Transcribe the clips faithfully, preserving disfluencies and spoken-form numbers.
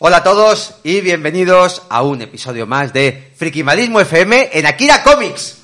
Hola a todos y bienvenidos a un episodio más de Frikimalismo F M en Akira Comics.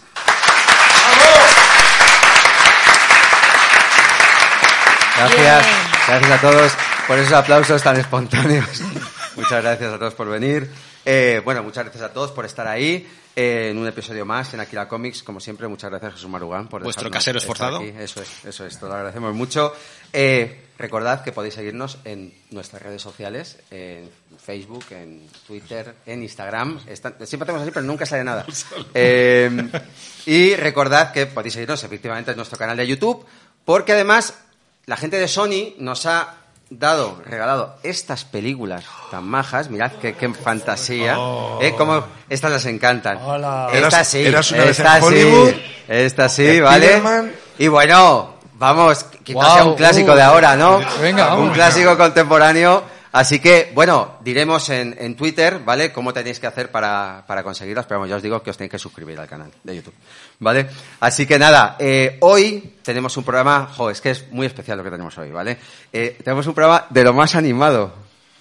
Gracias, gracias a todos por esos aplausos tan espontáneos. Muchas gracias a todos por venir. Eh, bueno, muchas gracias a todos por estar ahí eh, en un episodio más en Akira Comics. Como siempre, muchas gracias Jesús Marugán por vuestro casero esforzado. Aquí. Eso es, eso es, te lo agradecemos mucho. Eh, recordad que podéis seguirnos en nuestras redes sociales, en Facebook, en Twitter, en Instagram. Están, siempre tenemos así, pero nunca sale nada. Eh, y recordad que podéis seguirnos efectivamente en nuestro canal de YouTube, porque además la gente de Sony nos ha dado, regalado estas películas tan majas. Mirad qué, qué fantasía. Oh. ¿Eh? Cómo estas las encantan. Hola. Esta sí, ¿Eras una esta vez en Hollywood? sí, esta sí, ¿vale? Y bueno, vamos, quizás wow, sea un clásico uh, de ahora, ¿no? Venga, un vamos. clásico contemporáneo. Así que, bueno, diremos en, en Twitter, ¿vale?, cómo tenéis que hacer para, para conseguirlas, pero bueno, ya os digo que os tenéis que suscribir al canal de YouTube, ¿vale? Así que nada, eh, hoy tenemos un programa, jo, es que es muy especial lo que tenemos hoy, ¿vale? Eh, tenemos un programa de lo más animado.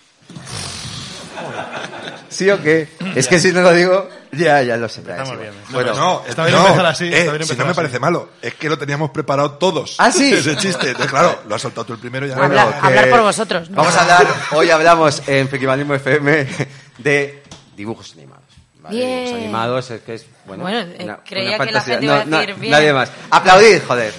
¿Sí o qué? Es que si no lo digo, ya, ya lo sé. Estamos bien. Bueno, no, está bien no, empezar así. Eh, está bien si empezar no me así. parece malo, es que lo teníamos preparado todos. ¿Ah, sí? Ese chiste. Entonces, claro, lo has soltado tú el primero y ya. Bueno, Habla, que hablar por vosotros, ¿no? Vamos a hablar, hoy hablamos en Frikimalismo F M de dibujos animados. ¿Vale? Bien. Dibujos animados es que es, bueno, Bueno, eh, una, creía una que la fantasía. gente iba a No, decir no, bien. Nadie más. Aplaudid, joder.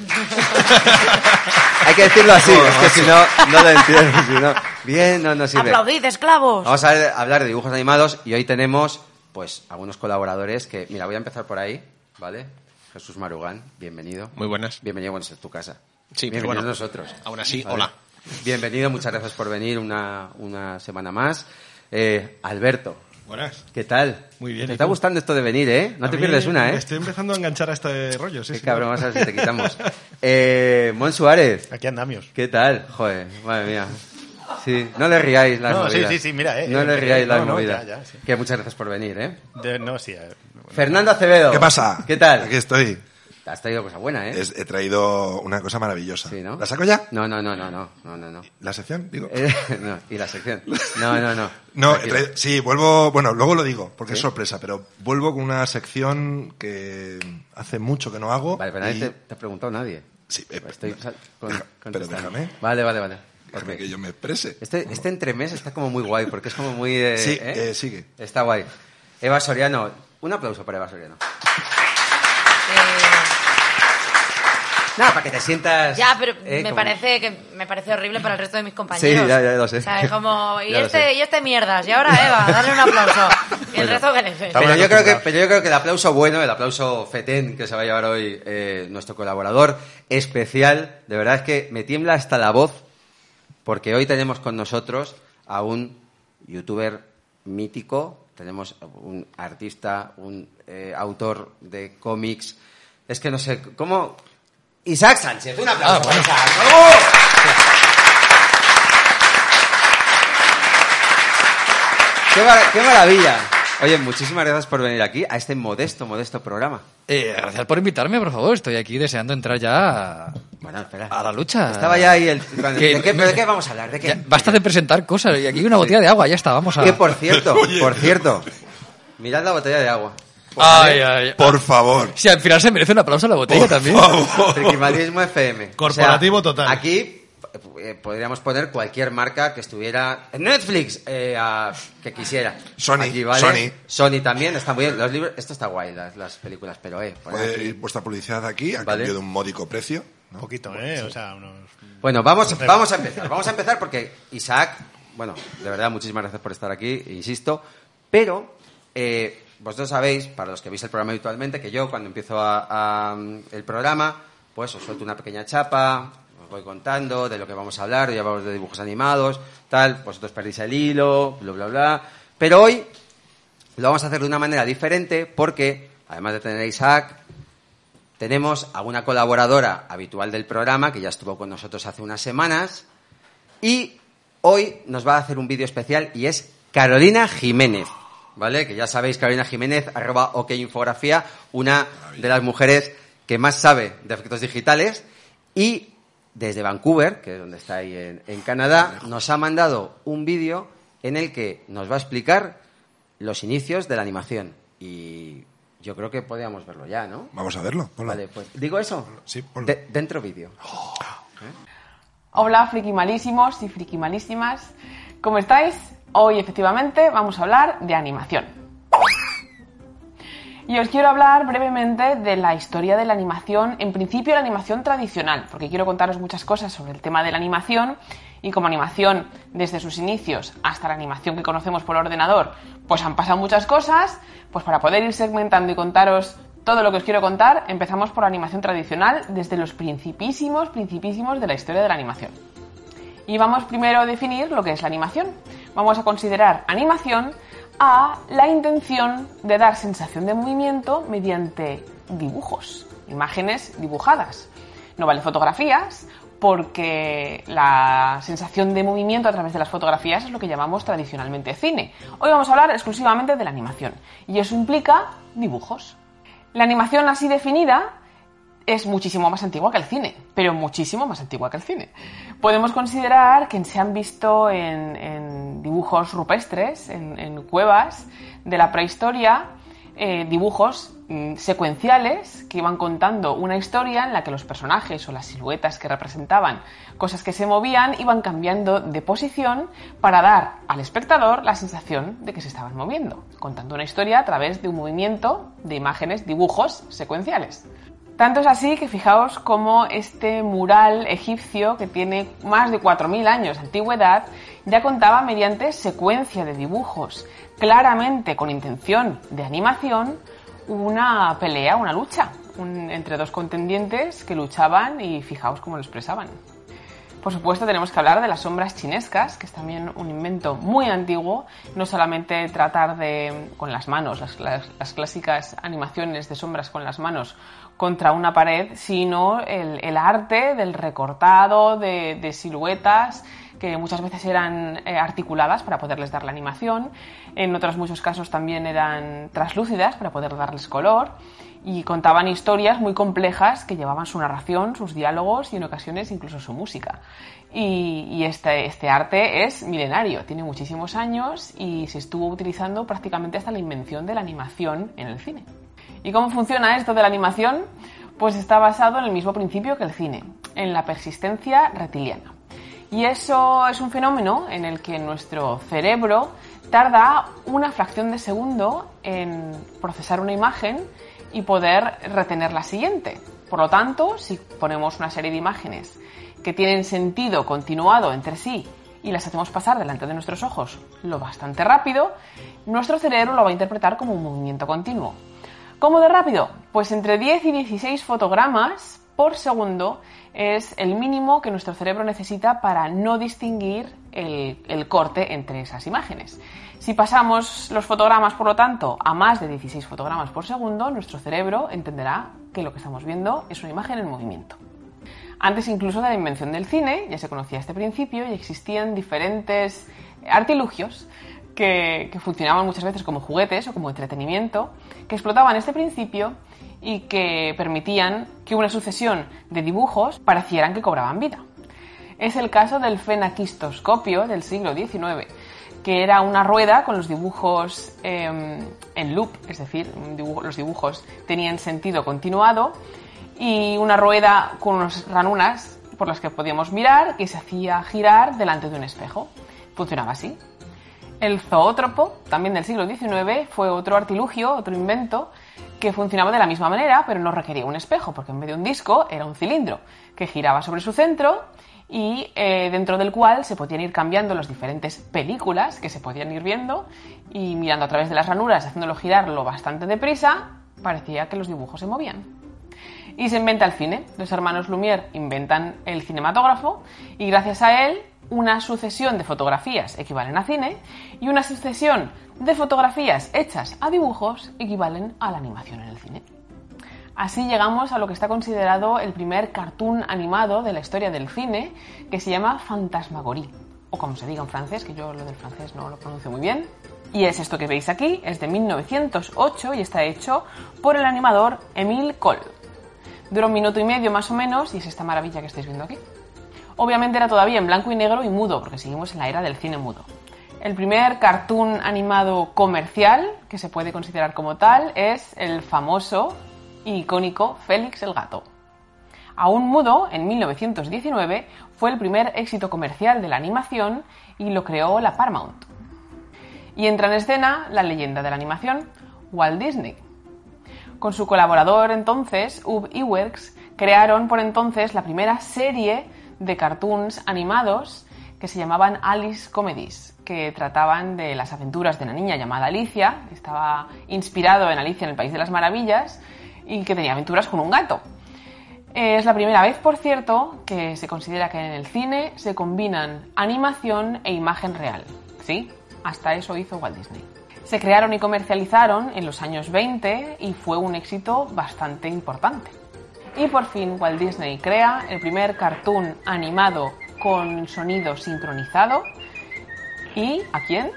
Hay que decirlo así, es que si no, no lo entiendes. Si no, bien, no, no sirve. ¡Aplaudid, esclavos! Vamos a ver- hablar de dibujos animados y hoy tenemos, pues, algunos colaboradores que, mira, voy a empezar por ahí, ¿vale? Jesús Marugán, bienvenido. Muy buenas. Bienvenido, bueno, es tu casa. Sí, pero bienvenido bueno, a nosotros. aún así, Vale. hola. Bienvenido, muchas gracias por venir una, una semana más. Eh, Alberto, Buenas. ¿qué tal? Muy bien, ¿Te ¿y está tú? gustando esto de venir, eh? No A te mí pierdes una, me eh. Estoy empezando a enganchar a este rollo, sí, Qué sí. cabrón, vamos a ver si te quitamos. Eh, Mon Suárez, Aquí andamios. ¿qué tal? Joder, madre mía. Sí, no le riáis las No, sí, movidas. sí, sí, mira, eh, No eh, le riáis eh, las no, no, movidas. ya, ya, sí. Que muchas gracias por venir, eh. De- no, sí. eh, bueno. Fernando Acevedo. ¿Qué pasa? ¿Qué tal? Aquí estoy. Te has traído cosa buena, eh. Es- he traído una cosa maravillosa. Sí, ¿no? ¿La saco ya? No, no, no, no, no, no, no, no. ¿La sección? Digo. Eh, no, y la sección. No, no, no. No, he Tranquilo. traído- sí, vuelvo, bueno, luego lo digo, porque ¿Sí? es sorpresa, pero vuelvo con una sección que hace mucho que no hago. Vale, pero nadie y- te, te ha preguntado nadie. Sí, eh, Estoy sal- con- deja- pero contestando. déjame. Vale, vale, vale. déjame Ok. que yo me exprese. Este, este entremés está como muy guay, porque es como muy... eh, Sí, ¿eh? eh, sigue. Está guay. Eva Soriano. Un aplauso para Eva Soriano. Eh, Nada, para que te sientas... ya, pero eh, me como- parece que me parece horrible para el resto de mis compañeros. Sí, ya, ya lo sé. O sea, es como, y Ya lo este, sé. y este mierdas, y ahora Eva, darle un aplauso. Y el Bueno. resto que les Pero Estamos yo, creo que, acostumbrados. pero yo creo que el aplauso bueno, el aplauso fetén que se va a llevar hoy eh, nuestro colaborador especial, de verdad es que me tiembla hasta la voz, porque hoy tenemos con nosotros a un youtuber mítico, tenemos un artista, un eh, autor de cómics, es que no sé, ¿cómo...? Isaac Sánchez, un aplauso. Ah, bueno. Isaac. ¡Vamos! ¡Qué, mar- qué maravilla! Oye, muchísimas gracias por venir aquí a este modesto, modesto programa. Eh, gracias por invitarme, por favor. Estoy aquí deseando entrar ya a, Bueno, espera. a la lucha. Estaba ya ahí el... ¿De Que- qué, pero ¿de qué vamos a hablar? ¿De qué? Ya, basta de presentar cosas. Y aquí hay una botella de agua, ya está, vamos a... Que por cierto, Oye. por cierto, mirad la botella de agua. Ay, ay, ay. Por favor. Si al final se merece un aplauso a la botella Por también. favor. Frikimalismo F M. Corporativo O sea, total. Aquí eh, podríamos poner cualquier marca que estuviera en Netflix, eh, a- que quisiera. Sony, Aquí, ¿vale? Sony. Sony también, está muy bien. Los libros, esto está guay, las, las películas, pero eh. poner Puede aquí- ir vuestra publicidad aquí a Vale. cambio de un módico precio. Un poquito, ¿eh? O sea, unos... Bueno, vamos, vamos a empezar. Vamos a empezar porque Isaac, bueno, de verdad, muchísimas gracias por estar aquí, insisto. Pero eh, vosotros sabéis, para los que veis el programa habitualmente, que yo cuando empiezo a, a, el programa, pues os suelto una pequeña chapa, os voy contando de lo que vamos a hablar, ya hablamos de dibujos animados, tal, vosotros perdéis el hilo, bla, bla, bla. Pero hoy lo vamos a hacer de una manera diferente porque, además de tener a Isaac, tenemos a una colaboradora habitual del programa que ya estuvo con nosotros hace unas semanas y hoy nos va a hacer un vídeo especial y es Carolina Jiménez, ¿vale? Que ya sabéis, Carolina Jiménez, arroba OK Infografía, una de las mujeres que más sabe de efectos digitales y desde Vancouver, que es donde está ahí en, en Canadá, nos ha mandado un vídeo en el que nos va a explicar los inicios de la animación. Y yo creo que podríamos verlo ya, ¿no? Vamos a verlo. Ponlo. Vale, pues digo eso. Sí, ponlo. De- dentro vídeo. Hola, frikimalísimos y frikimalísimas. ¿Cómo estáis? Hoy, efectivamente, vamos a hablar de animación. Y os quiero hablar brevemente de la historia de la animación, en principio la animación tradicional, porque quiero contaros muchas cosas sobre el tema de la animación y como animación desde sus inicios hasta la animación que conocemos por ordenador, pues han pasado muchas cosas, pues para poder ir segmentando y contaros todo lo que os quiero contar, empezamos por la animación tradicional desde los principísimos, principísimos de la historia de la animación. Y vamos primero a definir lo que es la animación. Vamos a considerar animación a la intención de dar sensación de movimiento mediante dibujos, imágenes dibujadas. No vale fotografías, porque la sensación de movimiento a través de las fotografías es lo que llamamos tradicionalmente cine. Hoy vamos a hablar exclusivamente de la animación, y eso implica dibujos. La animación así definida es muchísimo más antigua que el cine, pero muchísimo más antigua que el cine. Podemos considerar que se han visto en, en dibujos rupestres, en, en cuevas de la prehistoria, eh, dibujos mm, secuenciales que iban contando una historia en la que los personajes o las siluetas que representaban cosas que se movían iban cambiando de posición para dar al espectador la sensación de que se estaban moviendo, contando una historia a través de un movimiento de imágenes, dibujos secuenciales. Tanto es así que fijaos cómo este mural egipcio, que tiene más de cuatro mil años de antigüedad, ya contaba mediante secuencia de dibujos, claramente con intención de animación, una pelea, una lucha un, entre dos contendientes que luchaban y fijaos cómo lo expresaban. Por supuesto, tenemos que hablar de las sombras chinescas, que es también un invento muy antiguo, no solamente tratar de, con las manos, las, las, las clásicas animaciones de sombras con las manos contra una pared, sino el, el arte del recortado de, de siluetas que muchas veces eran eh, articuladas para poderles dar la animación, en otros muchos casos también eran translúcidas para poder darles color, y contaban historias muy complejas que llevaban su narración, sus diálogos y en ocasiones incluso su música. Y, y este, este arte es milenario, tiene muchísimos años y se estuvo utilizando prácticamente hasta la invención de la animación en el cine. ¿Y cómo funciona esto de la animación? Pues está basado en el mismo principio que el cine, en la persistencia reptiliana. Y eso es un fenómeno en el que nuestro cerebro tarda una fracción de segundo en procesar una imagen y poder retener la siguiente. Por lo tanto, si ponemos una serie de imágenes que tienen sentido continuado entre sí y las hacemos pasar delante de nuestros ojos lo bastante rápido, nuestro cerebro lo va a interpretar como un movimiento continuo. ¿Cómo de rápido? Pues entre diez y dieciséis fotogramas por segundo es el mínimo que nuestro cerebro necesita para no distinguir el, el corte entre esas imágenes. Si pasamos los fotogramas, por lo tanto, a más de dieciséis fotogramas por segundo, nuestro cerebro entenderá que lo que estamos viendo es una imagen en movimiento. Antes incluso de la invención del cine, ya se conocía este principio y existían diferentes artilugios que, que funcionaban muchas veces como juguetes o como entretenimiento, que explotaban este principio y que permitían que una sucesión de dibujos parecieran que cobraban vida. Es el caso del fenaquistoscopio del siglo diecinueve, que era una rueda con los dibujos eh, en loop, es decir, dibujo, los dibujos tenían sentido continuado, y una rueda con unas ranuras por las que podíamos mirar que se hacía girar delante de un espejo. Funcionaba así. El zoótropo, también del siglo diecinueve, fue otro artilugio, otro invento, que funcionaba de la misma manera, pero no requería un espejo, porque en vez de un disco era un cilindro que giraba sobre su centro y eh, dentro del cual se podían ir cambiando las diferentes películas que se podían ir viendo y mirando a través de las ranuras, haciéndolo girarlo bastante deprisa, parecía que los dibujos se movían. Y se inventa el cine. Los hermanos Lumière inventan el cinematógrafo y gracias a él una sucesión de fotografías equivalen a cine y una sucesión de fotografías hechas a dibujos equivalen a la animación en el cine. Así llegamos a lo que está considerado el primer cartoon animado de la historia del cine, que se llama Fantasmagorie, o como se diga en francés, que yo lo del francés no lo pronuncio muy bien. Y es esto que veis aquí, es de mil novecientos ocho y está hecho por el animador Émile Cohl. Dura un minuto y medio más o menos y es esta maravilla que estáis viendo aquí. Obviamente era todavía en blanco y negro y mudo, porque seguimos en la era del cine mudo. El primer cartoon animado comercial, que se puede considerar como tal, es el famoso y icónico Félix el Gato. Aún mudo, en mil novecientos diecinueve, fue el primer éxito comercial de la animación y lo creó la Paramount. Y entra en escena la leyenda de la animación, Walt Disney. Con su colaborador entonces, Ub Iwerks, crearon por entonces la primera serie de cartoons animados que se llamaban Alice Comedies, que trataban de las aventuras de una niña llamada Alicia, que estaba inspirado en Alicia en el País de las Maravillas y que tenía aventuras con un gato. Es la primera vez, por cierto, que se considera que en el cine se combinan animación e imagen real. Sí, hasta eso hizo Walt Disney. Se crearon y comercializaron en los años veinte y fue un éxito bastante importante. Y por fin Walt Disney crea el primer cartoon animado con sonido sincronizado. ¿Y a quién?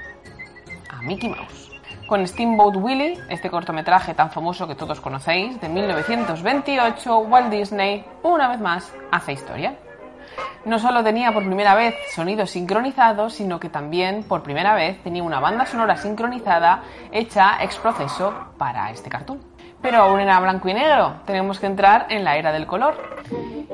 A Mickey Mouse. Con Steamboat Willie, este cortometraje tan famoso que todos conocéis, de mil novecientos veintiocho, Walt Disney, una vez más, hace historia. No solo tenía por primera vez sonido sincronizado, sino que también por primera vez tenía una banda sonora sincronizada hecha ex proceso para este cartoon. Pero aún era blanco y negro, tenemos que entrar en la era del color.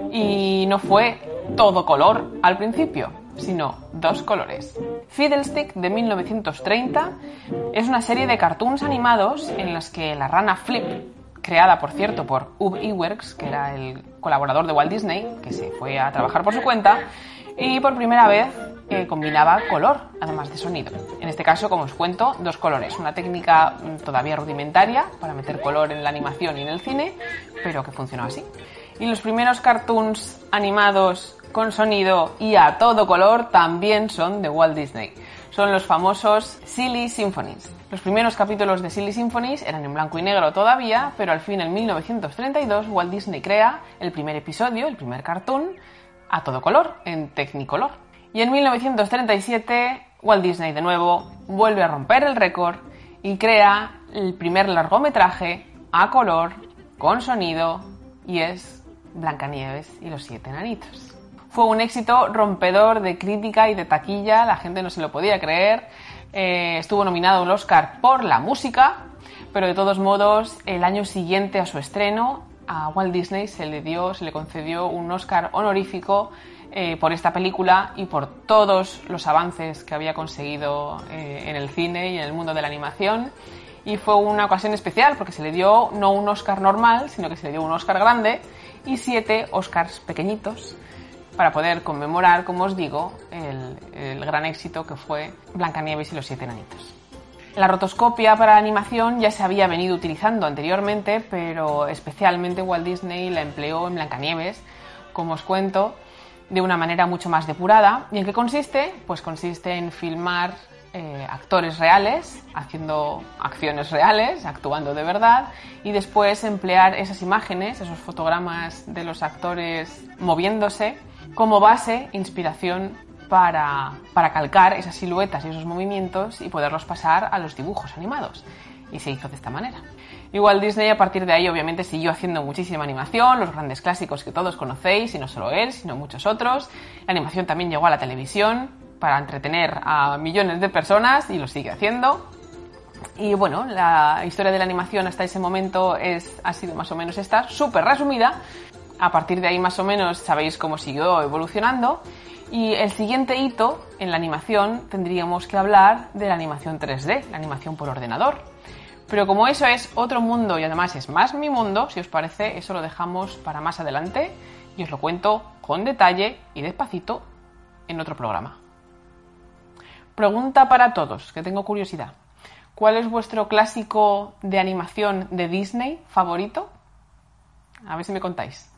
Y no fue todo color al principio, sino dos colores. Fiddlestick, de mil novecientos treinta, es una serie de cartoons animados en los que la rana Flip, creada por cierto por Ub Iwerks, que era el colaborador de Walt Disney, que se fue a trabajar por su cuenta, y por primera vez eh, combinaba color, además de sonido. En este caso, como os cuento, dos colores. Una técnica todavía rudimentaria para meter color en la animación y en el cine, pero que funcionó así. Y los primeros cartoons animados con sonido y a todo color también son de Walt Disney. Son los famosos Silly Symphonies. Los primeros capítulos de Silly Symphonies eran en blanco y negro todavía, pero al fin en mil novecientos treinta y dos Walt Disney crea el primer episodio, el primer cartoon, a todo color, en Technicolor. Y en mil novecientos treinta y siete Walt Disney de nuevo vuelve a romper el récord y crea el primer largometraje a color, con sonido, y es Blancanieves y los siete enanitos. Fue un éxito rompedor de crítica y de taquilla, la gente no se lo podía creer. Eh, estuvo nominado al Oscar por la música, pero de todos modos, el año siguiente a su estreno, a Walt Disney se le dio, se le concedió un Oscar honorífico eh, por esta película y por todos los avances que había conseguido eh, en el cine y en el mundo de la animación. Y fue una ocasión especial porque se le dio no un Oscar normal, sino que se le dio un Oscar grande y siete Oscars pequeñitos, para poder conmemorar, como os digo, el, el gran éxito que fue Blancanieves y los siete enanitos. La rotoscopia para la animación ya se había venido utilizando anteriormente, pero especialmente Walt Disney la empleó en Blancanieves, como os cuento, de una manera mucho más depurada. ¿Y en qué consiste? Pues consiste en filmar eh, actores reales, haciendo acciones reales, actuando de verdad, y después emplear esas imágenes, esos fotogramas de los actores moviéndose, como base, inspiración para, para calcar esas siluetas y esos movimientos y poderlos pasar a los dibujos animados. Y se hizo de esta manera. Y Walt Disney a partir de ahí obviamente siguió haciendo muchísima animación, los grandes clásicos que todos conocéis, y no solo él, sino muchos otros. La animación también llegó a la televisión para entretener a millones de personas y lo sigue haciendo. Y bueno, la historia de la animación hasta ese momento es, ha sido más o menos esta, súper resumida. A partir de ahí más o menos sabéis cómo siguió evolucionando. Y el siguiente hito en la animación tendríamos que hablar de la animación tres D, la animación por ordenador. Pero como eso es otro mundo y además es más mi mundo, si os parece, eso lo dejamos para más adelante y os lo cuento con detalle y despacito en otro programa. Pregunta para todos, que tengo curiosidad. ¿Cuál es vuestro clásico de animación de Disney favorito? A ver si me contáis.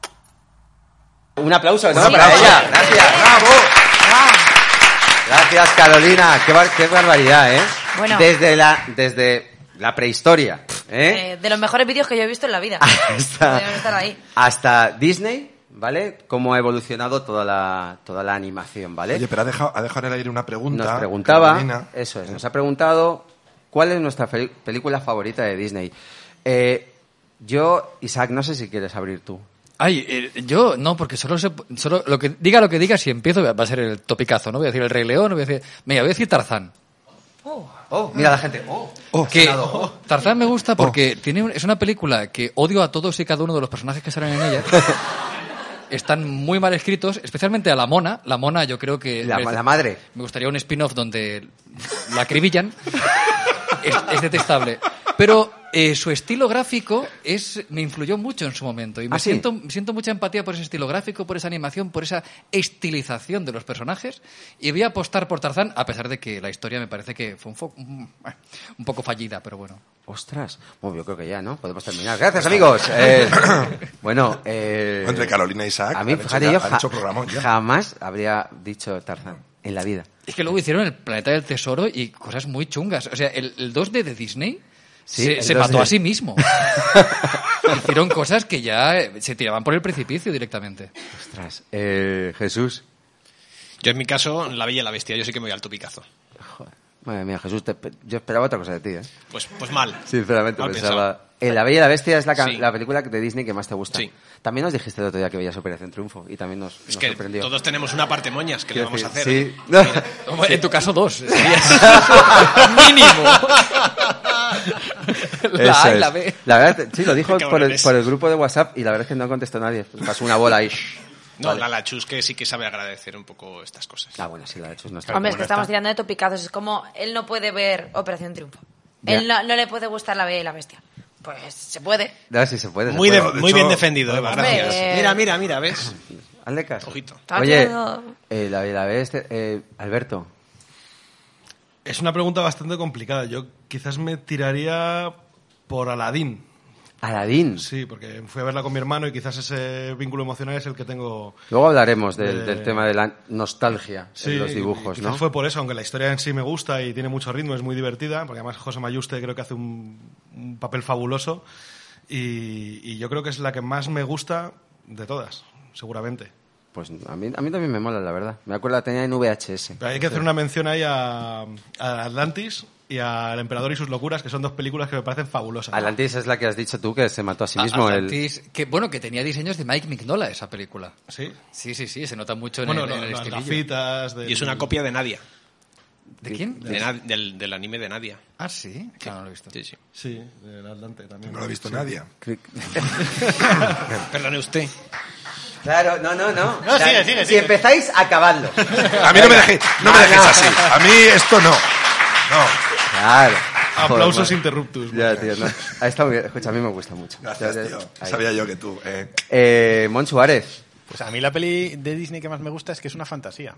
Un aplauso, ¿no? Sí, Para vamos. ella. Gracias. ¡Bravo! Gracias, Carolina. Qué, bar- qué barbaridad, ¿eh? Bueno. Desde la, desde la prehistoria, ¿eh? Eh, de los mejores vídeos que yo he visto en la vida. hasta, Podrían estar ahí. hasta Disney, ¿vale? Cómo ha evolucionado toda la, toda la animación, ¿vale? Oye, pero ha dejado, ha dejado en el aire una pregunta. Nos preguntaba, Carolina. eso es, nos ha preguntado cuál es nuestra fe- película favorita de Disney. Eh, yo, Isaac, no sé si quieres abrir tú. Ay, eh, yo no, porque solo se, solo lo que diga lo que diga, si empiezo va a ser el topicazo. No voy a decir el Rey León, no voy a decir... Mira, voy a decir Tarzán. Oh, mira la gente. Oh, Oh, Que oh. Tarzán me gusta porque tiene un- es una película que odio a todos y cada uno de los personajes que salen en ella. Están muy mal escritos, especialmente a la mona. La mona yo creo que... La, merece- la madre. Me gustaría un spin-off donde la acribillan. es, es detestable. Pero eh, su estilo gráfico es me influyó mucho en su momento. Y me ¿Ah, sí? siento, siento mucha empatía por ese estilo gráfico, por esa animación, por esa estilización de los personajes. Y voy a apostar por Tarzán, a pesar de que la historia me parece que fue un, fo- un, un poco fallida, pero bueno. Ostras. Bueno, yo creo que ya, ¿no? Podemos terminar. Gracias, amigos. Eh, bueno, eh, Entre Carolina y Isaac a mí, han hecho fíjate, ya- yo han ja- hecho programón ya. jamás habría dicho Tarzán en la vida. Es que luego hicieron el Planeta del Tesoro y cosas muy chungas. O sea, el, el dos D de Disney Sí, se, el se dos mató D. a sí mismo. Hicieron cosas que ya eh, se tiraban por el precipicio directamente. Ostras. Eh, Jesús. Yo en mi caso, La Bella y la Bestia, yo sí que me voy al topicazo. Joder. Madre mía, Jesús, te- yo esperaba otra cosa de ti, ¿eh? Pues, pues mal. Sinceramente, Mal pensaba... Eh, La Bella y la Bestia es la, ca- Sí. la película de Disney que más te gusta. Sí. También nos dijiste el otro día que veías Operación Triunfo y también nos, Es nos que sorprendió. todos tenemos una parte moñas que le Quiero vamos a hacer. decir, ¿eh? Sí. No. Hombre, en tu caso, dos. Serías mínimo. La Eso A y es. la B. La verdad, sí, lo dijo Qué por el, cabrones. por el grupo de WhatsApp y la verdad es que no contestó nadie. Pasó una bola ahí. No, Vale. la Lachus que sí que sabe agradecer un poco estas cosas. Ah, bueno, sí, la de hecho no está. Hombre, es que bueno, estamos está. tirando de topicazos. Es como él no puede ver Operación Triunfo. Ya. Él no, no le puede gustar La Bella y la Bestia. Pues se puede. No, sí se puede. se Muy, de- puede. de muy hecho, bien defendido, Eva, hombre, gracias. eh. Mira, mira, mira, ¿ves? Hazle caso. Ojito. Está Oye, tirando- eh, la, la vez, eh, Alberto. Es una pregunta bastante complicada. Yo quizás me tiraría por Aladdin. Aladín. Sí, porque fui a verla con mi hermano y quizás ese vínculo emocional es el que tengo. Luego hablaremos del, Eh, del tema de la nostalgia Sí, en los dibujos, quizás ¿no? fue por eso, aunque la historia en sí me gusta y tiene mucho ritmo, es muy divertida, porque además José Mayuste creo que hace un, un papel fabuloso y, y yo creo que es la que más me gusta de todas, seguramente. Pues a mí, a mí también me mola, la verdad. Me acuerdo la tenía en V H S. Pero hay que hacer una mención ahí a, a Atlantis y a El Emperador y sus locuras, que son dos películas que me parecen fabulosas. Atlantis es la que has dicho tú, que se mató a sí mismo. el... Atlantis, que bueno, que tenía diseños de Mike Mignola esa película. Sí. Sí, sí, sí, se nota mucho en Bueno, el, no, en el las estilillo. gafitas. del- Y es una copia de Nadia. ¿De quién? De Na- del, del anime de Nadia. Ah, sí. Claro, no lo he visto. Sí, sí. Sí, del Atlante también. No lo ha visto Sí. nadie. Perdone usted. Claro, no, no, no. No, sigue, sigue, Si sigue. empezáis, acabadlo. A mí no me dejéis, no me No, dejéis no. así. A mí esto no. No. Claro. Aplausos Joder, interruptus. Ya, tío, no. Ah, está muy bien. Escucha, a mí me gusta mucho. Gracias, Ya, ya, tío. ahí. Sabía yo que tú. Eh. Eh, Mon Suárez. Pues a mí la peli de Disney que más me gusta es que es una fantasía.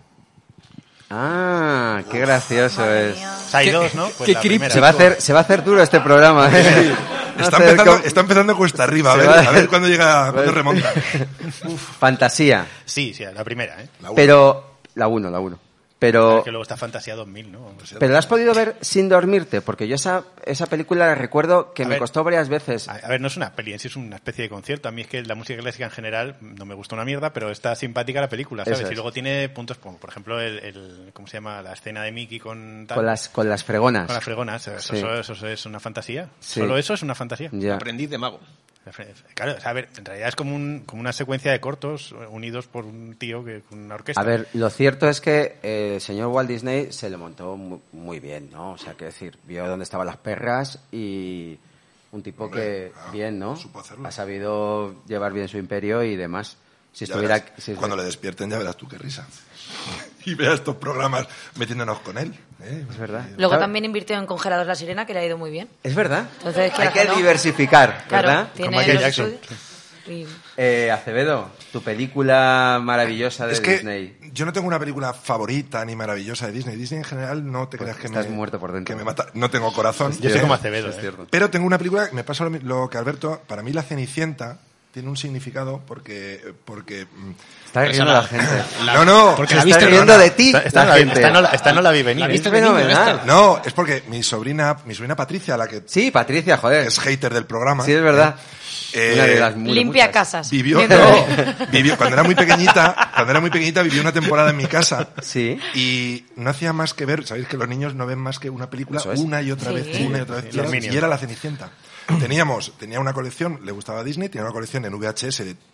Ah, qué gracioso Madre es. mía. O sea, hay Qué- dos, ¿no? Pues qué la críptico. primera. Se va a hacer, se va a hacer duro este programa. ¿eh? Está Hacer empezando, com- está empezando cuesta arriba. A Se ver, va- a ver cuándo llega, cuándo remonta. Fantasía. Sí, sí, la primera, ¿eh? La una. Pero. La uno, la uno. Pero. Que luego está Fantasía dos mil, ¿no? ¿Pero la has podido ver sin dormirte? Porque yo esa, esa película la recuerdo que A me ver. costó varias veces. A, a ver, no es una peli, en sí es una especie de concierto. A mí es que la música clásica en general no me gusta una mierda, pero está simpática la película, ¿sabes? Eso es. Y luego tiene puntos como, por ejemplo, el, el- ¿cómo se llama? La escena de Mickey con tal, Con las, con las fregonas. con las fregonas. Eso, Sí. eso- eso es una fantasía. Sí. Solo eso es una fantasía. Ya. Aprendiz de mago. Claro, o sea, a ver, en realidad es como, un, como una secuencia de cortos unidos por un tío que con una orquesta. A ver, lo cierto es que eh, el señor Walt Disney se lo montó mu- muy bien, ¿no? O sea, que decir, vio dónde estaban las perras y un tipo Hombre, que, ah, bien, ¿no? supo hacerlo. Ha sabido llevar bien su imperio y demás. Si Ya estuviera... verás, si- cuando le despierten ya verás tú qué risa. Y veas estos programas metiéndonos con él. ¿eh? Es verdad. Luego ¿Sabe? también invirtió en Congelados La Sirena, que le ha ido muy bien. Es verdad. Entonces, Hay quieras que que no. diversificar, Claro, ¿verdad? tiene Como Michael los Jackson. estudios. Y- Eh, Acevedo, tu película maravillosa de Es que Disney. yo no tengo una película favorita ni maravillosa de Disney. Disney en general no te creas que estás me... muerto por dentro. Que me mata. No tengo corazón. Yo soy ¿eh? como Acevedo, Es ¿eh? cierto. Pero tengo una película, me pasa lo, mi- lo que Alberto, para mí La Cenicienta tiene un significado porque... porque mm, Está riendo la gente. no, no, porque Se la está viste riendo de ti, Esta, esta la no, la, gente. esta no la- esta no la vi venir. La ¿eh? viste Es de niño, fenomenal. esta. no, es porque mi sobrina, mi sobrina Patricia, la que Sí, Patricia, joder. es hater del programa. Sí, es verdad. eh, Una de las muy Limpia muchas. casas. Vivió, Viendo- no, vivió, cuando era muy pequeñita, cuando era muy pequeñita vivió una temporada en mi casa. Sí. Y no hacía más que ver, sabéis que los niños no ven más que una película Eso es. una y otra Sí. vez, una y otra vez. Sí, Y era, los Minions. y era La Cenicienta. Teníamos, tenía una colección, le gustaba Disney, tenía una colección en V H S de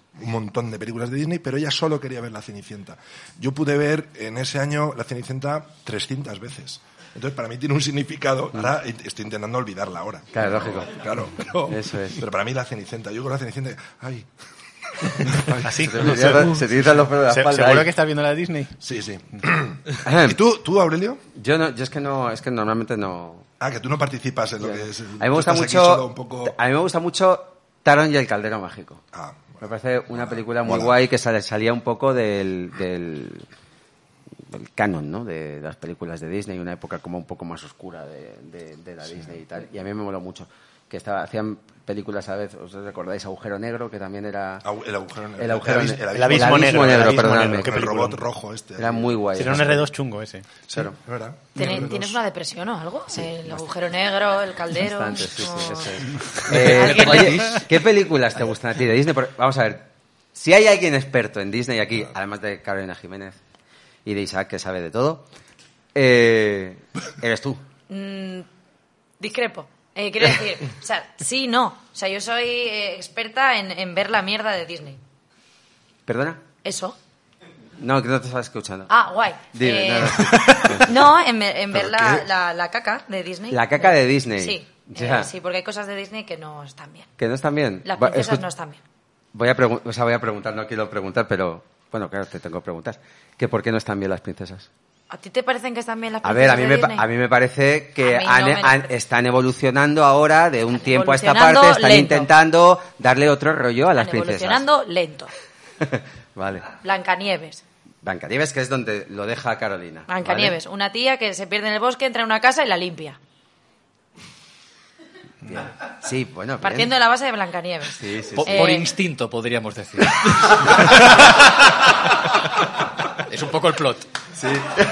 un montón de películas de Disney, pero ella solo quería ver La Cenicienta. Yo pude ver en ese año La Cenicienta trescientas veces. Entonces, para mí tiene un significado. Ahora estoy intentando olvidarla ahora. Claro, lógico. Claro, pero, Eso es. pero para mí La Cenicienta. Yo con La Cenicienta... ¡Ay! Así. Se te utilizan- se te utilizan los pelos de la Se- espalda. ¿Seguro ahí. que estás viendo la de Disney? Sí, sí. ¿Y tú, tú, Aurelio? Yo no, yo es que no, es que normalmente no. Ah, que tú no participas en lo que es... A mí me gusta tú estás aquí mucho. solo un poco... A mí me gusta mucho Taron y el Caldero Mágico. Ah, Me parece una película muy Mola. guay que sale- salía un poco del, del, del canon, ¿no? De las películas de Disney, una época como un poco más oscura de, de, de la Disney y tal. Y a mí me moló mucho. Que estaba, hacían películas a veces, ¿os recordáis? Agujero Negro, que también era... Au- el agujero negro. El agujero El abis- negro. El abismo negro, el abismo perdóname. negro, qué El película. robot rojo este. Era muy guay. Será un erre dos chungo ese. Claro. Es verdad. ¿Tiene- R dos. ¿Tienes una depresión o algo? el agujero negro, el caldero... Bastante, sí, sí, o- eso es. Eh, ¿Alguien le- oye, ¿qué películas te gustan a ti de Disney? Porque, vamos a ver, si hay alguien experto en Disney aquí, además de Carolina Jiménez y de Isaac, que sabe de todo, eh, eres tú. Mm, discrepo. Eh, quiero decir, o sea, sí, no. O sea, yo soy eh, experta en, en ver la mierda de Disney. ¿Perdona? Eso. No, que no te estaba escuchando. Ah, guay. Dime, Eh, no, no, sí. no, en, ve- en ver ¿Pero la, qué? la, la caca de Disney. La caca de Disney. Sí. eh, Ya. sí, porque hay cosas de Disney que no están bien. ¿Que no están bien? Las Va, princesas escu- no están bien. Voy a, pregun- o sea, voy a preguntar, no quiero preguntar, pero... Bueno, claro, te tengo que preguntar. ¿Que por qué no están bien las princesas? ¿A ti te parecen que están bien las A princesas ver, a mí, de me, pa- Disney? a mí me parece que A mí no han- me lo han- parece. están evolucionando ahora de un Están tiempo a esta evolucionando parte, están lento. intentando darle otro rollo a las Están princesas. evolucionando lento. Vale. Blancanieves. Blancanieves, que es donde lo deja Carolina. Blancanieves, una tía que se pierde en el bosque, entra en una casa y la limpia. ¿Vale? Bien. Sí, bueno, bien. Partiendo de la base de Blancanieves. Sí, sí, Po- sí. Por Eh, instinto, podríamos decir. Es un poco el plot. Sí.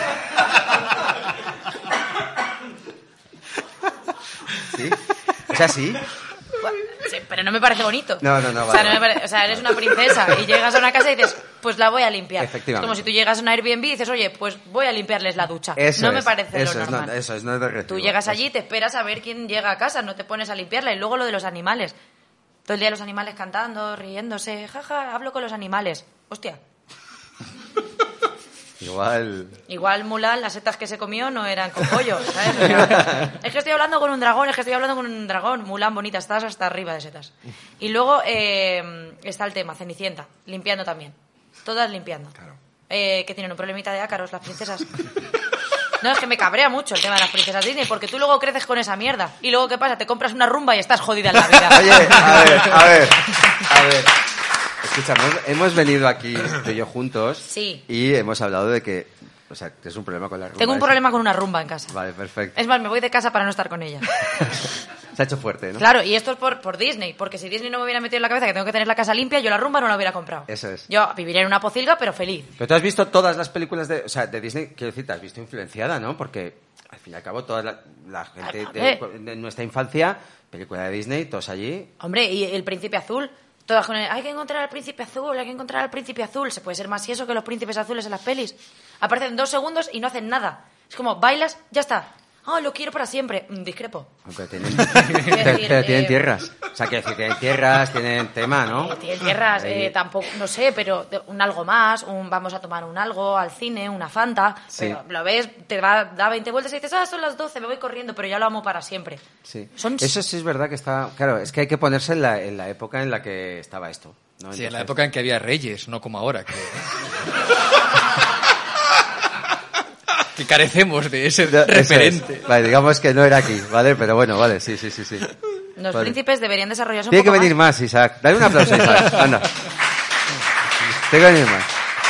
¿Sí? O sea, sí. Sí, pero no me parece bonito. No, no, no, O sea, vale, no me vale. pare- o sea, eres una princesa y llegas a una casa y dices, pues la voy a limpiar. Efectivamente. Es como si tú llegas a una Airbnb y dices, oye, pues voy a limpiarles la ducha. Eso no me es, parece eso lo es, normal. no, eso es, no es de recibo. Tú llegas Eso. allí, te esperas a ver quién llega a casa, no te pones a limpiarla. Y luego lo de los animales. Todo el día los animales cantando, riéndose, jaja, hablo con los animales. Hostia. Igual... Igual Mulan, las setas que se comió no eran con pollo, ¿sabes? O sea, es que estoy hablando con un dragón, es que estoy hablando con un dragón. Mulan, bonita, estás hasta arriba de setas. Y luego eh, está el tema, Cenicienta, limpiando también. Todas limpiando. Eh, que tienen un problemita de ácaros las princesas. No, es que me cabrea mucho el tema de las princesas Disney, porque tú luego creces con esa mierda. Y luego, ¿qué pasa? Te compras una rumba y estás jodida en la vida. Oye, a ver, a ver, a ver. Escucha, hemos, hemos venido aquí tú y yo juntos Sí. y hemos hablado de que, o sea, que es un problema con la rumba. Tengo un esa. problema con una rumba en casa. Vale, perfecto. Es más, me voy de casa para no estar con ella. Se ha hecho fuerte, ¿no? Claro, y esto es por, por Disney, porque si Disney no me hubiera metido en la cabeza que tengo que tener la casa limpia, yo la rumba no la hubiera comprado. Eso es. Yo viviría en una pocilga, pero feliz. Pero tú has visto todas las películas de, o sea, de Disney, quiero decir, te has visto influenciada, ¿no? Porque al fin y al cabo toda la, la gente A de, ver. de nuestra infancia, película de Disney, todos allí. Hombre, y el príncipe azul, todas con el, hay que encontrar al príncipe azul, hay que encontrar al príncipe azul. Se puede ser más y eso que los príncipes azules en las pelis. Aparecen dos segundos y no hacen nada. Es como, bailas, ya está. Oh, lo quiero para siempre. Mm, discrepo. Pero tienen, decir, pero- pero tienen eh, tierras. O sea, quiero decir, tienen tierras, tienen tema, ¿no? Eh, tienen tierras, Ahí. eh, tampoco, no sé, pero de- un algo más, un vamos a tomar un algo al cine, una Fanta. Sí. Pero lo ves, te va, da veinte vueltas y dices, ah, son las doce, me voy corriendo, pero ya lo amo para siempre. Sí. Son- Eso sí es verdad que está... Claro, es que hay que ponerse en la, en la época en la que estaba esto, ¿no? Sí, en la Entonces- época en que había reyes, no como ahora, que... que carecemos de ese Ya, eso es. referente. Vale, digamos que no era aquí, ¿vale? Pero bueno, vale, sí, sí, sí, sí. Los Vale. príncipes deberían desarrollarse un Tiene que poco venir más, Isaac. Dale un aplauso a Isaac. Anda. Tiene que venir más.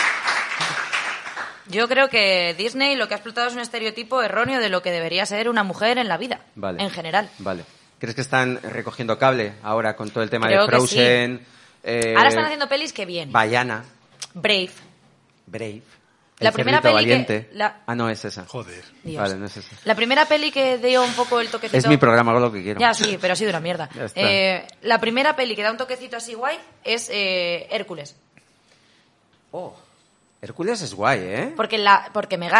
Yo creo que Disney lo que ha explotado es un estereotipo erróneo de lo que debería ser una mujer en la vida, Vale. en general. Vale. ¿Crees que están recogiendo cable ahora con todo el tema Creo de que Frozen? eh, Ahora están haciendo pelis que bien. Bayana, Brave. Brave. La El primera cerdito peli que- valiente. la- Ah, no, es esa. Joder. Dios. Vale, no es esa. La primera peli que dio un poco el toquecito... Es mi programa, hago lo que quiero. Ya, sí, pero ha sido una mierda. Ya está. Eh, la primera peli que da un toquecito así guay es eh, Hércules. Oh, Hércules es guay, ¿eh? Porque, la, porque Megara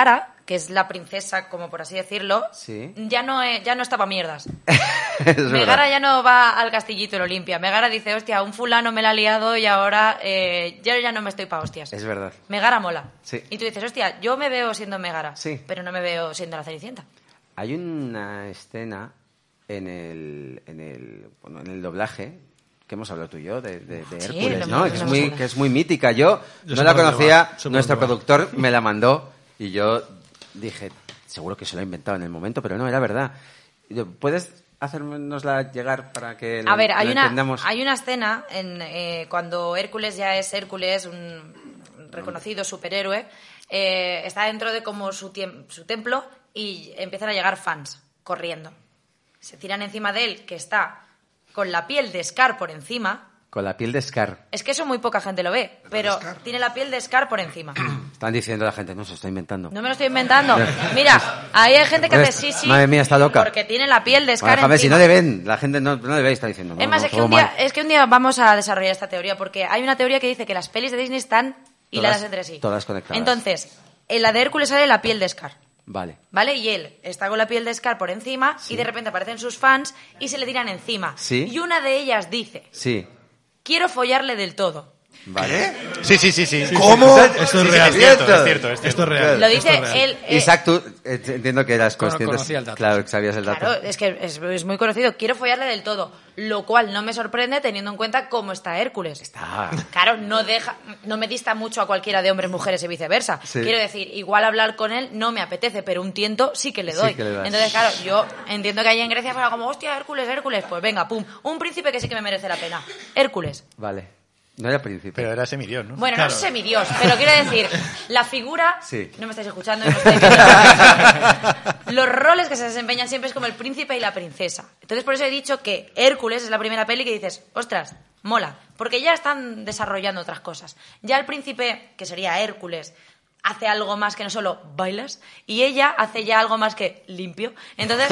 que es la princesa, como por así decirlo, Sí. ya no es- ya no está para mierdas. Es Megara verdad. ya no va al castillito y lo limpia. Megara dice, hostia, un fulano me la ha liado y ahora eh, yo ya no me estoy pa' hostias. Es verdad. Megara mola. Sí. Y tú dices, hostia, yo me veo siendo Megara, Sí. pero no me veo siendo la Cenicienta. Hay una escena en el, en el, bueno, en el doblaje que hemos hablado tú y yo de, de, de Sí, Hércules, lo ¿no? hemos- Que es, lo muy, hemos que es muy mítica. Yo, Yo no sé la por dónde conocía, va, sé por nuestro dónde va. productor me la mandó y yo dije, seguro que se lo ha inventado en el momento, pero no, era verdad. Y yo, ¿puedes hacérnosla llegar para que lo, A ver, hay lo una, entendamos? hay una escena en, eh, cuando Hércules ya es Hércules, un reconocido superhéroe, eh, está dentro de como su, tiem- su templo y empiezan a llegar fans corriendo. Se tiran encima de él, que está con la piel de Scar por encima. Con la piel de Scar. Es que eso muy poca gente lo ve, pero tiene la piel de Scar por encima. Están diciendo la gente, no, se está inventando. No me lo estoy inventando. Mira, ahí hay gente que hace sí, sí. Madre mía, está loca. Porque tiene la piel de Bueno, Scar déjame, si encima. no le ven, la gente no, no le ve y está diciendo. No, Es más, no, es, que todo un día, mal. es que un día vamos a desarrollar esta teoría, porque hay una teoría que dice que las pelis de Disney están hiladas entre sí. todas conectadas. Entonces, en la de Hércules sale la piel de Scar, Vale. ¿vale? Y él está con la piel de Scar por encima Sí. y de repente aparecen sus fans y se le tiran encima. Sí. Y una de ellas dice, Sí. quiero follarle del todo. Vale. Sí, sí, sí, sí. ¿Cómo? Esto es Sí, sí, real. es cierto, es cierto, es Esto es cierto. real. Lo esto dice es real. él... eh, Isaac, tú eh, entiendo que eras Cono- consciente. conocía el dato. Claro, que sabías el dato. Claro, es que es, es muy conocido. Quiero follarle del todo. Lo cual no me sorprende teniendo en cuenta cómo está Hércules. Está. Claro, no deja, no me dista mucho a cualquiera de hombres, mujeres y viceversa. Sí. Quiero decir, igual hablar con él no me apetece, pero un tiento sí que le Sí doy. que le das. Entonces, claro, yo entiendo que ahí en Grecia fuera como, hostia, Hércules, Hércules. Pues venga, pum. Un príncipe que sí que me merece la pena. Hércules. Vale. No era príncipe. Pero era semidios, ¿no? Bueno, no es semidios, pero quiero decir, la figura... Sí. No me estáis escuchando y no estáis viendo. Los roles que se desempeñan siempre es como el príncipe y la princesa. Entonces, por eso he dicho que Hércules es la primera peli que dices, ostras, mola. Porque ya están desarrollando otras cosas. Ya el príncipe, que sería Hércules, hace algo más que no solo bailas, y ella hace ya algo más que limpio. Entonces...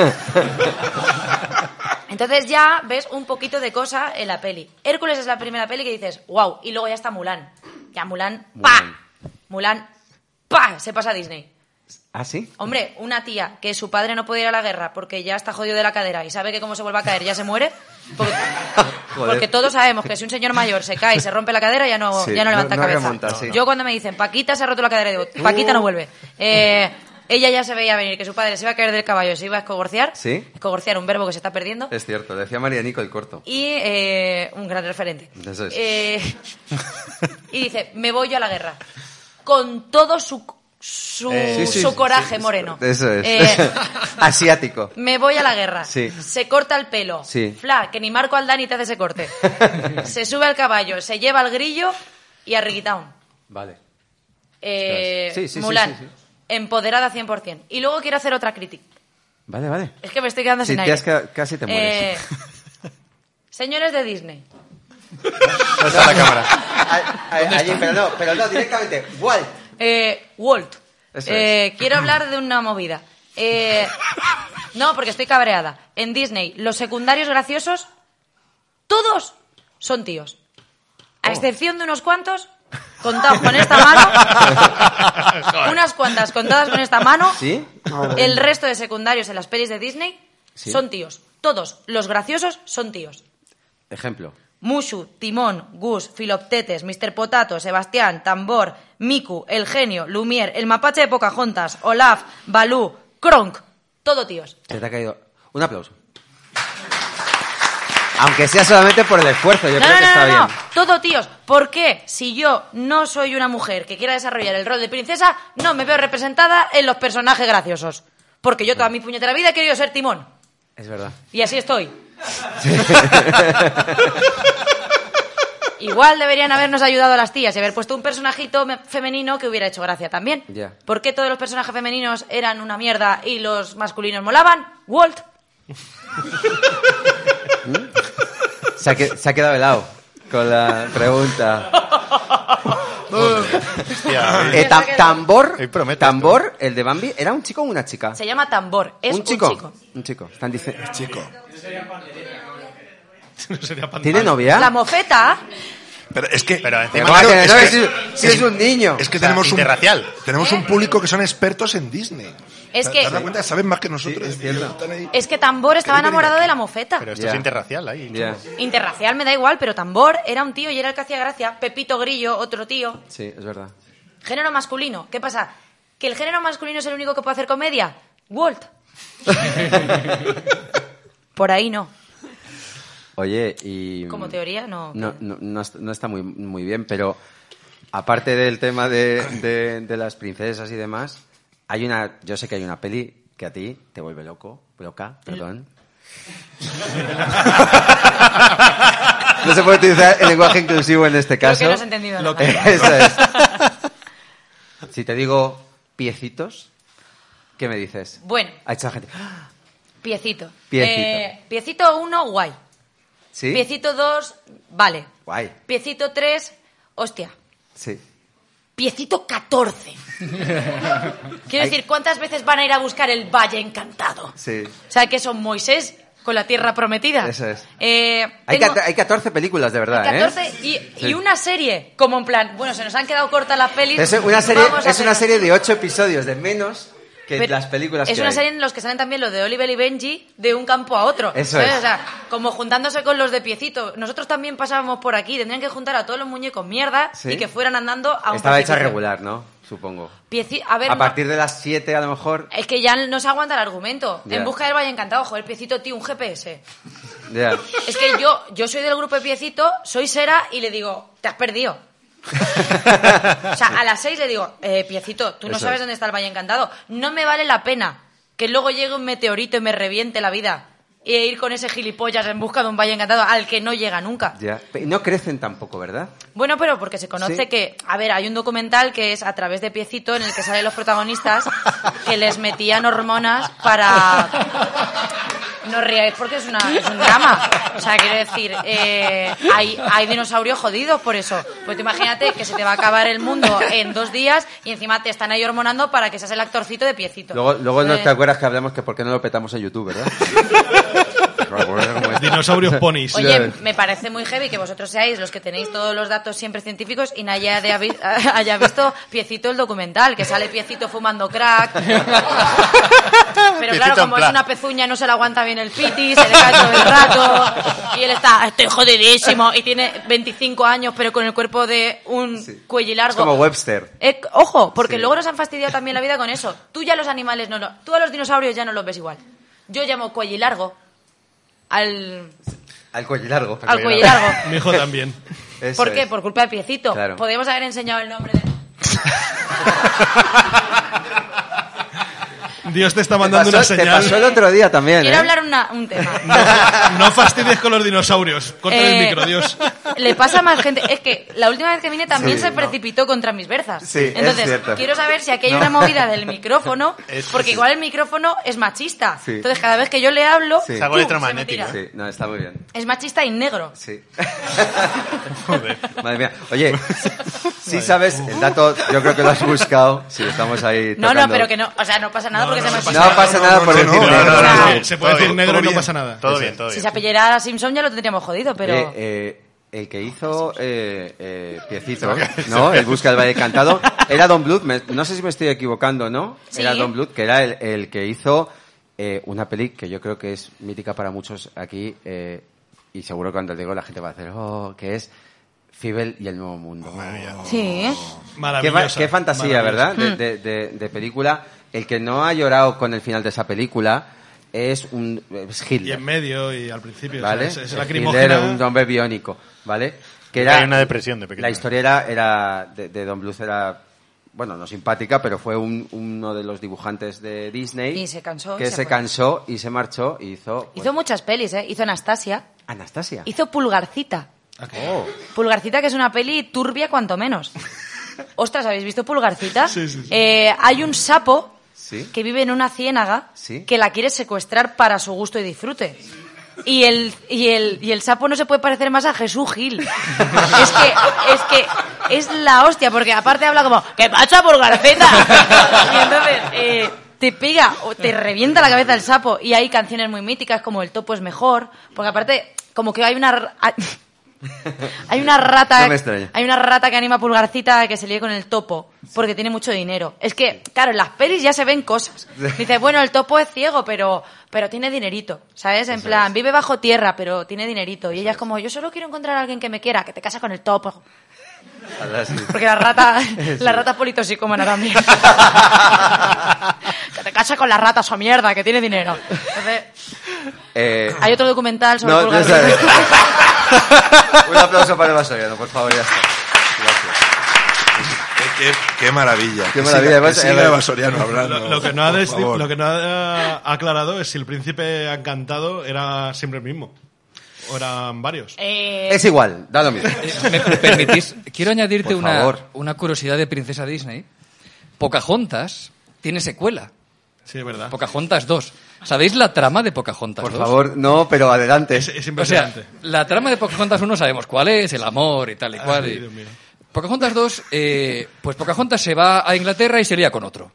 Entonces ya ves un poquito de cosa en la peli. Hércules es la primera peli que dices, wow, y luego ya está Mulan. Ya Mulan, ¡pa! Mulan, ¡pa! Se pasa a Disney. ¿Ah, sí? Hombre, una tía que su padre no puede ir a la guerra porque ya está jodido de la cadera y sabe que como se vuelva a caer ya se muere. Porque, Joder. porque todos sabemos que si un señor mayor se cae y se rompe la cadera ya no, Sí, ya no no- levanta no cabeza. remonta, sí. Yo cuando me dicen, Paquita se ha roto la cadera, digo, Paquita no vuelve. Eh, ella ya se veía venir que su padre se iba a caer del caballo, se iba a escogorciar. Sí. Escogorciar, un verbo que se está perdiendo. Es cierto, decía María Nico el corto. Y eh, un gran referente. Eso es. Eh, y dice, me voy yo a la guerra. Con todo su, su, Eh, sí, sí, su sí, coraje sí, moreno. Eso es. Eh, Asiático. me voy a la guerra. Sí. Se corta el pelo. Sí. Fla, que ni Marco Aldani te hace ese corte. Se sube al caballo, se lleva el grillo y a Riquitown. Vale. Eh, Sí, sí, sí, Mulan, sí, sí. empoderada cien por ciento. Y luego quiero hacer otra crítica. Vale, vale. Es que me estoy quedando Sí, sin te aire. has quedado- casi te mueres. Eh, señores de Disney. No está la cámara. Ah, ah, allí, pero no, pero no, directamente. Walt. Eh, Walt. Eso Eh, quiero hablar de una movida. Eh, no, porque estoy cabreada. En Disney, los secundarios graciosos, todos son tíos. A excepción de unos cuantos, contados con esta mano. Unas cuantas contadas con esta mano. ¿Sí? El resto de secundarios en las pelis de Disney Sí. son tíos. Todos los graciosos son tíos. Ejemplo. Mushu, Timón, Gus, Filoptetes, mister Potato, Sebastián, Tambor, Miku, El Genio, Lumière, el mapache de Pocahontas, Olaf, Balú, Kronk. Todo tíos. Se te ha caído. Un aplauso. Aunque sea solamente por el esfuerzo, yo No, creo no, que no, está no, no, bien. todo tíos. ¿Por qué? Si yo no soy una mujer que quiera desarrollar el rol de princesa, no me veo representada en los personajes graciosos. Porque yo toda mi puñetera vida he querido ser Timón. Es verdad. Y así estoy. Igual deberían habernos ayudado a las tías y haber puesto un personajito me- femenino que hubiera hecho gracia también. Ya. ¿Por qué todos los personajes femeninos eran una mierda y los masculinos molaban? Walt. Se ha, que- se ha quedado helado con la pregunta. Hostia, Eh, ta- tambor, Ahí prometes, tambor, el de Bambi, ¿era un chico o una chica? Se llama Tambor. Es ¿Un un chico? chico. Un chico. Están diciendo. Chico. No sería pan- ¿Tiene novia? La mofeta. Pero es que... Pero encima- Pero, Claro, que no, es si, que- si es un niño. Es que O sea, tenemos un... interracial. Tenemos un público que son expertos en Disney. Es ¿Te- que- ¿Te das cuenta? Saben más que nosotros. Sí, es cierto. Están ahí. Es que Tambor estaba ¿Qué viene enamorado aquí? de la mofeta. Pero esto Ya. es interracial ahí. Ya. Interracial me da igual, pero Tambor era un tío y era el que hacía gracia. Pepito Grillo, otro tío. Sí, es verdad. Género masculino. ¿Qué pasa? ¿Que el género masculino es el único que puede hacer comedia? Walt. Por ahí no. Oye, y... Como teoría, no. No, no, no está, no está muy, muy bien, pero aparte del tema de, de, de las princesas y demás, hay una... Yo sé que hay una peli que a ti te vuelve loco, loca, perdón. No se puede utilizar el lenguaje inclusivo en este Creo caso. que no has entendido nada. Eso es. Si te digo piecitos, ¿qué me dices? Bueno, Ha hecho la gente... ¡Ah! piecito. Piecito. Eh, piecito uno, guay. ¿Sí? Piecito dos, vale. Guay. Piecito tres, hostia. Sí. Piecito catorce. Quiero decir, ¿cuántas veces van a ir a buscar el Valle Encantado? Sí. O sea, que son Moisés con la tierra prometida. Eso es. Eh, Hay, tengo- cat- hay catorce películas, de verdad, catorce ¿eh? y, Sí. y una serie, como en plan, bueno, se nos han quedado cortas las pelis. Es una serie, vamos a es una hacer- serie de ocho episodios, de menos que Pero las películas es que una hay. serie en los que salen también los de Oliver y Benji de un campo a otro. Eso ¿sabes? es. O sea, como juntándose con los de Piecito. Nosotros también pasábamos por aquí. Tendrían que juntar a todos los muñecos mierda Sí. y que fueran andando a un Estaba hecha precipicio. regular, ¿no? Supongo. Pieci- A ver, A no- partir de las siete, a lo mejor... es que ya no se aguanta el argumento. Ya. En busca del Valle Encantado, joder, Piecito, tío, un G P S. Ya. Es que yo, yo soy del grupo de Piecito, soy Sera y le digo, te has perdido. O sea, a las seis le digo, eh, Piecito, tú no Eso sabes es. dónde está el Valle Encantado. No me vale la pena que luego llegue un meteorito y me reviente la vida. E ir con ese gilipollas en busca de un Valle Encantado al que no llega nunca. Ya. Pe- No crecen tampoco, ¿verdad? Bueno, pero porque se conoce Sí. que, a ver, hay un documental que es a través de Piecito en el que salen los protagonistas que les metían hormonas para... No ríais porque es, una, es un drama. O sea, quiero decir, eh, hay, hay dinosaurios jodidos por eso. Pues tú imagínate que se te va a acabar el mundo en dos días y encima te están ahí hormonando para que seas el actorcito de Piecito. Luego, luego no Eh, te acuerdas que hablamos que por qué no lo petamos en YouTube, ¿verdad? Dinosaurios ponis. Oye, me parece muy heavy que vosotros seáis los que tenéis todos los datos siempre científicos y nadie haya, vi- haya visto Piecito el documental, que sale Piecito fumando crack. Pero Piecito claro, en como es plan. una pezuña no se le aguanta bien el piti, se le cae todo el rato y él está, estoy jodidísimo y tiene veinticinco años pero con el cuerpo de un Sí. cuello Es largo. como Webster. Eh, ojo, porque Sí. luego nos han fastidiado también la vida con eso. Tú ya los animales no lo... Tú a los dinosaurios ya no los ves igual. Yo llamo cuello largo al... Al cuello largo. al cuello largo. Mi hijo también. Eso ¿Por qué? es. Por culpa de Piecito. Claro. Podríamos haber enseñado el nombre de... Dios te está Te mandando pasó, una te señal. pasó el otro día también, Quiero ¿eh? hablar una- un tema. No fastidies con los dinosaurios. Corta Eh, el micro, Dios. Le pasa a más gente. Es que la última vez que vine también Sí, se no. precipitó contra mis berzas. Sí, es Entonces, cierto. quiero saber si aquí hay una movida del micrófono, Es- porque sí. igual el micrófono es machista. Sí. Entonces, cada vez que yo le hablo, Sí. Es algo ¡pum! electromagnético. se me tira. Sí, no, está muy bien. Es machista y negro. Sí. Joder. Madre mía. Oye, sí sabes, el dato, yo creo que lo has buscado. Sí, estamos ahí No, no, tocando. pero que no, o sea, no pasa nada No, porque no, sea no machista. No pasa nada no, por no, decir no, negro. no, no, no. Se puede Todo decir bien, negro todo y no bien. pasa nada. Todo bien, todo Si bien. se apellara a Simpson ya lo tendríamos jodido, pero... Oye, eh, el que hizo eh, eh, Piecito, ¿no? El Busca del Valle Encantado, era Don Bluth. Me- no sé si me estoy equivocando, ¿no? Sí. Era Don Bluth, que era el, el que hizo eh, una peli que yo creo que es mítica para muchos aquí, eh, y seguro que cuando le digo la gente va a hacer, oh, que es Fievel y el Nuevo Mundo. Sí. Qué, fa- Maravillosa. qué fantasía, maravillosa. ¿verdad? De, de- de- de película. El que no ha llorado con el final de esa película es un es Y Hitler, en medio y al principio. ¿vale? o sea, es, es El lacrimógena. Hitler, un hombre biónico, ¿vale? Que Hay una depresión de pequeño. La historia era, era de, de Don Bluth era, bueno, no simpática, pero fue un- uno de los dibujantes de Disney. Y se cansó y Que se se, fue. cansó y se marchó y hizo... pues, Hizo muchas pelis, ¿eh? Hizo Anastasia. Anastasia. Hizo Pulgarcita. Oh, Pulgarcita, que es una peli turbia cuanto menos. Ostras, ¿habéis visto Pulgarcita? Sí, sí, sí. Eh, hay un sapo sí. que vive en una ciénaga Sí. que la quiere secuestrar para su gusto y disfrute. Y el, y el, y el sapo no se puede parecer más a Jesús Gil. Es que, es que es la hostia, porque aparte habla como, ¿qué pasa, Pulgarcita? Y entonces, eh, te pega o te revienta la cabeza el sapo. Y hay canciones muy míticas como El topo es mejor, porque aparte, como que hay una... Hay una rata, No me extraña. hay una rata que anima a Pulgarcita que se líe con el topo porque tiene mucho dinero. Es que, claro, en las pelis ya se ven cosas. Dice, bueno, el topo es ciego, pero pero tiene dinerito, ¿sabes? En Eso plan, es. vive bajo tierra, pero tiene dinerito. Y ella es como, yo solo quiero encontrar a alguien que me quiera, que te casas con el topo. Ahora sí. Porque la rata, la rata es politoxicómana también. Que te casas con la rata, esa mierda, que tiene dinero. Entonces, Eh, hay otro documental sobre no, Pulgarcita. ya sabes. Un aplauso para el Vasoriano, por favor, ya está. Gracias. Qué, qué maravilla. Qué Que maravilla, siga- además, que siga eh, el Vasoriano hablando. Lo, lo que no ha por desdi- favor. lo que no ha aclarado es si el príncipe encantado era siempre el mismo. O eran varios. Eh, Es igual, da lo mismo. ¿Me permitís? Quiero añadirte Por una, favor. una curiosidad de Princesa Disney. Pocahontas tiene secuela. Sí, es verdad. Pocahontas dos. ¿Sabéis la trama de Pocahontas Por dos? favor, no, pero adelante. Es, es O sea, impresionante. la trama de Pocahontas uno sabemos cuál es, el amor y tal y cual. Ay, y- Dios mío. Pocahontas dos, eh, pues Pocahontas se va a Inglaterra y se lía con otro.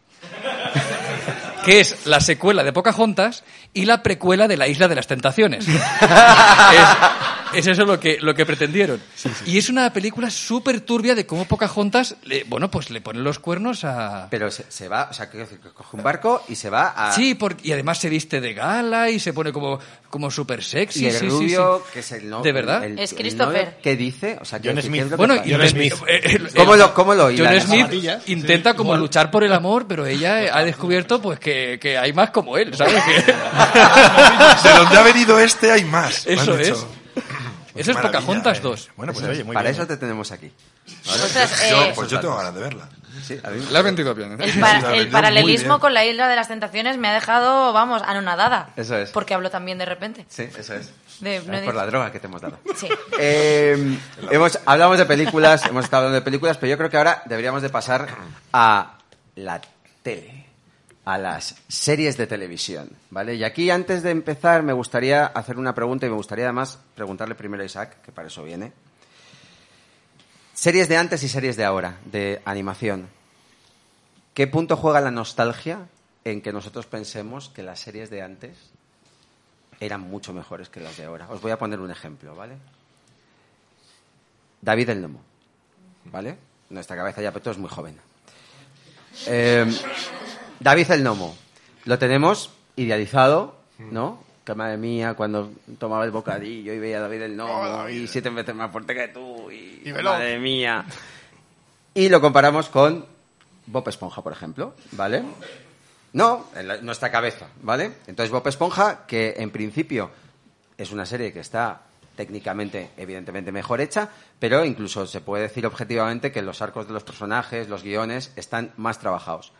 Que es la secuela de Pocahontas y la precuela de La Isla de las Tentaciones. es, es eso lo que, lo que pretendieron. Y es una película súper turbia de cómo Pocahontas, le, bueno, pues le ponen los cuernos a... Pero se, se va, o sea, quiero decir, que coge un barco y se va a... Sí, por- y además se viste de gala y se pone como, como súper sexy. Y el sí, sí, rubio, sí. que es el no, ¿De verdad? el- Es el Christopher. novio, ¿qué dice? O sea, John ¿qué- Smith. qué es lo que Bueno, pasa? y John John Smith. ¿Cómo lo- cómo lo hilan? John Las Smith zapatillas. intenta como luchar por el amor, pero ella ha descubierto pues que, que hay más como él, ¿sabes? Que- De donde ha venido este hay más. me han Eso dicho. es. Eso es Maravilla, Pocahontas eh. dos. Bueno, pues Eso es, oye, muy para bien. eso te tenemos aquí. Ostras, Yo, eh, pues yo tengo ganas de verla. Sí, a mí- La has vendido bien. ¿eh? El, Sí, pa- la el vendió muy paralelismo bien. con la Isla de las Tentaciones me ha dejado, vamos, anonadada. Eso es. Porque hablo también de repente. Sí, eso es. De- Es no he por dicho- la droga que te hemos dado. Sí. Eh, hemos, hablamos de películas, hemos estado hablando de películas, pero yo creo que ahora deberíamos de pasar a la tele, a las series de televisión, ¿vale? Y aquí, antes de empezar, me gustaría hacer una pregunta y me gustaría además preguntarle primero a Isaac, que para eso viene. Series de antes y series de ahora, de animación. ¿Qué punto juega la nostalgia en que nosotros pensemos que las series de antes eran mucho mejores que las de ahora? Os voy a poner un ejemplo, ¿vale? David el Nomo, ¿vale? Nuestra cabeza ya pero es muy joven. Eh, David el Nomo, lo tenemos idealizado, ¿no? Que madre mía, cuando tomaba el bocadillo y veía a David el Nomo y siete veces más fuerte que tú y, Y veloz. madre mía. Y lo comparamos con Bob Esponja, por ejemplo, ¿vale? No, en la- nuestra cabeza, ¿vale? Entonces Bob Esponja, que en principio es una serie que está técnicamente, evidentemente, mejor hecha, pero incluso se puede decir objetivamente que los arcos de los personajes, los guiones, están más trabajados.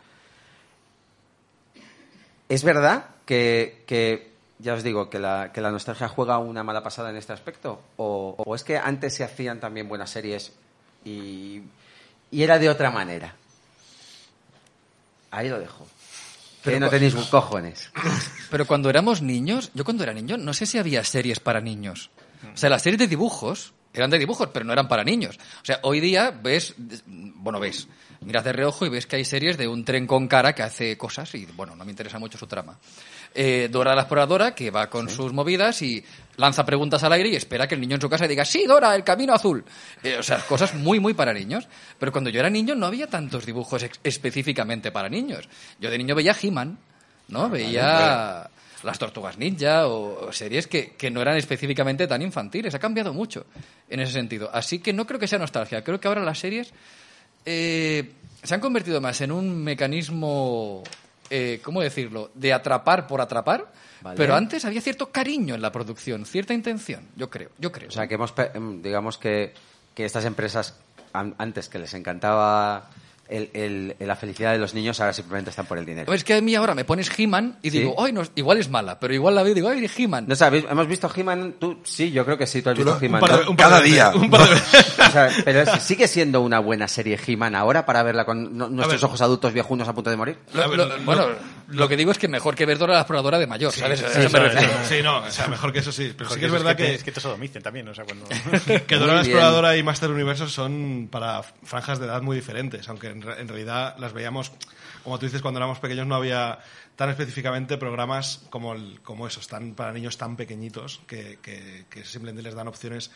¿Es verdad que, que ya os digo, que la, que la nostalgia juega una mala pasada en este aspecto? ¿O, o es que antes se hacían también buenas series y, y era de otra manera? Ahí lo dejo. Que Pero no cua- tenéis cojones. Pero cuando éramos niños, yo cuando era niño, no sé si había series para niños. O sea, las series de dibujos eran de dibujos, pero no eran para niños. O sea, hoy día ves, bueno, ves, miras de reojo y ves que hay series de un tren con cara que hace cosas y, bueno, no me interesa mucho su trama. Eh, Dora la exploradora, que va con sus movidas y lanza preguntas al aire y espera que el niño en su casa diga, sí, Dora, el camino azul. Eh, o sea, cosas muy, muy para niños. Pero cuando yo era niño no había tantos dibujos ex- específicamente para niños. Yo de niño veía He-Man, ¿no? Veía las Tortugas Ninja o, o series que, que no eran específicamente tan infantiles. Ha cambiado mucho en ese sentido. Así que no creo que sea nostalgia. Creo que ahora las series eh, se han convertido más en un mecanismo, eh, ¿cómo decirlo?, de atrapar por atrapar. Vale. Pero antes había cierto cariño en la producción, cierta intención, yo creo. Yo creo. O sea, que hemos, pe- em, digamos que, que estas empresas, an- antes que les encantaba el, el- la felicidad de los niños, ahora simplemente están por el dinero. Es que a mí ahora me pones He-Man y ¿Sí? digo, ay, no, igual es mala, pero igual la veo y digo, ay, He-Man. No sé, ¿habéis- ¿hemos visto He-Man? Tú, sí, yo creo que sí, tú has Tú visto lo- He-Man. Un par ¿no? de- un par Cada de día. veces, un par de veces. O sea, pero es- sigue siendo una buena serie He-Man ahora para verla con no- nuestros ver. ojos adultos viejunos a punto de morir. Lo- A ver, lo- lo- bueno, lo que digo es que mejor que ver Dora la exploradora de mayor, ¿sabes? A eso me ¿sabes? refiero. Sí, no, o sea, mejor que eso sí. Pero sí Porque que es eso verdad que, que, es que te sodomicen también, o sea, cuando... que Dora la Muy bien. Exploradora y Master Universo son para franjas de edad muy diferentes, aunque en, re- en realidad las veíamos, como tú dices, cuando éramos pequeños no había tan específicamente programas como, el- como esos, tan, para niños tan pequeñitos que, que, que simplemente les dan opciones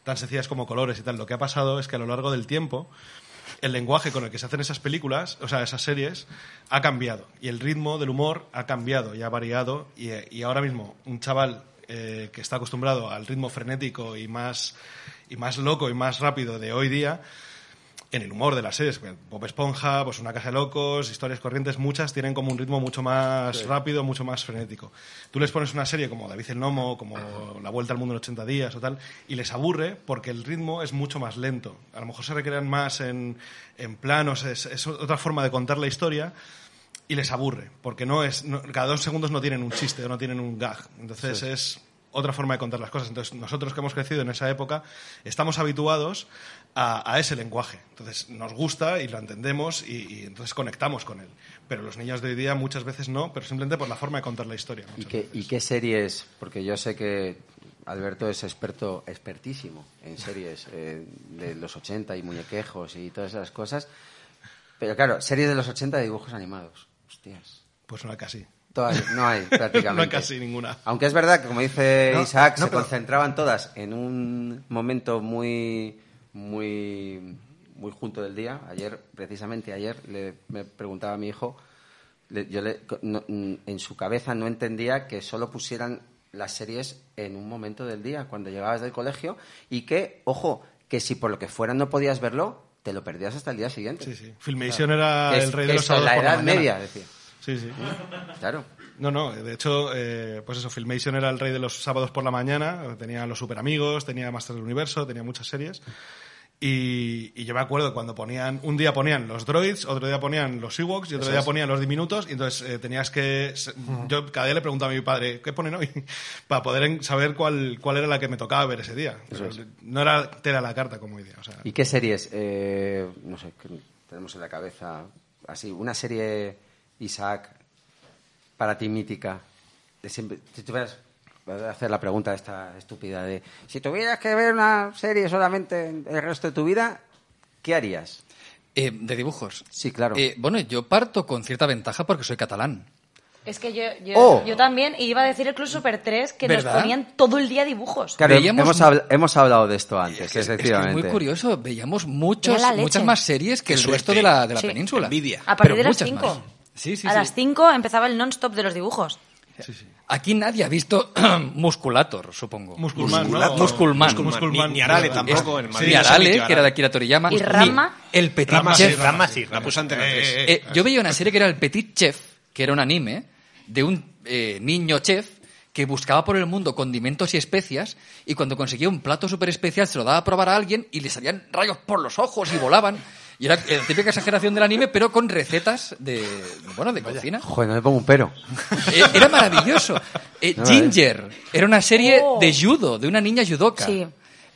tan sencillas como colores y tal. Lo que ha pasado es que a lo largo del tiempo el lenguaje con el que se hacen esas películas, o sea, esas series, ha cambiado. Y el ritmo del humor ha cambiado y ha variado. Y, y ahora mismo un chaval eh, que está acostumbrado al ritmo frenético y más, y más loco y más rápido de hoy día, en el humor de las series, Bob Esponja, pues Una casa de locos, Historias corrientes, muchas tienen como un ritmo mucho más sí. rápido, mucho más frenético. Tú les pones una serie como David el Nomo, como La vuelta al mundo en ochenta días o tal, y les aburre porque el ritmo es mucho más lento. A lo mejor se recrean más en, en planos, es, es otra forma de contar la historia, y les aburre, porque no es no, cada dos segundos no tienen un chiste o no tienen un gag. Entonces sí. es otra forma de contar las cosas. Entonces nosotros que hemos crecido en esa época estamos habituados a, a ese lenguaje. Entonces nos gusta y lo entendemos y, y entonces conectamos con él. Pero los niños de hoy día muchas veces no, pero simplemente por la forma de contar la historia. ¿Y qué, ¿Y qué series? Porque yo sé que Alberto es experto, expertísimo en series eh, de los ochenta y muñequejos y todas esas cosas. Pero claro, series de los ochenta de dibujos animados. Hostias. Pues no hay casi. Todas, no hay prácticamente. No hay casi ninguna. Aunque es verdad que, como dice no, Isaac, no, se pero... concentraban todas en un momento muy, muy, muy junto del día. Ayer, precisamente ayer, le, me preguntaba a mi hijo, le, yo le, no, en su cabeza no entendía que solo pusieran las series en un momento del día, cuando llegabas del colegio, y que, ojo, que si por lo que fuera no podías verlo, te lo perdías hasta el día siguiente. Sí, sí. Filmation era que el rey de los es sábados la por la edad mañana. media, decía. Sí, sí. Claro. No, no, de hecho, eh, pues eso, Filmation era el rey de los sábados por la mañana, tenía Los Super Amigos, tenía Masters del Universo, tenía muchas series. Y, y yo me acuerdo cuando ponían, un día ponían los droids, otro día ponían los Ewoks y otro eso día es. ponían los diminutos, y entonces eh, tenías que, yo cada día le preguntaba a mi padre, ¿qué ponen hoy? Para poder saber cuál, cuál era la que me tocaba ver ese día. Pero es. No era tela a la carta como hoy día. O sea. ¿Y qué series? Eh, no sé, ¿qué tenemos en la cabeza? Así, una serie, Isaac, para ti mítica. De siempre, si tuvieras, voy a hacer la pregunta esta estúpida de, si tuvieras que ver una serie solamente el resto de tu vida, ¿qué harías? Eh, ¿De dibujos? Sí, claro. Eh, bueno, yo parto con cierta ventaja porque soy catalán. Es que yo, yo, Oh. yo también, y iba a decir el Club Super tres, que ¿verdad? nos ponían todo el día dibujos. Claro, Veíamos- hemos, habl- hemos hablado de esto antes, Es que es efectivamente. muy curioso, veíamos muchos, Era la leche. muchas más series que Qué el suerte. resto de la, de la Sí. península. Envidia. A partir Pero de las muchas cinco. más. Sí, sí, a sí. las cinco empezaba el non-stop de los dibujos. Sí, sí. Aquí nadie ha visto Musculator, supongo. Musculman, ¿no? Musculator. Musculman. Musculman. Ni, ni Arale Es- tampoco. en Madrid Ni no se Arale, emitió que era de Akira Toriyama. ¿Y ni Ranma? El Petit Ranma sí, Chef. Ranma sí. La puso Antena tres. Eh, eh, Eh, yo veía una serie que era El Petit Chef, que era un anime de un eh, niño chef que buscaba por el mundo condimentos y especias, y cuando conseguía un plato súper especial se lo daba a probar a alguien y le salían rayos por los ojos y volaban. Y era la típica exageración del anime, pero con recetas de, bueno, de cocina. Joder, no le pongo un pero. Eh, era maravilloso. Eh, No, Ginger era una serie Oh. de judo, de una niña judoka. Sí.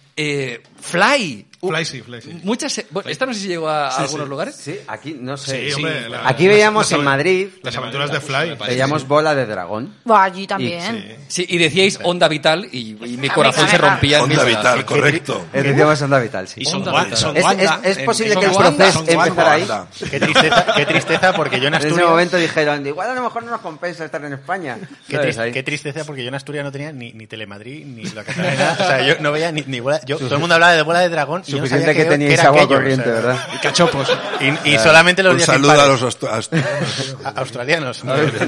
Eh, Fly. Uh, Fly sí, Fly sí. Muchas, se- bueno, esta no sé si llegó a, a Sí, algunos sí. lugares. Sí, aquí no sé. Sí, hombre, la- Aquí las- veíamos las- en Madrid, Las aventuras de Fly. veíamos Bola de Dragón. Buah, allí también. Sí. Sí, y decíais onda vital y, y mi corazón venga, se venga. rompía en mil Onda pedazos. vital, correcto. Eh, Decíamos Onda Vital, sí. Y son, Onda Wa- Vital. son Es- Wanda, es- es en- posible son que el Wanda, proceso son Wanda. empezara ahí. Wanda. Qué tristeza, qué tristeza porque yo en En ese Asturias... momento dijeron, igual a lo mejor no nos compensa estar en España. Qué, ¿Sabes? tris- Ahí. qué tristeza porque yo en Asturias no tenía ni, ni Telemadrid ni la Catalana. O sea, yo no veía ni, ni bola. Yo, todo el mundo hablaba de bola de dragón y yo no Suficiente sabía que qué- teníais qué era agua aquello, corriente, o sea, ¿verdad? Y cachopos. Y, y solamente los Un días saludo a impares. los astu- astu- A- australianos.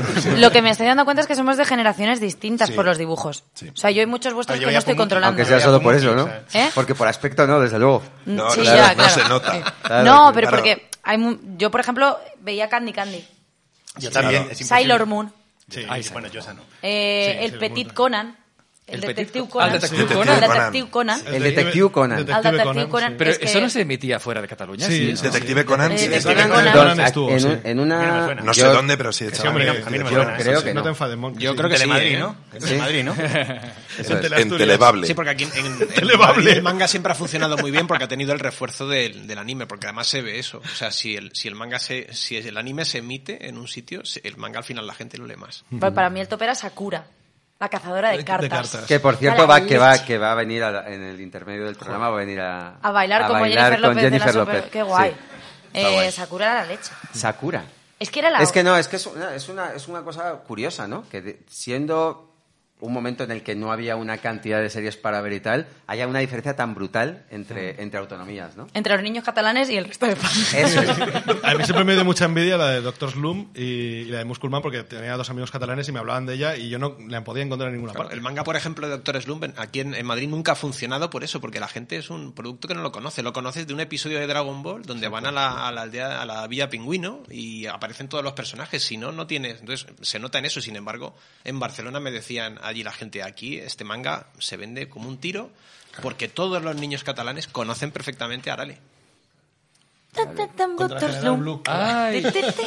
Lo que me estoy dando cuenta es que somos de generaciones distintas Sí. por los dibujos. Sí. O sea, yo hay muchos vuestros Ah, yo que no veía estoy Pumuckl, controlando. Aunque sea Veía solo por Pumuckl, eso, ¿no? o sea. ¿Eh? Porque por aspecto no, desde luego. No, Sí, claro, ya, no claro. se nota. Sí. Claro, No, pero claro. porque hay mu- yo, por ejemplo, veía Candy Candy, Yo también. Claro. Es imposible. Sailor Moon, Sí, bueno, yo esa no. eh, Sí, el sí, Petit el Conan, el, El detective Petit- Conan, Ah, el detective el Conan. detective Conan. El detective Conan. Al detective Conan. Pero Es que- eso no se emitía fuera de Cataluña. Sí, Sí, Detective Conan. Eh, sí, Detective Detective Conan. Conan. Conan estuvo, en, sí. un- en A mí no me una... suena. No sé yo- dónde, pero sí Sí, echaba. hombre, a mí no me yo suena, creo sí, que no no. te enfades, Mon. Yo Sí. creo que sí, Telemadrid, ¿eh? ¿no? Sí. Telemadrid, ¿no? Eso En es. Tele- En Telebable. Sí, porque aquí en, en, en Elevable. Madrid el manga siempre ha funcionado muy bien porque ha tenido el refuerzo del, del anime, porque además se ve eso. O sea, si el, si el manga se, si el anime se emite en un sitio, se- el manga al final la gente lo lee más. Pues para mí el top era Sakura, la cazadora de De- de cartas. cartas. Que por cierto A la va que va leche. que va a venir a la- en el intermedio del programa va a venir a A bailar como bailar Jennifer con López de la Jennifer Super- López. Qué guay. Sí. Eh, guay. Sakura era la leche. Sakura. Es que era la... Es que no, es que es una, es una, es una cosa curiosa, ¿no? Que de- siendo un momento en el que no había una cantidad de series para ver y tal, haya una diferencia tan brutal entre, entre autonomías, ¿no? Entre los niños catalanes y el resto de España. Eso es. A mí siempre me dio mucha envidia la de Doctor Slump y, y la de Musculman porque tenía dos amigos catalanes y me hablaban de ella y yo no la podía encontrar en ninguna Claro, parte. el manga, por ejemplo, de Doctor Slump, aquí en, en Madrid nunca ha funcionado por eso, porque la gente es un producto que no lo conoce. Lo conoces de un episodio de Dragon Ball donde van a la, a la aldea, a la Villa Pingüino y aparecen todos los personajes. Si no, no tienes. Entonces, se nota en eso. Sin embargo, en Barcelona me decían allí la gente, aquí este manga se vende como un tiro porque todos los niños catalanes conocen perfectamente a Arale. Contra General Blue. Ay,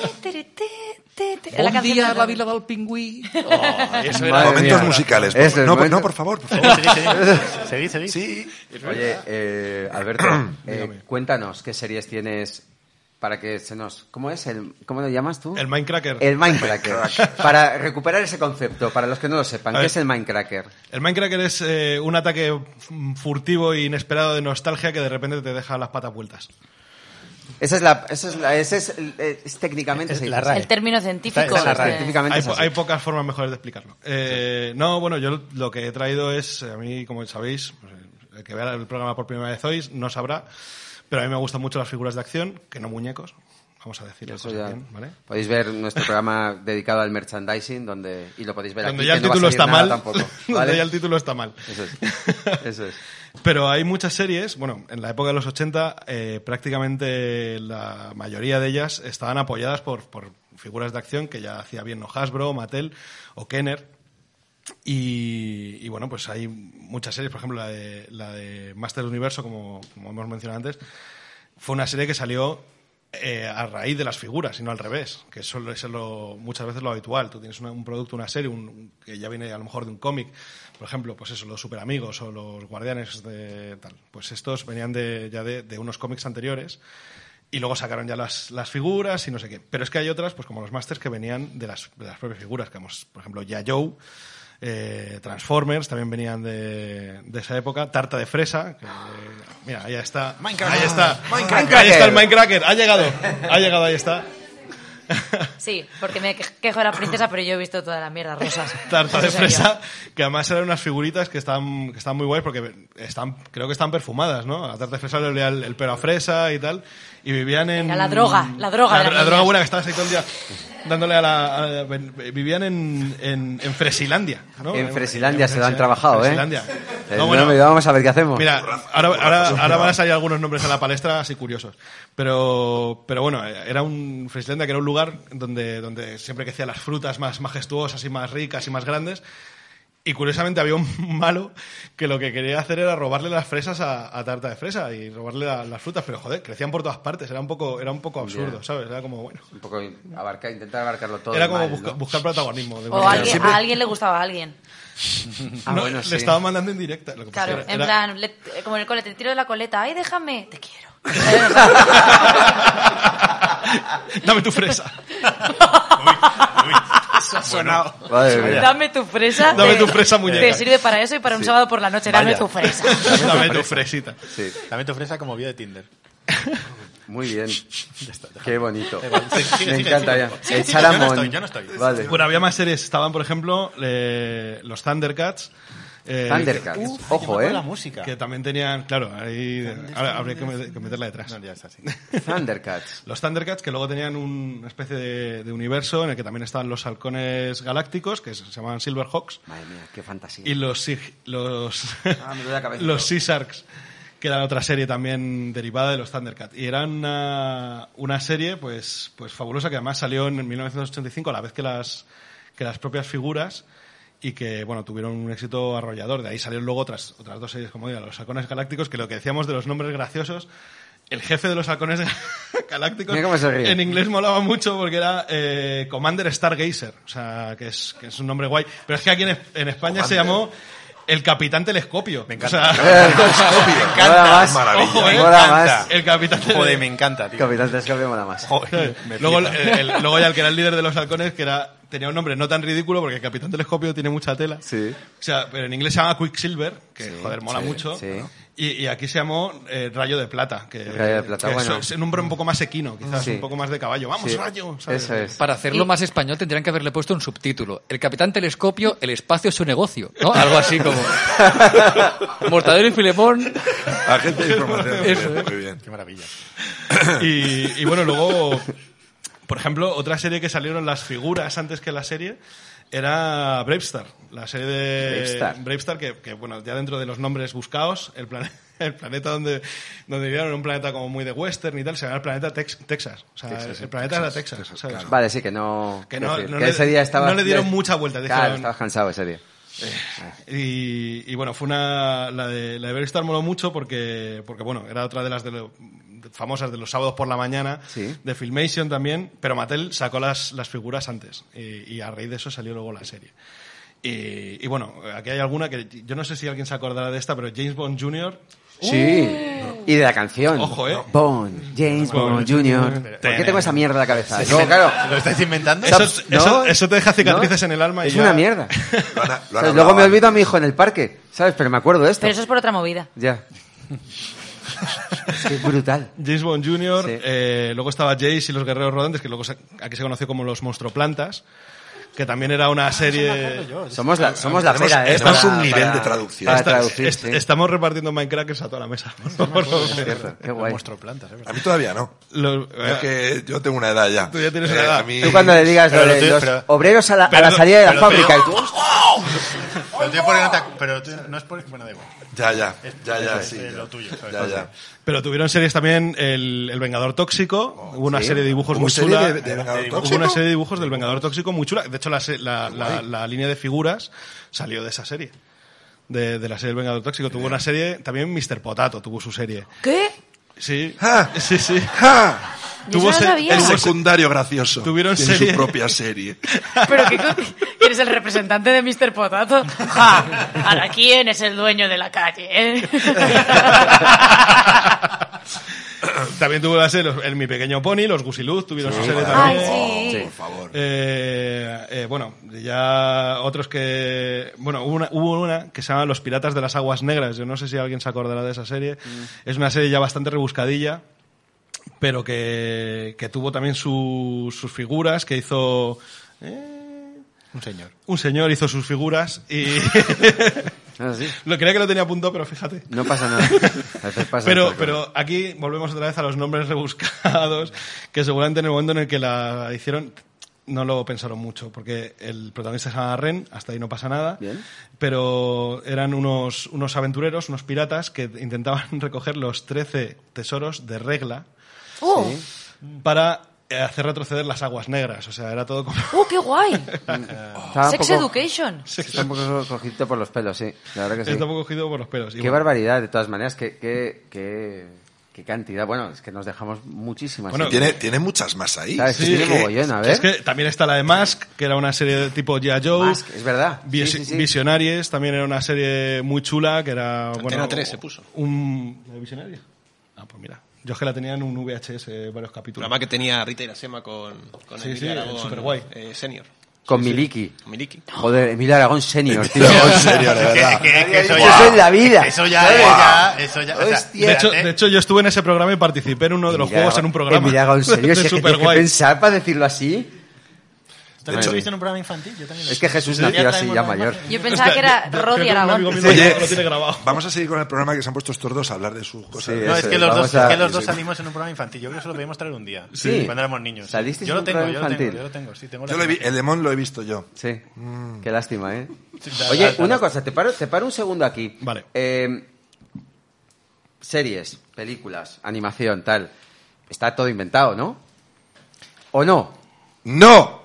La bon canción dia, de- la vila del pingüí. Oh, eso era... Madre Momentos mía. musicales. Eso es no, momento- no, por favor, por favor. Seguid, seguid. Sí. Oye, eh, Alberto, eh, cuéntanos qué series tienes para que se nos... ¿Cómo es? El, ¿Cómo lo llamas tú? El Mindcracker. El Mindcracker. Para recuperar ese concepto, para los que no lo sepan, A ¿qué ver. es el Mindcracker? El Mindcracker es eh, un ataque f- furtivo e inesperado de nostalgia que de repente te deja las patas vueltas. Esa es la... Esa es, la, ese es, el- es técnicamente... Es se la dice R A E. así. El término científico. Está- está la es R A E. de- Científicamente Hay, es po- así. hay pocas formas mejores de explicarlo. Eh, no, bueno, yo lo que he traído es, a mí, como sabéis, pues, el que vea el programa por primera vez hoy no sabrá, pero a mí me gustan mucho las figuras de acción, que no muñecos. Vamos a decir las Eso cosas ya- bien, ¿vale? Podéis ver nuestro programa dedicado al merchandising donde y lo podéis ver Donde aquí, ya el que no va a título salir está nada mal, tampoco, donde ¿vale? ya el título está mal. Eso es. Eso es. Pero hay muchas series, bueno, en la época de los ochenta eh, prácticamente la mayoría de ellas estaban apoyadas por, por figuras de acción que ya hacía bien no Hasbro, Mattel o Kenner. Y, y bueno, pues hay muchas series, por ejemplo la de, la de Master Universo, como, como hemos mencionado antes, fue una serie que salió eh, a raíz de las figuras y no al revés, que eso es lo, muchas veces lo habitual. Tú tienes una- un producto, una serie, un, un- que ya viene a lo mejor de un cómic, por ejemplo, pues eso, los Super Amigos o los Guardianes de tal. Pues estos venían de, ya de, de unos cómics anteriores y luego sacaron ya las, las figuras y no sé qué. Pero es que hay otras, pues como los Masters, que venían de las, de las propias figuras, que hemos, por ejemplo, Ya Joe, eh, Transformers, también venían de, de esa época, Tarta de Fresa, que, mira, ahí está, ahí está, ahí está el Mindcracker, ha llegado, ha llegado, ahí está. Sí, porque me que- quejo de la princesa, pero yo he visto todas las mierdas rosas. Tarta de Eso soy yo. fresa, que además eran unas figuritas que están, que están muy guays porque están, creo que están perfumadas, ¿no? A la tarta de fresa le olía el, el pelo a fresa y tal. Y vivían en... Era la droga, la droga La, de las la droga niñas. buena que estabas ahí todo el día dándole a la... a- vivían en, en, en Fresilandia, ¿no? En Fresilandia se lo han Fresi- trabajado, ¿eh? Fresilandia. Eh, No, bueno, no, vamos a ver qué hacemos. Mira, ahora, ahora, ahora van a salir algunos nombres a la palestra así curiosos. Pero, pero bueno, era un Fresilandia que era un lugar donde, donde siempre crecían las frutas más majestuosas y más ricas y más grandes. Y curiosamente había un malo que lo que quería hacer era robarle las fresas a, a Tarta de Fresa y robarle la- las frutas, pero joder, crecían por todas partes, era un poco, era un poco absurdo, Ya. ¿sabes? Era como, bueno, Un poco abarcar, intentar abarcarlo todo. era como mal, busca- ¿no? buscar protagonismo. de O cualquier- alguien, siempre- a alguien le gustaba a alguien. Ah, No, bueno, le sí. estaba mandando en directa. Lo que pasa Claro, era- en era- plan, le- como en el cole, te tiro de la coleta, ay, déjame, te quiero. Dame tu fresa. Eso ha sonado. Madre mía. Dame tu fresa. Dame te- tu fresa, muñeca. Te sirve para eso y para un sábado por la noche. Dame Vaya. tu fresa. Dame tu fresita. Sí, También te ofrece como bio de Tinder. muy bien. Qué bonito. Sigue, sigue, Me sigue, encanta sigue. ya. Sí, sí, Echar yo a no Mon. estoy, yo no estoy. Vale. Bueno, había más series. Estaban, por ejemplo, eh, los Thundercats. eh, Thundercats. Uf, Ojo, yo me acuerdo ¿eh? la música. Que también tenían, claro, ahí ahora habría que, me- que meterla detrás. No, ya es así. Thundercats. Los Thundercats, que luego tenían un- una especie de, de universo en el que también estaban los halcones galácticos, que se llamaban Silverhawks, Madre mía, qué fantasía. y los Sig- los, Ah, me duele la cabeza. los Sea Sharks, que eran otra serie también derivada de los Thundercats. Y eran una, una serie pues, pues fabulosa que además salió en mil novecientos ochenta y cinco, a la vez que las, que las propias figuras, y que bueno tuvieron un éxito arrollador. De ahí salieron luego otras, otras dos series, como digo, los halcones galácticos, que lo que decíamos de los nombres graciosos, el jefe de los halcones galácticos Mira cómo se ríe. en inglés molaba mucho porque era eh, Commander Stargazer, o sea, que es, que es un nombre guay. Pero es que aquí en, en España se llamó el Capitán Telescopio. Me encanta. O sea, Eh, encanta. mola más. Maravilla. ojo, eh, Mola más. el Capitán Joder, me encanta, tío. Pues Capitán Telescopio mola más. Joder, me Luego, flipa. el, el- luego ya el que era el líder de los halcones, que era tenía un nombre no tan ridículo porque el Capitán Telescopio tiene mucha tela. Sí. O sea, pero en inglés se llama Quicksilver, que Sí, joder, mola sí, mucho. sí. Y, y aquí se llamó eh, Rayo de Plata. Que, Rayo de Plata, que bueno. Es un nombre un poco más equino, quizás Sí. un poco más de caballo. ¡Vamos, Sí. Rayo! ¿sabes? Eso es. Para hacerlo más español tendrían que haberle puesto un subtítulo. El Capitán Telescopio, el espacio es su negocio, ¿no? Algo así como... Mortadelo y Filemón. Agente de información. Muy Eso, bien, ¿eh? muy bien. Qué maravilla. Y, y bueno, luego, por ejemplo, otra serie que salieron las figuras antes que la serie era Bravestar, la serie de Bravestar. Bravestar, que, que, bueno, ya dentro de los nombres buscados, el, plane- el planeta donde, donde vivían era un planeta como muy de western y tal, se llama el planeta Tex- Texas. O sea, Texas, el planeta Texas, era Texas, Texas, ¿sabes? claro. Vale, sí, que no... Que quiero no- decir, no que le- ese día estaba... no le dieron mucha vuelta, Claro, dijeron- estabas cansado ese día. Y, y bueno, fue una la de la de Bravestar moló mucho porque porque bueno, era otra de las de lo- de- famosas de los sábados por la mañana, Sí. de Filmation también, pero Mattel sacó las, las figuras antes y, y a raíz de eso salió luego la serie. Y, y bueno, aquí hay alguna que yo no sé si alguien se acordará de esta, pero James Bond junior Sí. Y de la canción. Ojo, ¿eh? Bond, James Bond junior ¿Por qué tengo esa mierda en la cabeza? Sí, No, sí. claro. ¿Lo estáis inventando? Eso, ¿no? eso, eso te deja cicatrices ¿No? en el alma. Y Es ya- una mierda. Lo han- lo han ¿Sabes? hablado Luego me antes. olvido a mi hijo en el parque, ¿sabes? Pero me acuerdo de esto. Pero eso es por otra movida. Ya. Es que es brutal. James Bond junior, Sí. eh, luego estaba Jace y los Guerreros Rodantes, que luego se- aquí se conoció como los Monstroplantas, que también era una serie... Somos la, somos la Tenemos- pera, ¿eh? estamos Para- un nivel para- de traducción. Para Esta- traducir, est- sí. Estamos repartiendo Minecrackers a toda la mesa. Es cierto, qué guay. Monstruo plantas, ¿eh? A mí todavía no. Los- Es que yo tengo una edad ya. Tú ya tienes una Eh, edad. a mí- Tú cuando le digas Pero lo lo de tú- los pero- obreros a la, a la pero- pero- salida de la pero- fábrica y tú... Pero tú porque no te ac- pero tú no es por... Bueno, da igual. Ya, ya, Es- ya, ya, es sí. de ya. lo tuyo, ¿sabes? Ya, ya. Pero tuvieron series también el, el Vengador Tóxico, hubo una sí. serie de dibujos ¿Hubo muy serie chula. de- de Vengador Hubo Tóxico? una serie de dibujos del Vengador Tóxico muy chula. De hecho, la, se- la, la, la línea de figuras salió de esa serie. De, de la serie del Vengador Tóxico. Tuvo una serie, también mister Potato tuvo su serie. ¿Qué? Sí, ¡Ja! sí, sí. ¡Ja! Yo eso no se- sabía. El tuvo se- secundario gracioso. Tuvieron Tiene serie- su propia serie. ¿Pero qué co- ¿Eres el representante de mister Potato? ¡Ja! Ahora, ¿quién es el dueño de la calle, eh? También tuvo la serie los- el Mi Pequeño Pony, los Gusiluz tuvieron su serie Ay, también. sí. Sí. Por favor. Eh, eh, bueno, ya otros que... Bueno, hubo una, hubo una que se llama Los Piratas de las Aguas Negras. Yo no sé si alguien se acordará de esa serie. Es una serie ya bastante rebuscadilla, pero que, que tuvo también su- sus figuras, que hizo... eh, Un señor. un señor hizo sus figuras y... Ah, sí. Lo creía que lo tenía a punto, pero fíjate. No pasa nada. A veces pasa Pero, esto, pero aquí volvemos otra vez a los nombres rebuscados, que seguramente en el momento en el que la hicieron no lo pensaron mucho, porque el protagonista se llama Ren, hasta ahí no pasa nada, Bien. pero eran unos, unos aventureros, unos piratas, que intentaban recoger los trece tesoros de Regla ¡Oh! para eh, hacer retroceder las aguas negras. O sea, era todo como... ¡Oh, qué guay! Estaba un Sex poco- Education. Está un poco cogido por los pelos, sí. La verdad que sí. Está un poco cogido por los pelos. Y Qué bueno, barbaridad, de todas maneras, qué, qué, qué, qué cantidad. Bueno, es que nos dejamos muchísimas. Bueno, ¿eh? Tiene, tiene muchas más ahí. ¿Sabes? sí, tiene que- mogollón, a ver. Es que también está la de Mask, que era una serie de tipo G I. Joe. Mask, es verdad. Vis- Sí, sí, sí. Visionaries también era una serie muy chula que era Antena bueno tres se puso. un ¿la de Visionaries? Ah, pues mira, yo es que la tenía en un V H S varios capítulos. Programa que tenía Rita Irasema con, con Sí, Emilia sí, Aragón, superguay. eh, senior. Con Miliki. Miliki. Joder, Emilio Aragón senior, tío. En serio, de verdad. Que- que- que eso Eso ya- es la vida. Eso ya, ¿Sabes? ya, eso ya. O sea, Hostia. de hecho, fíjate, de hecho, yo estuve en ese programa y participé en uno de los Emilio juegos en un programa. Emilio Aragón senior, De si es que tienes que Superguay. pensar para decirlo así. ¿tú también Bueno. estuviste en un programa infantil? Yo también. Es que Jesús Sí, nació ya así, traemos ya la mayor. imagen. Yo pensaba que era Yo- Rodi yo tengo un amigo Aragón. mío Oye, que lo tiene grabado. vamos a seguir con el programa que se han puesto estos dos a hablar de sus cosas. Sí, No, es Eso que es, los vamos dos, a- es que los sí, dos sí. salimos en un programa infantil. Yo creo que eso lo debíamos traer un día. Sí. Cuando éramos niños. ¿Salisteis Yo en lo un tengo, programa yo lo tengo, infantil? yo lo tengo. Sí, tengo Yo las lo vi, imágenes. el Demon lo he visto yo. Sí. Qué lástima, ¿eh? Sí, da- Oye, da- da- una da- cosa, te paro, te paro un segundo aquí. Vale. Eh, series, películas, animación, tal. Está todo inventado, ¿no? ¿O no? ¡No!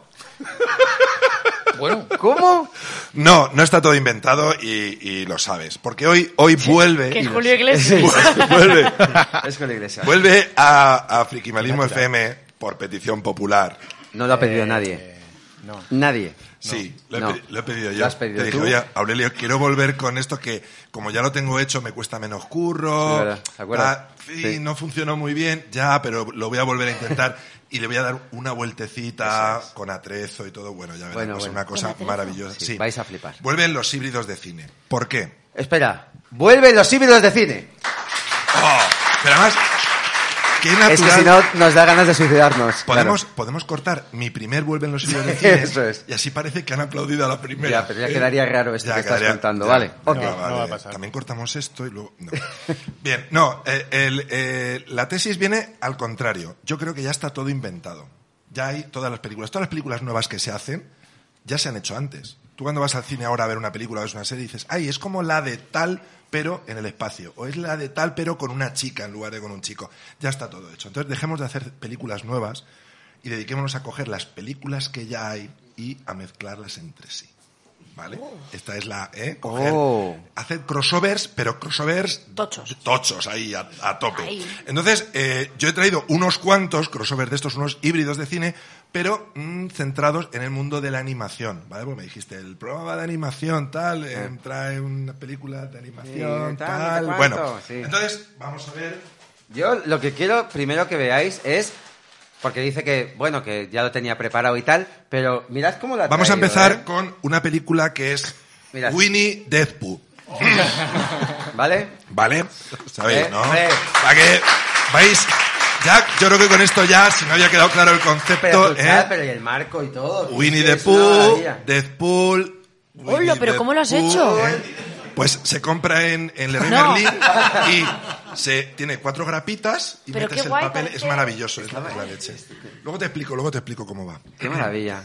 Bueno, ¿Cómo? No, no está todo inventado y, y lo sabes. Porque hoy, hoy vuelve... Que es Julio Iglesias. vuelve, Es con la iglesia. vuelve a, a Frikimalismo F M por petición popular. No lo ha pedido nadie. Eh, no. Nadie. Sí, lo he, No. pedi- lo he pedido yo. Lo has pedido Te dije, tú. oye, Aurelio, quiero volver con esto que, como ya lo tengo hecho, me cuesta menos curro. Sí, verdad, ¿te acuerdas? Ah, sí, Sí. no funcionó muy bien, ya, pero lo voy a volver a intentar y le voy a dar una vueltecita con atrezo y todo. Bueno, ya verás, Bueno, pues bueno. una cosa ¿Con atrezo? maravillosa. Sí, Sí. vais a flipar. Vuelven los híbridos de cine. ¿Por qué? Espera, Vuelven los híbridos de cine. Oh, pero además, qué natural. Es que si no, nos da ganas de suicidarnos. Podemos, claro. podemos cortar mi primer Vuelven los híbridos de cine. Eso es. Y así parece que han aplaudido a la primera. Ya, pero ya quedaría raro esto Ya que quedaría- estás contando, ya. vale. No, Ok. vale. No va a pasar. También cortamos esto y luego... no. Bien, no, eh, el, eh, la tesis viene al contrario. Yo creo que ya está todo inventado. Ya hay todas las películas. Todas las películas nuevas que se hacen ya se han hecho antes. Tú cuando vas al cine ahora a ver una película o ves una serie dices, ay, es como la de tal pero en el espacio. O es la de tal pero con una chica en lugar de con un chico. Ya está todo hecho. Entonces dejemos de hacer películas nuevas y dediquémonos a coger las películas que ya hay y a mezclarlas entre sí. ¿Vale? Esta es la... ¿eh? Coger, Oh. hacer crossovers, pero crossovers... Tochos. Tochos, ahí, a, a tope. Ahí. Entonces, eh, yo he traído unos cuantos crossovers de estos, unos híbridos de cine, pero mm, centrados en el mundo de la animación, ¿vale? Porque me dijiste, el programa de animación, tal, eh, trae una película de animación, Sí, tal, tal... no sé Bueno, cuánto, sí. entonces, vamos a ver... Yo lo que quiero primero que veáis es... Porque dice que, bueno, que ya lo tenía preparado y tal, pero mirad cómo la ha Vamos a traído, empezar ¿eh? con una película que es Mirad. Winnie the Pooh. ¿Vale? ¿Vale? ¿Sabéis, Eh, no? hombre. Para que vais... Ya, yo creo que con esto ya, si no había quedado claro el Pero concepto, escuchad, ¿eh? pero y el marco y todo. Winnie Es the que es una Pooh, maravilla. Deadpool... Hola, Winnie pero the ¿cómo lo has Pooh, hecho? ¿eh? Pues se compra en, en Leroy No. Merlin y se tiene cuatro grapitas y Pero metes qué el guay, papel. parece- Es maravilloso, es la, es la leche. Luego te explico, luego te explico cómo va. Qué maravilla.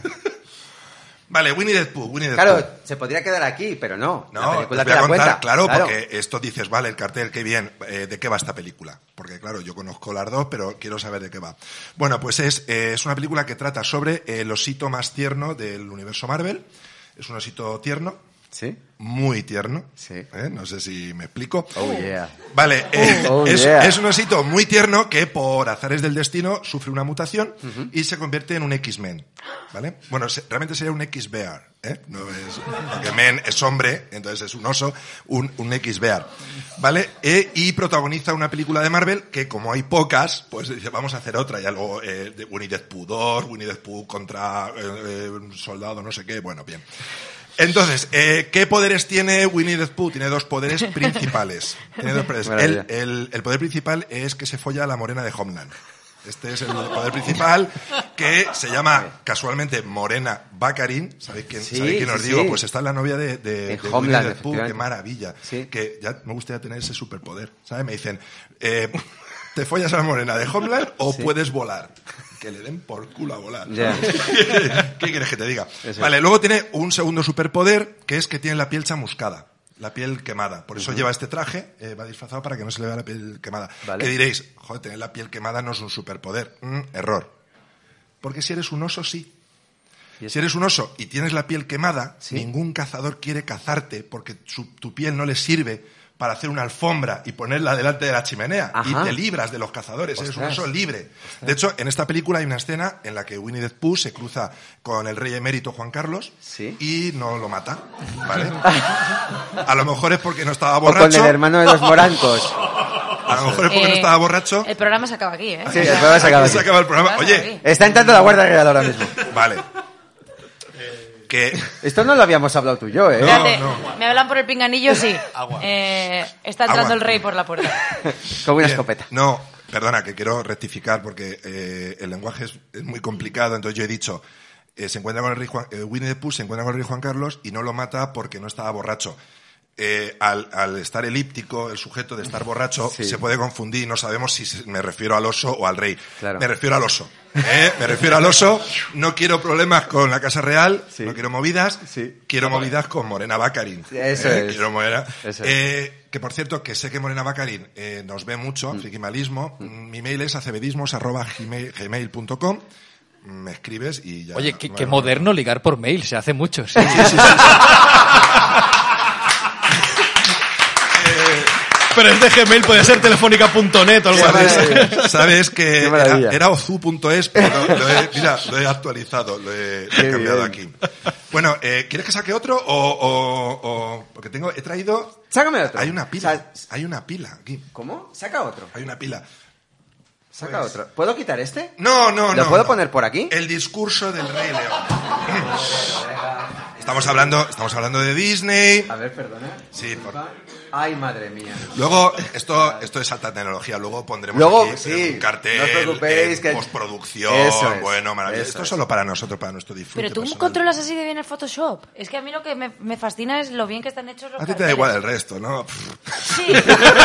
Vale, Winnie the Pooh, Winnie the Claro, Pooh. se podría quedar aquí, pero no. La No, película os te voy a la contar, cuenta. claro, porque esto dices, vale, el cartel, qué bien, eh, ¿de qué va esta película? Porque claro, yo conozco las dos, pero quiero saber de qué va. Bueno, pues es, eh, es una película que trata sobre el osito más tierno del universo Marvel. Es un osito tierno, ¿Sí? muy tierno. Sí. ¿eh? No sé si me explico. Oh, yeah. Vale, eh, Oh, es, yeah. es un osito muy tierno que por azares del destino sufre una mutación y se convierte en un X-Men. ¿Vale? Bueno, se- realmente sería un X-Bear. ¿eh? No es, porque Men es hombre, entonces es un oso, un, un X-Bear. ¿Vale? Eh, y protagoniza una película de Marvel que, como hay pocas, pues dice, vamos a hacer otra. Ya luego, eh, de Winnie the Pooh dos, Winnie the Pooh contra eh, eh, un soldado, no sé qué. Bueno, bien. Entonces, eh, ¿qué poderes tiene Winnie the Pooh? Tiene dos poderes principales. Tiene dos poderes. El, Maravilla. el- el poder principal es que se folla a la morena de Homeland. Este es el poder principal, que se llama casualmente Morena Baccarin. ¿Sabéis quién, Sí, ¿sabéis quién os sí, digo? sí. Pues está la novia de, de, En de Homeland, Winnie the Pooh. Qué efectivamente. maravilla. Sí. Que ya me gustaría tener ese superpoder. ¿Sabes? Me dicen, eh, ¿te follas a la morena de Homeland o Sí. puedes volar? Que le den por culo a volar. Ya. ¿Qué quieres que te diga? Eso Vale, es. luego tiene un segundo superpoder, que es que tiene la piel chamuscada. La piel quemada. Por eso lleva este traje, eh, va disfrazado para que no se le vea la piel quemada. Vale. Que diréis, joder, tener la piel quemada no es un superpoder. Mm, error. Porque si eres un oso, sí. ¿Y eso? Si eres un oso y tienes la piel quemada, Sí. ningún cazador quiere cazarte porque su- tu piel no le sirve para hacer una alfombra y ponerla delante de la chimenea. Ajá. Y te libras de los cazadores. Eres un Ostras. oso libre. De hecho, en esta película hay una escena en la que Winnie the Pooh se cruza con el rey emérito Juan Carlos Sí. y no lo mata. ¿Vale? A lo mejor es porque no estaba O con borracho. el hermano de los morancos. A lo mejor es porque no Eh, estaba borracho. El programa se acaba aquí, ¿eh? Sí, el programa se acaba Aquí aquí. se acaba el programa. Vamos Oye, aquí. Está entrando la Guardia Real ahora mismo. vale. Que Esto no lo habíamos hablado tú y yo, ¿eh? No, Espérate, no. me hablan por el pinganillo, sí. Agua. Eh, está entrando Agua. el rey por la puerta. Con una Bien. escopeta. No, perdona, que quiero rectificar porque eh, el lenguaje es, es muy complicado. Entonces yo he dicho, eh, se encuentra con el rey Juan, eh, Winnie the Pooh se encuentra con el rey Juan Carlos y no lo mata porque no estaba borracho. Eh, al, al estar elíptico, el sujeto de estar borracho, Sí. se puede confundir. No sabemos si se- me refiero al oso o al rey. Claro. Me refiero al oso. ¿eh? Me refiero al oso. No quiero problemas con la Casa Real. Sí. No quiero movidas. Sí. Quiero movidas con Morena Baccarin. Eso ¿eh? es. Quiero Morena. Eso es. Eh, que por cierto, que sé que Morena Baccarin eh, nos ve mucho, Mm. frikimalismo. Mi mail es acebedismos arroba gmail, gmail punto com. Me escribes y ya. Oye, qué, bueno, qué moderno ligar por mail, se hace mucho. Sí. Pero es de Gmail, puede ser telefónica punto net o algo ¿Sabes, así. sabes que Qué era, maravilla. era ozu punto es, pero lo, lo he, mira, lo he actualizado, lo he, lo he Qué cambiado bien. aquí. Bueno, eh, ¿quieres que saque otro o, o, o- porque tengo, he traído, Sácame otro. hay una pila, Sa- hay una pila aquí, ¿Cómo? Saca otro. hay una pila. Saca Pues- otro. ¿Puedo quitar este? No, no, no. ¿Lo puedo no. poner por aquí? El discurso del Rey León. Estamos hablando, estamos hablando de Disney. A ver, perdona. Sí, por- Ay, madre mía. Luego, esto, esto es alta tecnología. Luego pondremos Luego, aquí sí, un cartel, no os preocupéis eh, que- postproducción. Eso es, bueno, maravilloso. eso Esto es es. solo para nosotros, para nuestro disfrute. Pero tú personal. controlas así de bien el Photoshop. Es que a mí lo que me, me fascina es lo bien que están hechos los A ti te da carteles. igual el resto, ¿no? Pff. Sí.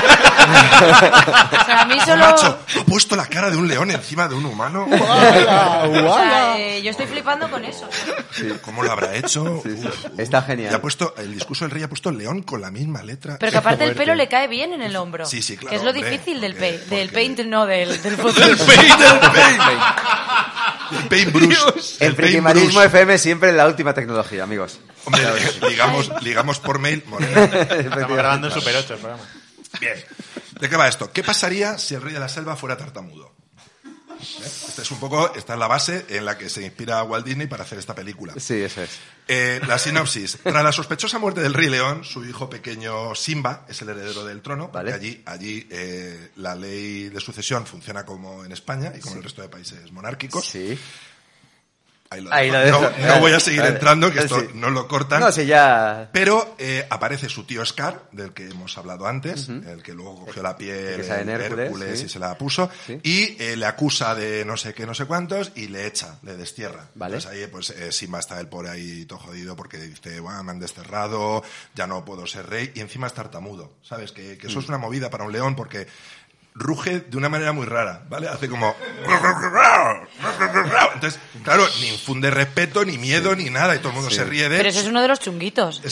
O sea, a mí solo... Macho, ha puesto la cara de un león encima de un humano. O sea, eh, yo estoy flipando con eso. ¿Cómo lo habrá hecho? Sí, sí. Uf, uf. Está genial. Y ha puesto, el discurso del rey ha puesto león con la misma letra. Pero que aparte el pelo le cae bien en el hombro. Sí, sí, claro, Que es lo hombre, difícil del, porque- paint, del porque- paint, no del, del El Photoshop. paint, el paint. El paint brush. El paint frikimanismo brush. F M siempre la última tecnología, amigos. Hombre, ligamos, ligamos por mail. Morena. Estamos grabando en Super ocho el programa. Bien. ¿De qué va esto? ¿Qué pasaría si el rey de la selva fuera tartamudo? ¿Eh? Esta es un poco, esta es la base en la que se inspira Walt Disney para hacer esta película. Sí, eso es. Eh, la sinopsis. Tras la sospechosa muerte del Rey León, su hijo pequeño Simba es el heredero del trono. Porque Vale. allí, allí eh, la ley de sucesión funciona como en España y como en el resto de países monárquicos. Sí. Ahí lo Ahí dejo. lo dejo. No, no voy a seguir Vale. entrando, que esto Sí. no lo cortan. No, si ya... Pero eh, aparece su tío Scar, del que hemos hablado antes, el que luego cogió la piel que sale en en Hércules, Hércules sí. y se la puso, Sí. y eh, le acusa de no sé qué, no sé cuántos, y le echa, le destierra. Vale. Entonces ahí pues eh, Simba está el pobre ahí todo jodido porque dice, bueno, me han desterrado, ya no puedo ser rey, y encima es tartamudo, ¿sabes? Que, que eso Mm. es una movida para un león porque ruge de una manera muy rara, ¿vale? Hace como... Entonces, claro, ni infunde respeto, ni miedo, ni nada, y todo el mundo se ríe de él. Pero ese es uno de los chunguitos.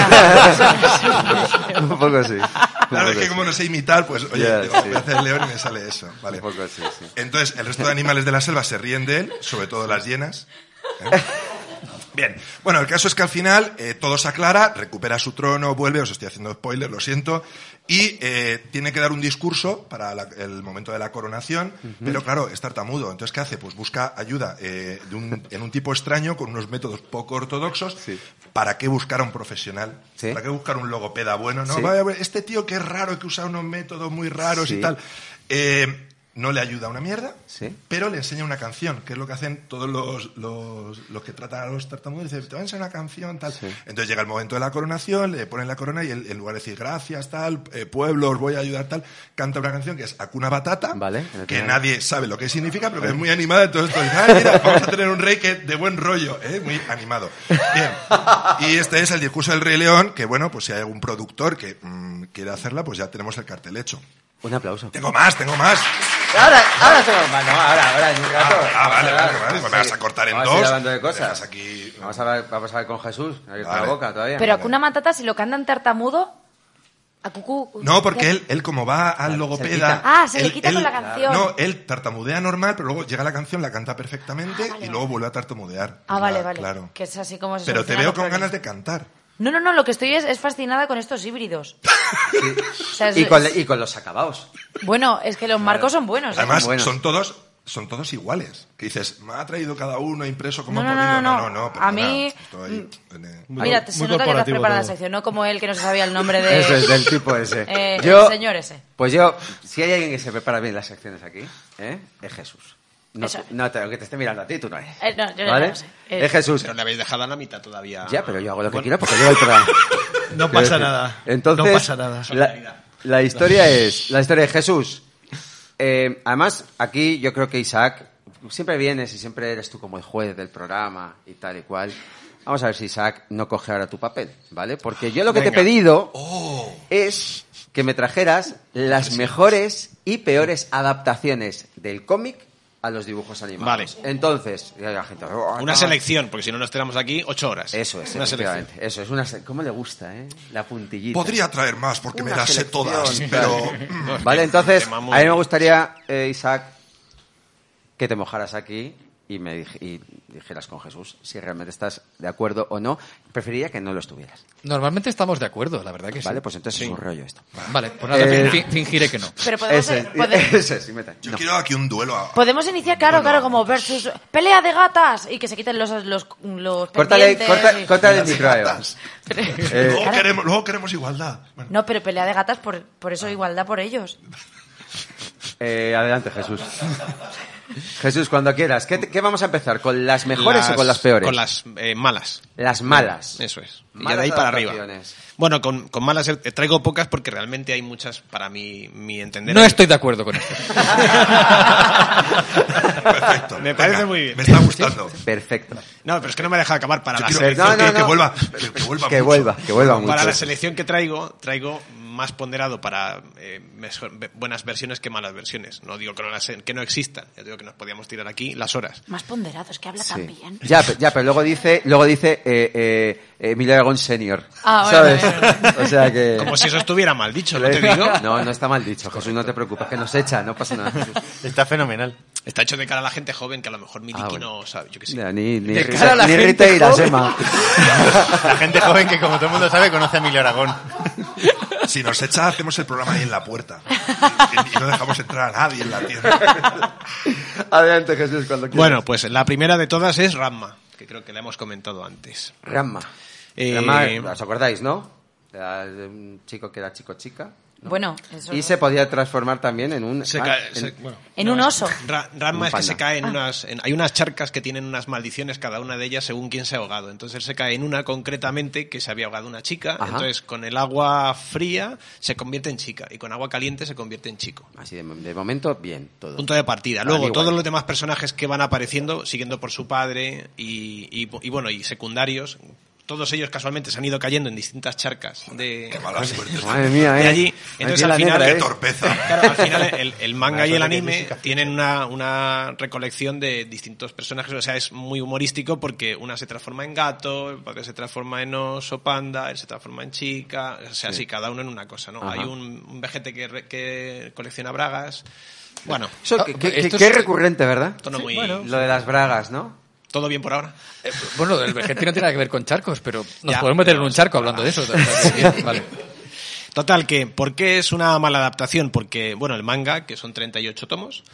Un poco sí. Claro, es que como no sé imitar, pues, oye, Ya, digo, sí. voy a hacer el león y me sale eso. Vale. Un poco sí, sí. Entonces, el resto de animales de la selva se ríen de él, sobre todo las hienas. ¿eh? Bien. Bueno, el caso es que al final eh, todo se aclara, recupera su trono, vuelve, os estoy haciendo spoiler, lo siento, y eh, tiene que dar un discurso para la- el momento de la coronación, pero claro, es tartamudo. Entonces, ¿qué hace? Pues busca ayuda eh, de un- en un tipo extraño, con unos métodos poco ortodoxos. Sí. ¿Para qué buscar a un profesional? Sí. ¿Para qué buscar un logopeda bueno? No, Sí. vaya, este tío que es raro, que usa unos métodos muy raros Sí. y tal. Eh, no le ayuda una mierda, Sí. pero le enseña una canción, que es lo que hacen todos los, los, los que tratan a los tartamudos. Dicen, te voy a enseñar una canción, tal. Sí. Entonces llega el momento de la coronación, le ponen la corona y él, en lugar de decir gracias, tal, eh, pueblo, os voy a ayudar, tal, canta una canción que es Hakuna Batata, Vale, que tiene- nadie sabe lo que significa, pero que es muy animada. Entonces todos dicen, "Ay, mira, vamos a tener un rey que de buen rollo, ¿eh? Muy animado. Bien. Y este es el discurso del Rey León, que bueno, pues si hay algún productor que mm, quiere hacerla, pues ya tenemos el cartel hecho. Un aplauso. Tengo más, tengo más. Ahora, ahora tengo más. No, ahora, ahora, en un rato. Ah, ah, vale, Vamos a vale, vale, pues me vas a cortar en vamos a seguir dos. hablando de Me dejas cosas. aquí. Vamos a ver, vamos a ver con Jesús. Abierta la Vale. boca todavía. Pero Hakuna Matata, si lo cantan tartamudo, a cucú. No, porque él, él como va al logopeda... quita. Ah, se le él- quita con él- la canción. No, él tartamudea normal, pero luego llega la canción, la canta perfectamente Ah, vale, y luego vale. vuelve a tartamudear. Ah, vale, Claro, vale. Claro. Que es así como se Pero te solucionan veo los con ganas problemas. de cantar. No, no, no, lo que estoy es, es fascinada con estos híbridos. O sea, es- Y con, es- y con los acabados. Bueno, es que los marcos son buenos. ¿eh? Además, Bueno. son todos... Son todos iguales. Que dices, me ha traído cada uno impreso como No, ha no, podido. no, No, no. no, no. A perdona, mí- esto ahí, tiene- Muy- Mira, se muy nota que te has corporativo preparado la todo. sección, no como él que no se sabía el nombre de... Eso es del tipo ese. Eh, yo, el señor ese. Pues yo, si hay alguien que se prepara bien las secciones aquí, ¿eh? Es Jesús. No, Eso. no te, aunque te esté mirando a ti, tú no eres. Eh, no, yo ya ¿Vale? no sé. Eh, Es Jesús. Pero le habéis dejado a la mitad todavía. Ya, pero yo hago lo que Bueno, quiero porque llevo el programa. No Quiero pasa decir, nada. Entonces, no pasa nada. La, la historia es la historia de Jesús. Eh, además, aquí yo creo que Isaac, siempre vienes y siempre eres tú como el juez del programa y tal y cual. Vamos a ver si Isaac no coge ahora tu papel, ¿vale? Porque yo lo que te he Venga. pedido Oh, es que me trajeras las mejores y peores adaptaciones del cómic a los dibujos animados. Vale. Entonces, ya la gente, "Oh, Una no". selección, porque si no nos quedamos aquí ocho horas. Eso es, Una selección. efectivamente. Eso es una se- ¿Cómo le gusta, eh? La puntillita. podría traer más porque me Una las sé selección, todas, claro. pero... No, es Vale, que entonces, tema a muy- mí me gustaría, eh, Isaac, que te mojaras aquí y me dij- y dijeras con Jesús si realmente estás de acuerdo o no. Preferiría que no lo estuvieras. Normalmente estamos de acuerdo, la verdad que sí. Vale, pues entonces Sí. es un rollo esto. Vale, pues nada, Eh, fin- fingiré que no. Pero podemos, Ese, pode- ese, sí, mete. Yo No. quiero aquí un duelo a... podemos iniciar, claro, Bueno, claro, como versus... ¡Pelea de gatas! Y que se quiten los, los, los Córtale, pendientes corta- y- córtale el micro a Eva. Eh, luego, queremos, luego queremos igualdad. Bueno, No, pero pelea de gatas, por, por eso igualdad por ellos. eh, adelante, Jesús. Jesús, cuando quieras. ¿Qué, te- qué vamos a empezar? ¿Con las mejores Las- o con las peores? Con las eh, malas. Las malas. Eso es. Y Malas de ahí para arriba. adaptaciones. Bueno, con, con malas eh, traigo pocas porque realmente hay muchas para mi, mi entender. No estoy de acuerdo con esto. Perfecto. Me parece Venga, muy bien. Me está gustando. Perfecto. No, pero es que no me deja acabar para Yo la quiero selección. No, no, que, que no. vuelva, pero que vuelva Que mucho. vuelva, que vuelva mucho. Para la selección que traigo, traigo más ponderado para eh, mejor- buenas versiones que malas versiones. No digo que no, las- que no existan, yo digo que nos podíamos tirar aquí las horas. Más ponderado, es que habla tan bien. Ya, pe- ya, pero luego dice, luego dice eh, eh, Emilio Aragón Senior. Ah, bueno, ¿Sabes? bueno, bueno. O sea que... Como si eso estuviera mal dicho, ¿no te digo? No, no está mal dicho, Jesús, no te preocupes, que nos echa, no pasa nada. Jesús. Está fenomenal. Está hecho de cara a la gente joven que a lo mejor Miliki Ah, bueno. no sabe, yo qué sé. Ya, Ni, ni, De Rita- cara a la ni gente Rita joven. Irasema. La gente joven que, como todo el mundo sabe, conoce a Emilio Aragón. Si nos echa, hacemos el programa ahí en la puerta. Y, y no dejamos entrar a nadie en la tienda. Adelante, Jesús, cuando quieras. Bueno, pues la primera de todas es Ranma, que creo que la hemos comentado antes. Ramma. Eh, Ramma, ¿os acordáis, no? Era de un chico que era chico-chica. ¿no? Bueno, eso Y no. se podía transformar también en un... Se ah, cae- en- se- bueno, En un es- oso. Ra- Ranma Un es que se panda. cae en Ah. unas... en- hay unas charcas que tienen unas maldiciones, cada una de ellas según quién se ha ahogado. Entonces él se cae en una concretamente que se había ahogado una chica. Ajá. Entonces con el agua fría se convierte en chica y con agua caliente se convierte en chico. Así de, de momento, bien, todo. Punto de partida. Para Luego, mí todos igual. los demás personajes que van apareciendo, siguiendo por su padre y, y, y, bueno, y secundarios, todos ellos casualmente se han ido cayendo en distintas charcas de, Qué mala suerte. Madre mía, ¿eh? de allí. Aquí Entonces, la al final, negra, Qué ¿eh? torpeza. Claro, al final el, el manga y el suerte que anime Jessica- tienen una, una recolección de distintos personajes, o sea, es muy humorístico porque una se transforma en gato, el padre se transforma en oso panda, él se transforma en chica, o sea, Sí. sí, cada uno en una cosa, ¿no? Ajá. Hay un, un vejete que, re- que colecciona bragas, bueno, Eso, Ah, que, que- esto que es- es recurrente, ¿verdad? tono muy... Lo de las bragas, ¿no? ¿Todo bien por ahora? Eh, Bueno, el vejete no tiene nada que ver con charcos, pero nos Ya, podemos meter en pero- un charco hablando de eso. O sea, que bien, vale. Total, que ¿por qué es una mala adaptación? Porque, bueno, el manga, que son treinta y ocho tomos,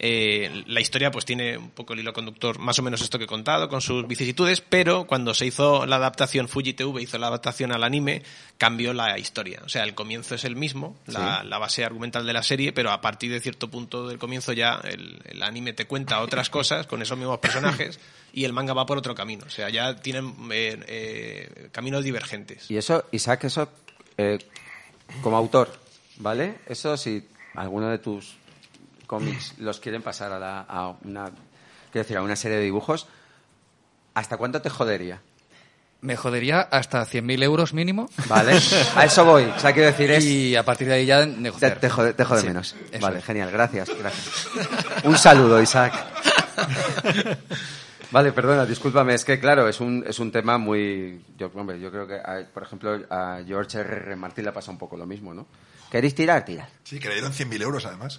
eh, la historia pues tiene un poco el hilo conductor, más o menos esto que he contado, con sus vicisitudes, pero cuando se hizo la adaptación, Fuji T V hizo la adaptación al anime, cambió la historia. O sea, el comienzo es el mismo, la, Sí. la base argumental de la serie, pero a partir de cierto punto del comienzo ya el, el anime te cuenta otras cosas con esos mismos personajes y el manga va por otro camino. O sea, ya tienen eh, eh, caminos divergentes. Y eso, Isaac, eso, eh, como autor, ¿vale? Eso si alguno de tus cómics los quieren pasar a, la, a una, quiero decir, a una serie de dibujos, ¿hasta cuánto te jodería? Me jodería hasta cien mil euros mínimo. ¿Vale? A eso voy. O sea, quiero decir, es... Y a partir de ahí ya Te, negociar. te jode, te jode Sí, menos. eso Vale, es. genial, gracias, gracias. Un saludo, Isaac. Vale, perdona, discúlpame, es que claro, es un, es un tema muy... Yo, hombre, yo creo que, a- por ejemplo, a George R R. Martin le pasa un poco lo mismo, ¿no? ¿Queréis tirar? Tirad. Sí, que le dieron cien mil euros además.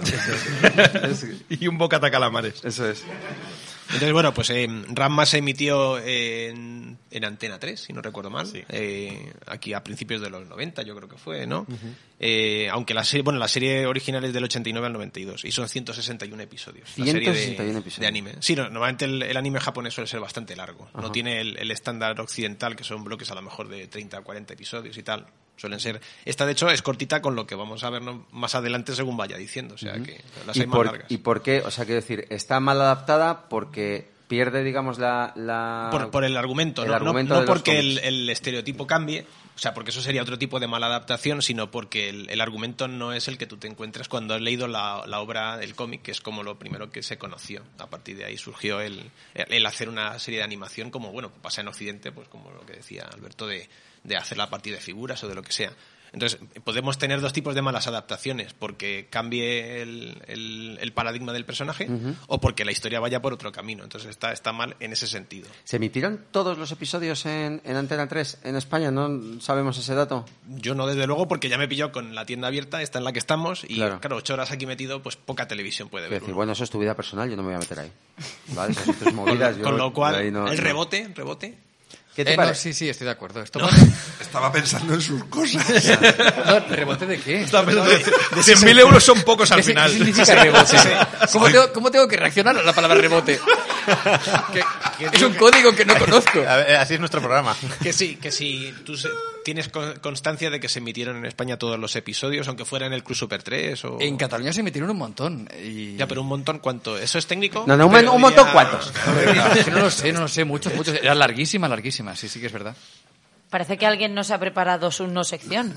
Y un bocata calamares. Eso es. Entonces, bueno, pues eh, Ranma se emitió en, en Antena tres, si no recuerdo mal, eh, aquí a principios de los noventa, yo creo que fue, ¿no? Eh, aunque la serie, bueno, la serie original es del ochenta y nueve al noventa y dos y son ciento sesenta y uno episodios. La serie ciento de, sesenta y uno episodios. de anime. Sí, no, normalmente el, el anime japonés suele ser bastante largo. No tiene el, el estándar occidental, que son bloques a lo mejor de treinta a cuarenta episodios y tal. Suelen ser. Esta, de hecho, es cortita con lo que vamos a ver ¿no? más adelante según vaya diciendo. O sea, que las ¿Y hay más por, largas. ¿Y por qué? O sea, quiero decir, está mal adaptada porque pierde, digamos, la... la... Por, por el argumento, el no, argumento no, de no los porque el, cómics. el estereotipo cambie, o sea, porque eso sería otro tipo de mala adaptación, sino porque el, el argumento no es el que tú te encuentras cuando has leído la, la obra del cómic, que es como lo primero que se conoció. A partir de ahí surgió el, el hacer una serie de animación como, bueno, pasa en Occidente, pues como lo que decía Alberto, de, de hacerla a partir de figuras o de lo que sea. Entonces, podemos tener dos tipos de malas adaptaciones, porque cambie el, el, el paradigma del personaje o porque la historia vaya por otro camino. Entonces, está, está mal en ese sentido. ¿Se emitieron todos los episodios en, en Antena tres en España? ¿No sabemos ese dato? Yo no, desde luego, porque ya me pilló con la tienda abierta, esta en la que estamos, y Claro. claro, ocho horas aquí metido, pues poca televisión puede Es ver decir, uno. bueno, eso es tu vida personal, yo no me voy a meter ahí. ¿Vale? Esas son tus Con, movidas, yo- con lo cual, ahí no- el no. rebote, rebote. ¿Qué te Eh, no, parece? sí, sí, estoy de acuerdo. Esto Estaba pensando en sus cosas. No, ¿rebote de qué? cien mil euros son pocos al ¿Qué, si- final. qué significa rebote? ¿Cómo tengo, ¿Cómo tengo que reaccionar a la palabra rebote? que, que Es un código que no conozco. A ver, así es nuestro programa. Que sí, que si tú se- tienes con- constancia de que se emitieron en España todos los episodios, aunque fuera en el Club Super tres o... En Cataluña se metieron un montón. Y... Ya, pero un montón, ¿cuánto? ¿Eso es técnico? No, no, un, Pero un montón, diría- ¿cuántos? Es que no lo sé, no lo sé, muchos, muchos. Era larguísima, larguísima, sí, sí que es verdad. Parece que alguien no se ha preparado su no sección.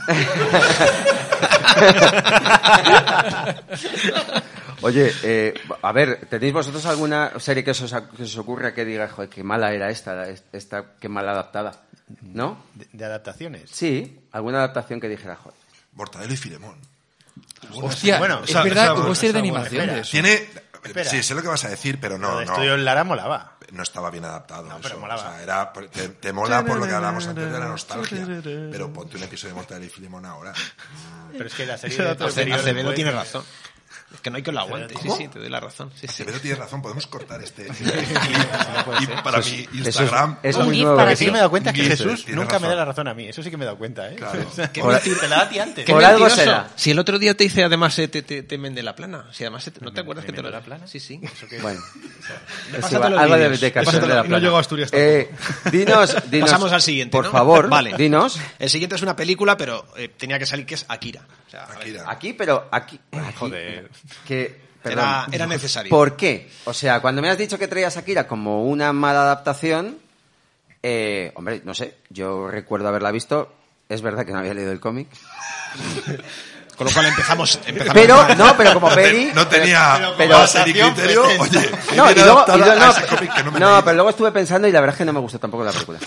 Oye, eh, a ver, ¿tenéis vosotros alguna serie que os, que os ocurra que diga, joder, qué mala era esta, esta qué mal adaptada? ¿No? De, de adaptaciones. Sí, alguna adaptación que dijera, joder. Mortadelo y Filemón. Hostia, Bueno, es esa- verdad, esa- hubo serie de esa buena. animación de eso. Tiene... Espera. Sí, sé lo que vas a decir, pero Lo no, de no. Estudios Lara molaba. No estaba bien adaptado. No, pero eso. molaba. O sea, era, te, te mola por lo que hablábamos antes de la nostalgia. Pero ponte un episodio de Mortadelo y Filemón ahora. Pero es que la serie de Ace- Acevedo después- tiene razón. Es que no hay que lo aguante. Sí, ¿Cómo? sí, te doy la razón. Sí, sí. Acevedo tiene razón, podemos cortar este. este clip. Y para mi Instagram. Eso es Un muy gif nuevo. para Porque sí ti. que me he dado cuenta que Sí, Jesús tiene nunca me da razón. la razón a mí. Eso sí que me he dado cuenta, ¿eh? Claro. O sea, Qué Por- te la da a ti antes. Qué Por algo mentiroso. será. Si el otro día te hice además eh, te, te, te mendé la plana. Si además te- ¿no te acuerdas que te lo mendó la plana? Sí, sí. Bueno, Me es pásate igual, los algo de, vídeos. de Me Canción pásate de la los- no Plana. llegó a Asturias Eh, dinos, dinos. Pasamos al siguiente, Por ¿no? favor, Vale. dinos. El siguiente es una película, pero eh, tenía que salir que es Akira. O sea, a ver, Akira. Aquí, pero aquí. aquí Joder. que, perdón. Era, era necesario. ¿Por qué? O sea, cuando me has dicho que traías a Akira como una mala adaptación, eh, hombre, no sé, yo recuerdo haberla visto. Es verdad que no había leído el cómic. Con lo cual empezamos, empezamos Pero, mal. no, pero como peli. No tenía pero- base ni criterio. Oye, No, y bien luego, adaptada y luego- a no, ese cómic que no me no, leí. pero luego estuve pensando y la verdad es que no me gustó tampoco la película.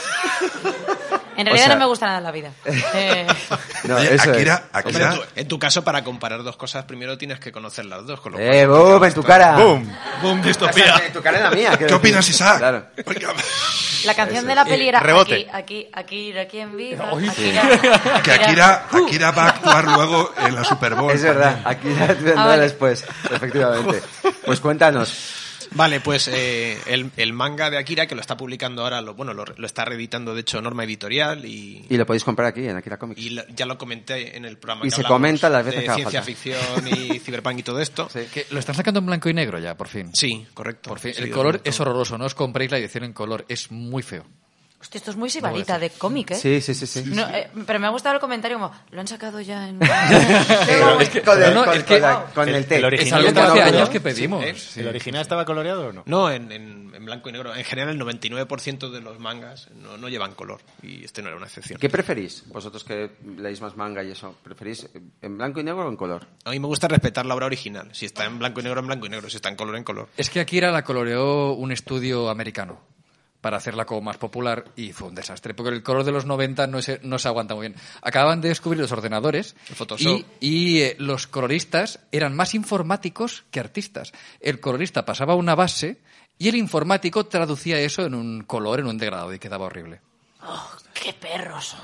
En realidad sea- no me gusta nada la vida. Eh, No, Oye, eso Akira, es. Hombre, Akira, en, tu, en tu caso, para comparar dos cosas, primero tienes que conocer las dos. Con lo Eh, cual, boom, en tu cara. ¡Boom! ¡Boom, O sea, distopía! en tu cara es la mía. quiero ¿qué opinas, decir. Isaac? Claro. Oiga, la canción de la peli era rebote. aquí, aquí, aquí, aquí en viva. Uy, sí. Akira, que Akira, Akira va a actuar luego en la Super Bowl. Es verdad, aquí la vendrá Ah, vale. después, efectivamente. Pues cuéntanos. Vale, pues eh, el, el manga de Akira, que lo está publicando ahora, lo, bueno, lo, lo está reeditando, de hecho, Norma Editorial y, Y lo podéis comprar aquí en Akira Comics. y lo- ya lo comenté en el programa Y que se hablamos comenta las veces de que haga ciencia falta. ficción y ciberpunk y todo esto. Sí. Que lo están sacando en blanco y negro ya, por fin. Sí, correcto. Por fin. Sí, El lo color comento. es horroroso, no os compréis la edición en color, es muy feo. Hostia, esto es muy sibarita de cómic, ¿eh? Sí, sí, sí, sí. No, eh, pero me ha gustado el comentario como, lo han sacado ya en... Pero es que con el, No, no, con- es que- con la- con el el- té. el Es original algo que está hace coloreado. años que pedimos. ¿Eh? sí. ¿El original estaba coloreado o no? No, en, en, en blanco y negro. En general, el noventa y nueve por ciento de los mangas no, no llevan color. Y este no era una excepción. ¿Qué preferís? Vosotros que leéis más manga y eso, ¿preferís en blanco y negro o en color? A mí me gusta respetar la obra original. Si está en blanco y negro, en blanco y negro. Si está en color, en color. Es que Akira la coloreó un estudio americano para hacerla como más popular y fue un desastre, porque el color de los noventa no se, no se aguanta muy bien. Acababan de descubrir los ordenadores El Photoshop. y, y, eh, los coloristas eran más informáticos que artistas. El colorista pasaba una base y el informático traducía eso en un color, en un degradado y quedaba horrible. Oh, ¡qué perros!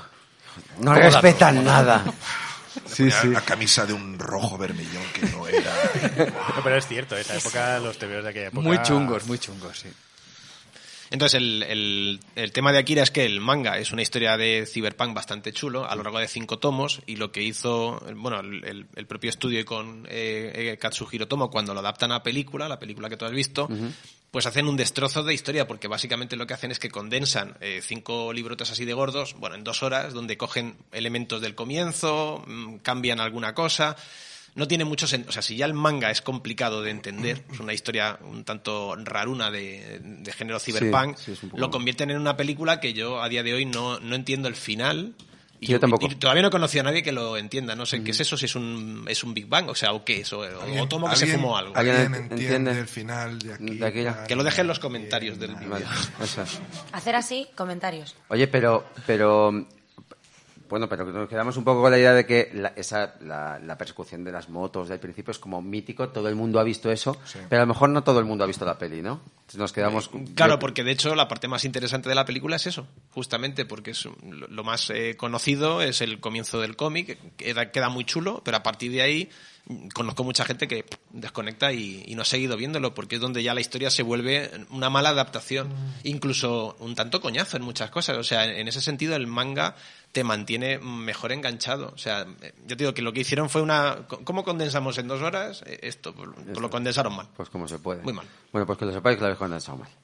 No respetan nada. Sí, Ponía sí. la camisa de un rojo vermellón que no era. No, pero es cierto, esa época, los tebeos de aquella época... Muy chungos, muy chungos, sí. Entonces, el, el, el tema de Akira es que el manga es una historia de cyberpunk bastante chulo, a lo largo de cinco tomos, y lo que hizo, bueno, el, el- el propio estudio con eh, eh, Katsuhiro Tomo, cuando lo adaptan a película, la película que tú has visto, pues hacen un destrozo de historia, porque básicamente lo que hacen es que condensan eh, cinco librotes así de gordos, bueno, en dos horas, donde cogen elementos del comienzo, mm, cambian alguna cosa. No tiene mucho sentido. O sea, si ya el manga es complicado de entender, es una historia un tanto raruna de, de género cyberpunk, sí, es un poco- lo convierten en una película que yo a día de hoy no, no entiendo el final. Y Sí, yo tampoco. y todavía no he conocido a nadie que lo entienda. No sé qué es eso, si es un, es un Big Bang, o sea, o qué es, o, o tomo que se ¿Alguien- fumó algo. ¿Alguien ¿Alguien entiende? entiende el final de aquí? De Akira. Que lo dejen en los comentarios del vídeo. Vale, eso es. Hacer así, comentarios. Oye, pero, pero, bueno, pero nos quedamos un poco con la idea de que la, esa, la, la persecución de las motos del principio es como mítico, todo el mundo ha visto eso, pero a lo mejor no todo el mundo ha visto la peli, ¿no? Entonces nos quedamos... Claro, porque de hecho la parte más interesante de la película es eso, justamente porque es lo lo más eh, conocido es el comienzo del cómic, que queda, queda muy chulo, pero a partir de ahí mm, conozco mucha gente que pff, desconecta y, y no ha seguido viéndolo, porque es donde ya la historia se vuelve una mala adaptación, incluso un tanto coñazo en muchas cosas. O sea, en, en ese sentido el manga te mantiene mejor enganchado. O sea, eh, yo te digo que lo que hicieron fue una... ¿Cómo condensamos en dos horas? Eh, Esto, pues, pues lo condensaron mal. Pues como se puede. Muy mal. Bueno, pues que lo sepáis que lo habéis condensado mal.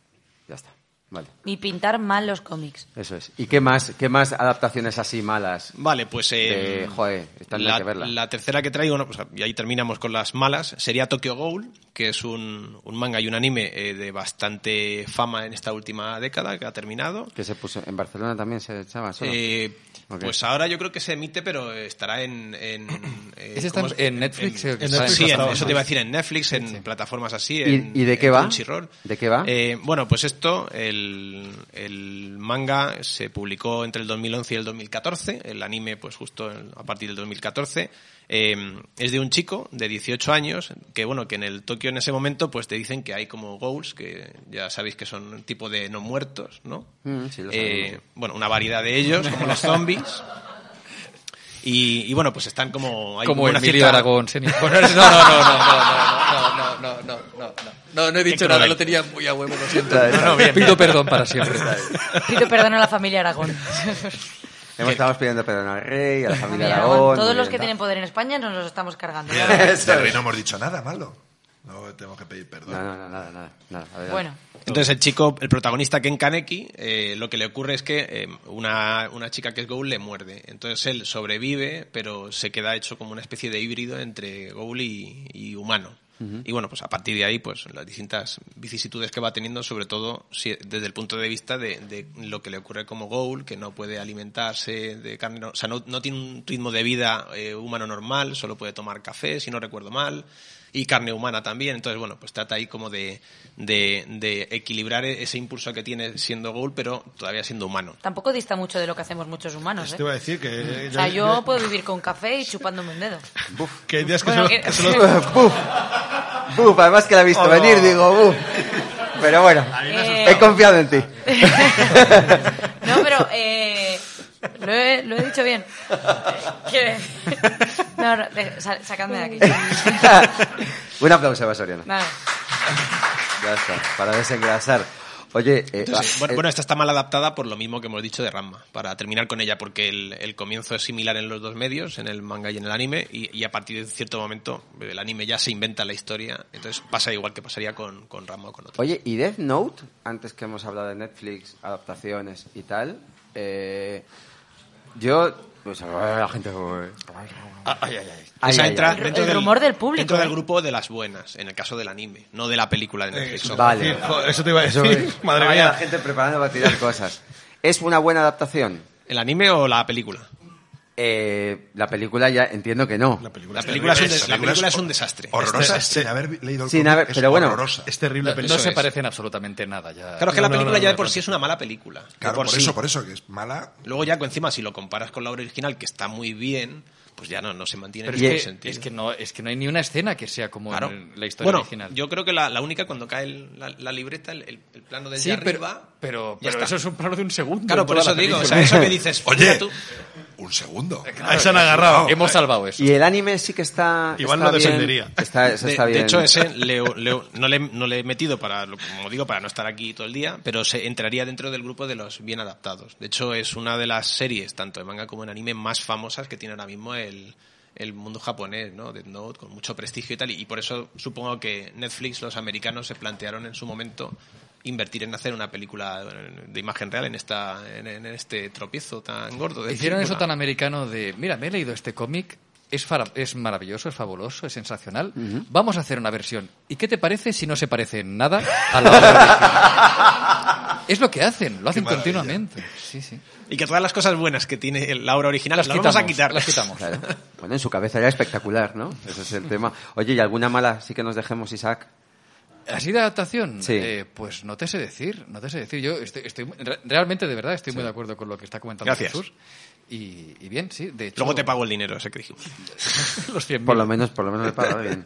Ya está. Vale. Y pintar mal los cómics. Eso es. ¿Y qué más, qué más adaptaciones así malas? Vale, pues eh, De, joder, esta no hay la, que verla. la tercera que traigo, no, pues, y ahí terminamos con las malas, sería Tokyo Ghoul, que es un, un manga y un anime eh, de bastante fama en esta última década, que ha terminado. Que se puso en Barcelona también se echaba solo. Eh, Ok. Pues ahora yo creo que se emite, pero estará en... en eh, ¿Ese está ¿cómo es? en Netflix? En, En en Netflix sí, en- estaba, eso te sí. iba a decir, en Netflix, en Sí. plataformas así. ¿Y- en- y de qué en va? Crunchyroll. ¿De qué va? Eh, bueno, pues esto, el, el manga se publicó entre el dos mil once y el dos mil catorce, el anime pues justo en- a partir del dos mil catorce. Eh, es de un chico de dieciocho años que, bueno, que en el Tokio en ese momento pues te dicen que hay como ghouls, que ya sabéis que son un tipo de no muertos, ¿no? Mm, sí, lo Eh, sabemos. bueno, una variedad de ellos, como los zombies. Y, y bueno, pues están como... hay Como una Emilio cierta- Aragón, senior. Bueno, no, no, no, no, no, no, no, no, no, no, no. No, no he dicho Qué nada, cruel. lo tenía muy a huevo, lo siento. Está bien, No, no, bien, pido perdón para siempre. Pido perdón a la familia Aragón. Hemos estado pidiendo perdón al rey, a la familia Familia Aragón. Aragón. muy Todos los bien, que tal. tienen poder en España nos los estamos cargando. Eso De rey es. no hemos dicho nada malo. No tenemos que pedir perdón. No, no, no, nada, nada. nada. Adelante. Bueno, Entonces el chico, el protagonista Ken Kaneki, eh, lo que le ocurre es que eh, una, una chica que es ghoul le muerde. Entonces él sobrevive, pero se queda hecho como una especie de híbrido entre ghoul y, y humano. Y bueno, pues a partir de ahí, pues las distintas vicisitudes que va teniendo, sobre todo si- desde el punto de vista de, de lo que le ocurre como ghoul, que no puede alimentarse de carne, no- o sea, no, no tiene un ritmo de vida eh, humano normal, solo puede tomar café, si no recuerdo mal, y carne humana también. Entonces, bueno, pues trata ahí como de, de, de equilibrar ese impulso que tiene siendo ghoul, pero todavía siendo humano. tampoco dista mucho de lo que hacemos muchos humanos, Te ¿eh? iba a decir que... O sea, yo puedo vivir con café y chupándome un dedo. Que hay días que, Bueno, solo, que- que solo- Buf. Buf, además que la he visto Oh. venir, digo, buf. Pero bueno, Eh, he confiado en ti. No, pero eh, lo, he, lo he dicho bien. Que- No, no, de- sa- sacadme de aquí. Un aplauso a Soriano. Nada. Ya está, para desengrasar. Oye, eh, Entonces, ah, bueno, eh, bueno, esta está mal adaptada por lo mismo que hemos dicho de Ranma, para terminar con ella, porque el, el comienzo es similar en los dos medios, en el manga y en el anime, y, y a partir de cierto momento el anime ya se inventa la historia, entonces pasa igual que pasaría con, con Ranma o con otro. oye, ¿y Death Note? Antes que hemos hablado de Netflix, adaptaciones y tal, eh, yo... Pues la gente... Ah, ay, ay, ay. Ay, Esa ay, entra ay. dentro El rumor del público, dentro del ¿eh? grupo de las buenas, en el caso del anime, no de la película de Netflix. Eso, ojo. Vale. Sí, joder, eso te iba a Eso decir. es. Madre Vaya mía. la gente preparando para tirar cosas. ¿Es una buena adaptación? ¿El anime o la película? Eh, la película ya entiendo que no. La película, La película es un, des- La la película película es es un desastre. Horrorosa, Este- sin haber leído el Sin cómic, haber- es pero bueno, horrorosa. Es terrible No, película. no se es. parecen absolutamente nada. Ya. Claro, es que la No, no, película no, ya no, de por no. sí es una mala película. de Claro, por por sí. eso, por eso, que es mala. Luego ya encima si lo comparas con la obra original, que está muy bien, pues ya no, no se mantiene Pero en es ningún que, sentido. es, que no, es que no hay ni una escena que sea como Claro. en la historia bueno, original. yo creo que la, la única cuando cae el- la, la libreta, el, el- el plano desde sí, pero, arriba... pero, ya pero está. eso es un plano de un segundo. Claro, en por toda eso la digo, o película. sea, eso que dices... Oye, mira tú, un segundo. Ahí se han agarrado. Hemos salvado eso. Y el anime sí que está. Igual está lo bien. descendería. Está, eso de, está de bien. hecho, ese le- le- no, le, no le he metido, para lo- como digo, para no estar aquí todo el día, pero se entraría dentro del grupo de los bien adaptados. De hecho, es una de las series, tanto en manga como en anime, más famosas que tiene ahora mismo el, el mundo japonés, ¿no? Death Note, con mucho prestigio y tal, y, y por eso supongo que Netflix, los americanos, se plantearon en su momento invertir en hacer una película de imagen real en esta en, en este tropiezo tan gordo. de Hicieron eso película. tan americano de, mira, me he leído este cómic, es, fara- es maravilloso, es fabuloso, es sensacional. Vamos a hacer una versión. ¿Y qué te parece si no se parece en nada a la obra original? Es lo que hacen, lo hacen maravilla. continuamente. Sí, sí. Y que todas las cosas buenas que tiene la obra original las, Las vamos a quitamos, quitar. las quitamos. Claro. Bueno, en su cabeza era espectacular, ¿no? Ese es el tema. Oye, ¿y alguna mala sí que nos dejemos, Isaac? ¿Así de adaptación? Sí. Eh, pues no te sé decir, no te sé decir. Yo estoy, estoy re- realmente, de verdad, estoy muy de acuerdo con lo que está comentando Gracias. Jesús. Y, y bien, sí, de hecho... Luego te pago el dinero ese que dijimos. los cien mil. Por lo menos, por lo menos me paga bien.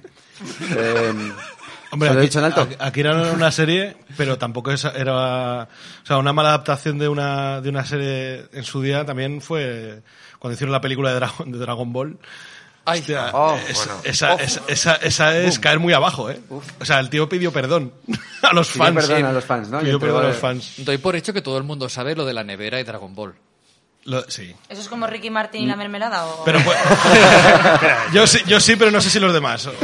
Eh, Hombre, ¿se lo he aquí, dicho en alto? aquí era una serie, pero tampoco es- era... O sea, una mala adaptación de una, de una serie en su día también fue cuando hicieron la película de Dragon, de Dragon Ball. Ay, Hostia, Oh, es- bueno. esa, esa, esa, esa es caer muy abajo, ¿eh? O sea, el tío pidió perdón a los Pidió fans. perdón sí. a los fans, ¿no? Y Pidió entregó perdón a los el- fans. doy por hecho que todo el mundo sabe lo de la nevera y Dragon Ball. Lo- sí. ¿Eso es como Ricky Martin y la mermelada? O... Pero pues, yo sí, yo sí, pero no sé si los demás. O-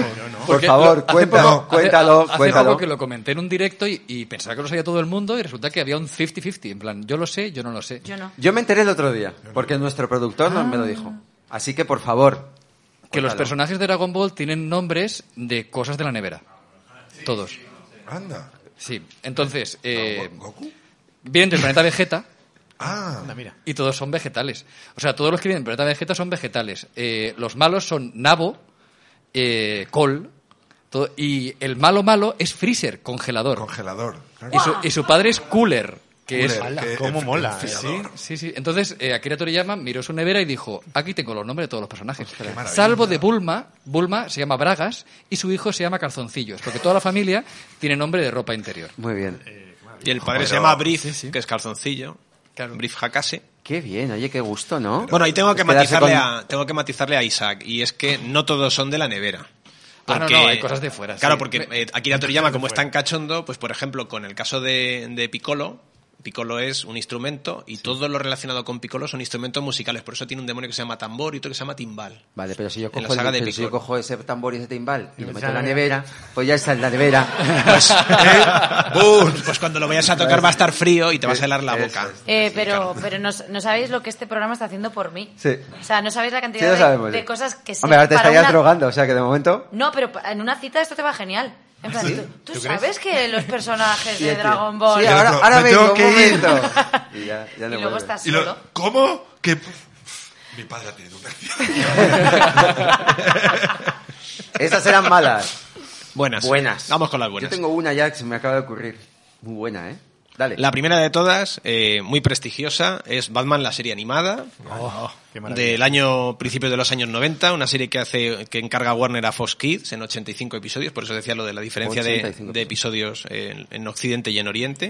Porque favor, lo- hace cuéntalo, poco- hace- cuéntalo, hace cuéntalo. poco que lo comenté en un directo y, y pensaba que lo sabía todo el mundo y resulta que había un cincuenta cincuenta. En plan, yo lo sé, yo no lo sé. Yo no. Yo me enteré el otro día, porque nuestro productor nos me lo dijo. Así que, por favor, Que los cuéntalo. personajes de Dragon Ball tienen nombres de cosas de la nevera. Todos. Anda. Sí. Entonces, eh, ¿Goku? vienen del planeta Vegeta Ah, Anda, mira. y todos son vegetales. O sea, todos los que vienen del planeta Vegeta son vegetales. Eh, los malos son Nabo, eh, Col, todo- y el malo malo es Freezer, congelador. congelador. Claro. Y su, y su padre es Cooler, que es... Cooler, que- cómo el- mola, el ¿eh? enfriador. Sí, sí. Entonces, eh, Akira Toriyama miró su nevera y dijo, aquí tengo los nombres de todos los personajes. maravilla. Salvo de Bulma. Bulma se llama Bragas y su hijo se llama Calzoncillos, porque toda la familia tiene nombre de ropa interior. Muy bien. Y el padre Pero- se llama Brief, que es calzoncillo. Brief Hakase. Qué bien, oye, qué gusto, ¿no? Bueno, ahí tengo que Es quedarse matizarle con- a tengo que matizarle a Isaac, y es que no todos son de la nevera. Ah, no, no, hay cosas de fuera, Claro, sí. porque Me- eh, Akira Toriyama, como está en cachondo, pues por ejemplo, con el caso de, de Piccolo, Piccolo es un instrumento y todo lo relacionado con Piccolo son instrumentos musicales. Por eso tiene un demonio que se llama tambor y otro que se llama timbal. Vale, pero si yo En la cojo, el- saga de pero si yo Piccolo. cojo ese tambor y ese timbal y lo metes meto en en la la nevera, pues ya está en la nevera. Pues, eh, ¡bum! Pues cuando lo vayas a tocar va a estar frío y te vas a helar la Eso boca. es. Eh, pero pero no, no sabéis lo que este programa está haciendo por mí. Sí. O sea, no sabéis la Sí, cantidad lo de, sabemos. de sí. cosas que sé. Hombre, ahora te para estarías una- drogando, o sea que de momento... No, pero pa- en una cita esto te va genial. En plan, ¿tú, tú ¿Tú sabes que los personajes Sí, de tío. Dragon Ball... Sí, Y el ahora, otro, ahora me vengo, tengo un que ir. momento. Y, ya, ya y no luego vuelve. estás Y lo- solo. ¿Cómo? Que mi padre ha tenido un accidente. Esas eran malas. Buenas. Buenas. Vamos con las buenas. Yo tengo una ya que se me acaba de ocurrir. Muy buena, ¿eh? Dale. La primera de todas, eh, muy prestigiosa, es Batman, la serie animada, Oh, qué maravilla. del año, principios de los años noventa, una serie que hace, que encarga Warner a Fox Kids en ochenta y cinco episodios, por eso decía lo de la diferencia de, ochenta y cinco de episodios en, en Occidente y en Oriente.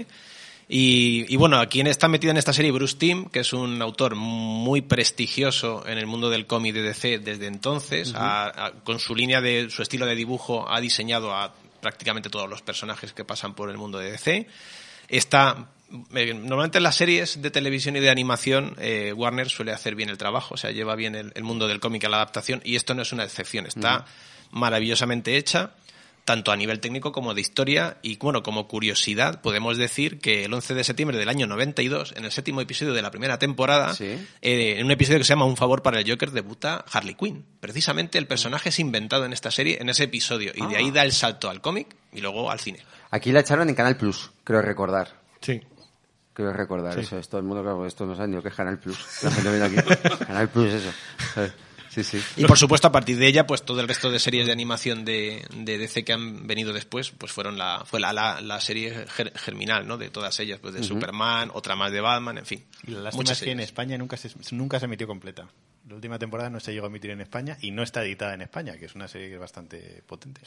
Y, y bueno, quien está metido en esta serie, Bruce Timm, que es un autor muy prestigioso en el mundo del cómic de D C desde entonces, a- a- con su línea de, su estilo de dibujo ha diseñado a prácticamente todos los personajes que pasan por el mundo de D C. Está, eh, normalmente en las series de televisión y de animación, eh, Warner suele hacer bien el trabajo, o sea, lleva bien el, el mundo del cómic a la adaptación, y esto no es una excepción, está maravillosamente hecha, tanto a nivel técnico como de historia, y bueno, como curiosidad, podemos decir que el once de septiembre del año noventa y dos, en el séptimo episodio de la primera temporada, Sí. eh, en un episodio que se llama Un favor para el Joker, debuta Harley Quinn. Precisamente el personaje es inventado en esta serie, en ese episodio, y de ahí da el salto al cómic y luego al cine. Aquí la echaron en Canal Plus, creo recordar. Sí. Creo recordar eso. Es todo el mundo, claro, esto no sabe ni lo que es Canal Plus. La gente viene aquí. Canal Plus, eso. ¿Sabes? Sí, sí. Y por supuesto, a partir de ella, pues todo el resto de series de animación de, de D C que han venido después, pues fueron la, fue la, la, la serie ger- germinal, ¿no? De todas ellas, pues de Superman, otra más de Batman, en fin. Y la lástima Muchas es que en series. España nunca se, nunca se emitió completa. La última temporada no se llegó a emitir en España y no está editada en España, que es una serie que es bastante potente.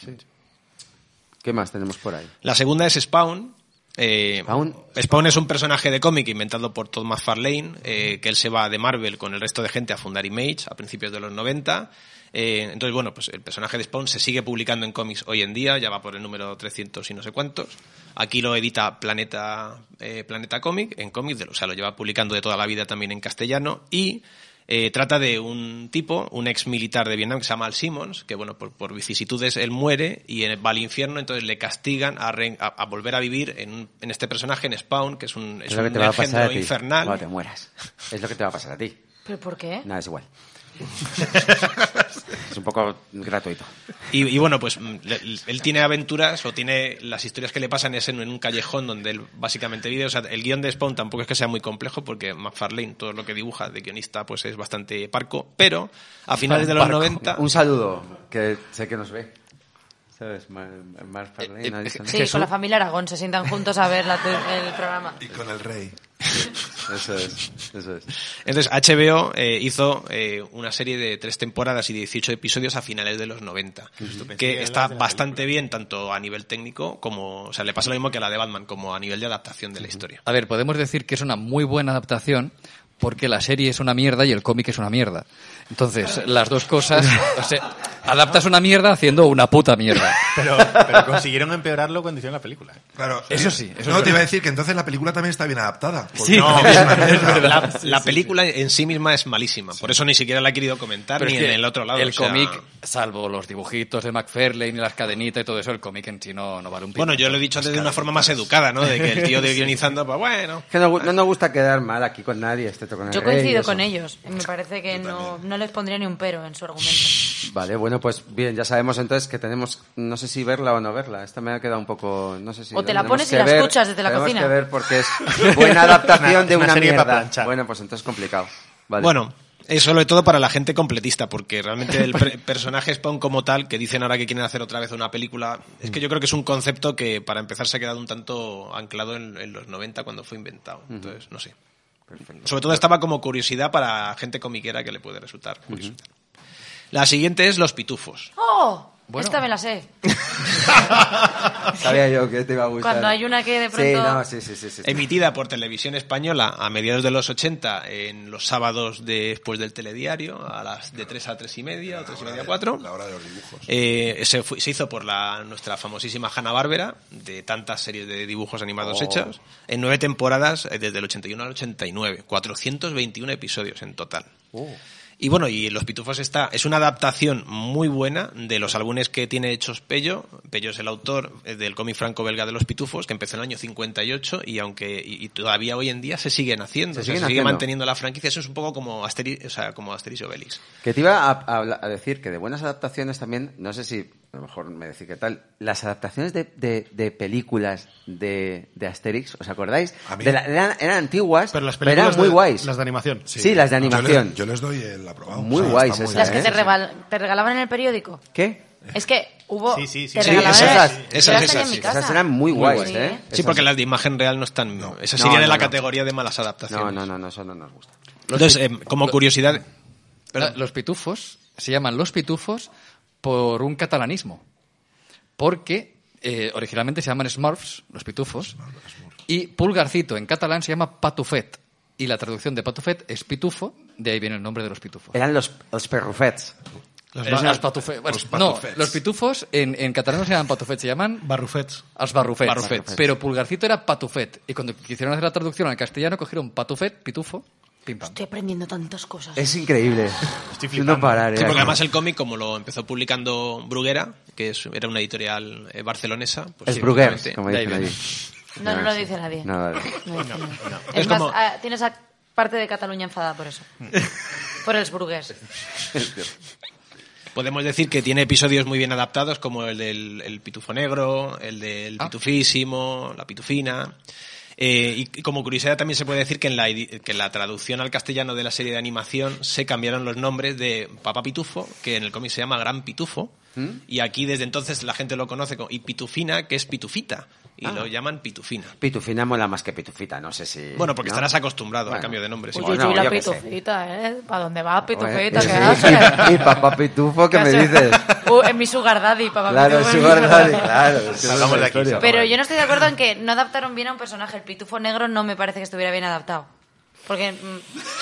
¿Qué más tenemos por ahí? La segunda es Spawn. Eh, Spawn. Spawn es un personaje de cómic inventado por Todd McFarlane, eh, que él se va de Marvel con el resto de gente a fundar Image a principios de los noventa. Eh, entonces, bueno, pues el personaje de Spawn se sigue publicando en cómics hoy en día, ya va por el número trescientos y no sé cuántos. Aquí lo edita Planeta eh, Planeta Comic, en cómics, de- o sea, lo lleva publicando de toda la vida también en castellano, y eh, trata de un tipo, un ex militar de Vietnam que se llama Al Simmons, que bueno, por, por vicisitudes él muere y en- va al infierno, entonces le castigan a, re- a, a volver a vivir en, en este personaje, en Spawn, que es un, es Es lo que un te va a pasar a engendro ti infernal. cuando te mueras. Es lo que te va a pasar a ti. ¿Pero por qué? Nada, es igual. Es un poco gratuito. Y, y bueno, pues mm, le- él tiene aventuras o tiene las historias que le pasan es en, en un callejón donde él básicamente vive. O sea, el guión de Spawn tampoco es que sea muy complejo porque McFarlane, todo lo que dibuja de guionista, pues es bastante parco. Pero a finales de los Parco. noventa... Un saludo, que sé que nos ve. ¿Sabes? Mar, Mar Farlane, Eh, ¿no? eh, Eso, ¿no? Sí, con la familia Aragón se sientan juntos a ver la te- el programa. Y con el rey. Eso es, eso es. Entonces H B O eh, hizo eh, una serie de tres temporadas y dieciocho episodios a finales de los noventa, pensé que que hablabas está de la bastante bien tanto a nivel técnico como, o sea, le pasa lo mismo que a la de Batman, como a nivel de adaptación de la historia. A ver, podemos decir que es una muy buena adaptación porque la serie es una mierda y el cómic es una mierda. Entonces, las dos cosas... o sea, adaptas una mierda haciendo una puta mierda. Pero, pero consiguieron empeorarlo cuando hicieron la película. Claro, Eso eh, sí, eso no, es te iba a verdad. decir que entonces la película también está bien adaptada. porque Sí, no, es una mierda. La, la película en sí misma es malísima, por eso ni siquiera la he querido comentar Pero ni es que en el otro lado. el o sea- cómic, salvo los dibujitos de McFarlane y las cadenitas y todo eso, el cómic en sí no, no vale un pimiento. Bueno, yo lo he dicho antes de una forma más educada, ¿no? De que el tío de guionizando, pues bueno. Es que no, no nos gusta quedar mal aquí con nadie, excepto con el Yo rey y coincido eso. con ellos. Me parece que no, no les pondría ni un pero en su argumento. Vale, bueno, pues bien, ya sabemos entonces que tenemos, no sé si verla o no verla. Esta me ha quedado un poco, no sé si... O te la tenemos pones y que la ver, escuchas desde la tenemos cocina. que ver porque es buena adaptación Es de una una, serie para mierda. planchar. Bueno, pues entonces es complicado. Vale. Bueno, es sobre todo para la gente completista, porque realmente el per- personaje Spawn como tal, que dicen ahora que quieren hacer otra vez una película, es que yo creo que es un concepto que para empezar se ha quedado un tanto anclado en, en los noventa cuando fue inventado. Entonces, no sé. Perfecto. Sobre todo estaba como curiosidad para gente comiquera que le puede resultar curioso. La siguiente es Los Pitufos. ¡Oh! Bueno. Esta me la sé. Sabía yo que te iba a gustar. Cuando hay una que de Sí, pronto... no, sí, sí, sí. sí. Emitida por Televisión Española a mediados de los ochenta en los sábados después del telediario, a las de tres a tres y media, o tres y media a cuatro. La hora de los dibujos. Eh, se, fue- se hizo por la nuestra famosísima Hanna-Barbera, de tantas series de dibujos animados Oh. hechos, en nueve temporadas, eh, desde el ochenta y uno al ochenta y nueve. cuatrocientos veintiuno episodios en total. Oh. Y bueno, y Los Pitufos está, es una adaptación muy buena de los álbumes que tiene hechos Pello. Pello es el autor eh, del cómic franco-belga de Los Pitufos, que empezó en el año cincuenta y ocho y aunque y, y todavía hoy en día se siguen haciendo, Se o sea, siguen se sigue haciendo. manteniendo la franquicia. Eso es un poco como Asterix, o sea, como Asterix y Obelix. Que te iba a, a habla- a decir que de buenas adaptaciones también, no sé si, a lo mejor me decís qué tal, las adaptaciones de, de, de películas de, de Asterix, ¿os acordáis? A mí- De la- eran, eran antiguas, Pero las pero películas eran muy de- guays. Las de animación. Sí, las de animación. Yo les, yo les doy el aprobado. Muy O sea, guays está muy esas, Las bien. que ¿eh? te, regal- te regalaban en el periódico. ¿Qué? Es que hubo... Sí, sí, sí. Te Sí, regalaban esas, en- esas, yo esas, las tenía en mi sí. casa. Esas eran muy guays, Sí. ¿eh? Sí, Esas- porque las de imagen real no están... Esa No, sería de no, la no. categoría de malas adaptaciones. No, no, no, no, eso no nos gusta. Entonces, eh, como curiosidad... La- Perdón. Los pitufos se llaman Los Pitufos por un catalanismo. Porque eh, originalmente se llaman Smurfs, los pitufos, y Pulgarcito en catalán se llama Patufet. Y la traducción de Patufet es pitufo, de ahí viene el nombre de los pitufos. Eran los, los perrufets. Los Los, ba- los patufe- bueno, los no, patufets. los pitufos en, en catalán no se llaman Patufet, se llaman Barrufets. als barrufets. Barrufets. Pero Pulgarcito era Patufet. Y cuando quisieron hacer la traducción al castellano, cogieron Patufet, pitufo, pim pam. Estoy aprendiendo tantas cosas. Es increíble. Estoy No flipando. parar, ¿eh? Sí, porque además el cómic, como lo empezó publicando Bruguera, que es- era una editorial eh, barcelonesa... Pues Es sí, Bruguers, lógicamente, como de ahí dicen viene. allí. No, no lo sí. dice nadie. No, vale. No dice nadie. Es, Es más, como- ah, tienes a parte de Cataluña enfadada por eso. Por el Brugués. Podemos decir que tiene episodios muy bien adaptados, como el del el Pitufo Negro, el del Ah. Pitufísimo, la Pitufina... Eh, y, y como curiosidad también se puede decir que en, la, edi- que en la traducción al castellano de la serie de animación se cambiaron los nombres de Papá Pitufo, que en el cómic se llama Gran Pitufo, y aquí desde entonces la gente lo conoce como, y Pitufina, que es Pitufita, y Ah. lo llaman Pitufina. Pitufina mola más que pitufita, no sé si... Bueno, porque ¿no? estarás acostumbrado al Bueno. cambio de nombre. sí. Uy, Bueno, uy, uy, la yo qué sé. pitufita, ¿eh? ¿Para dónde va, Oye, pitufita? sí, ¿Qué hace? y papá pitufo, ¿qué ¿Qué me hace? dices? Uh, en mi sugar daddy, papá Claro, pitufo, es en mi Sugar sugar Daddy, daddy. claro. es que esa es Salgamos la de aquí, historia. salgamos. Pero yo no estoy de acuerdo en que no adaptaron bien a un personaje. El pitufo negro no me parece que estuviera bien adaptado. Porque... mm,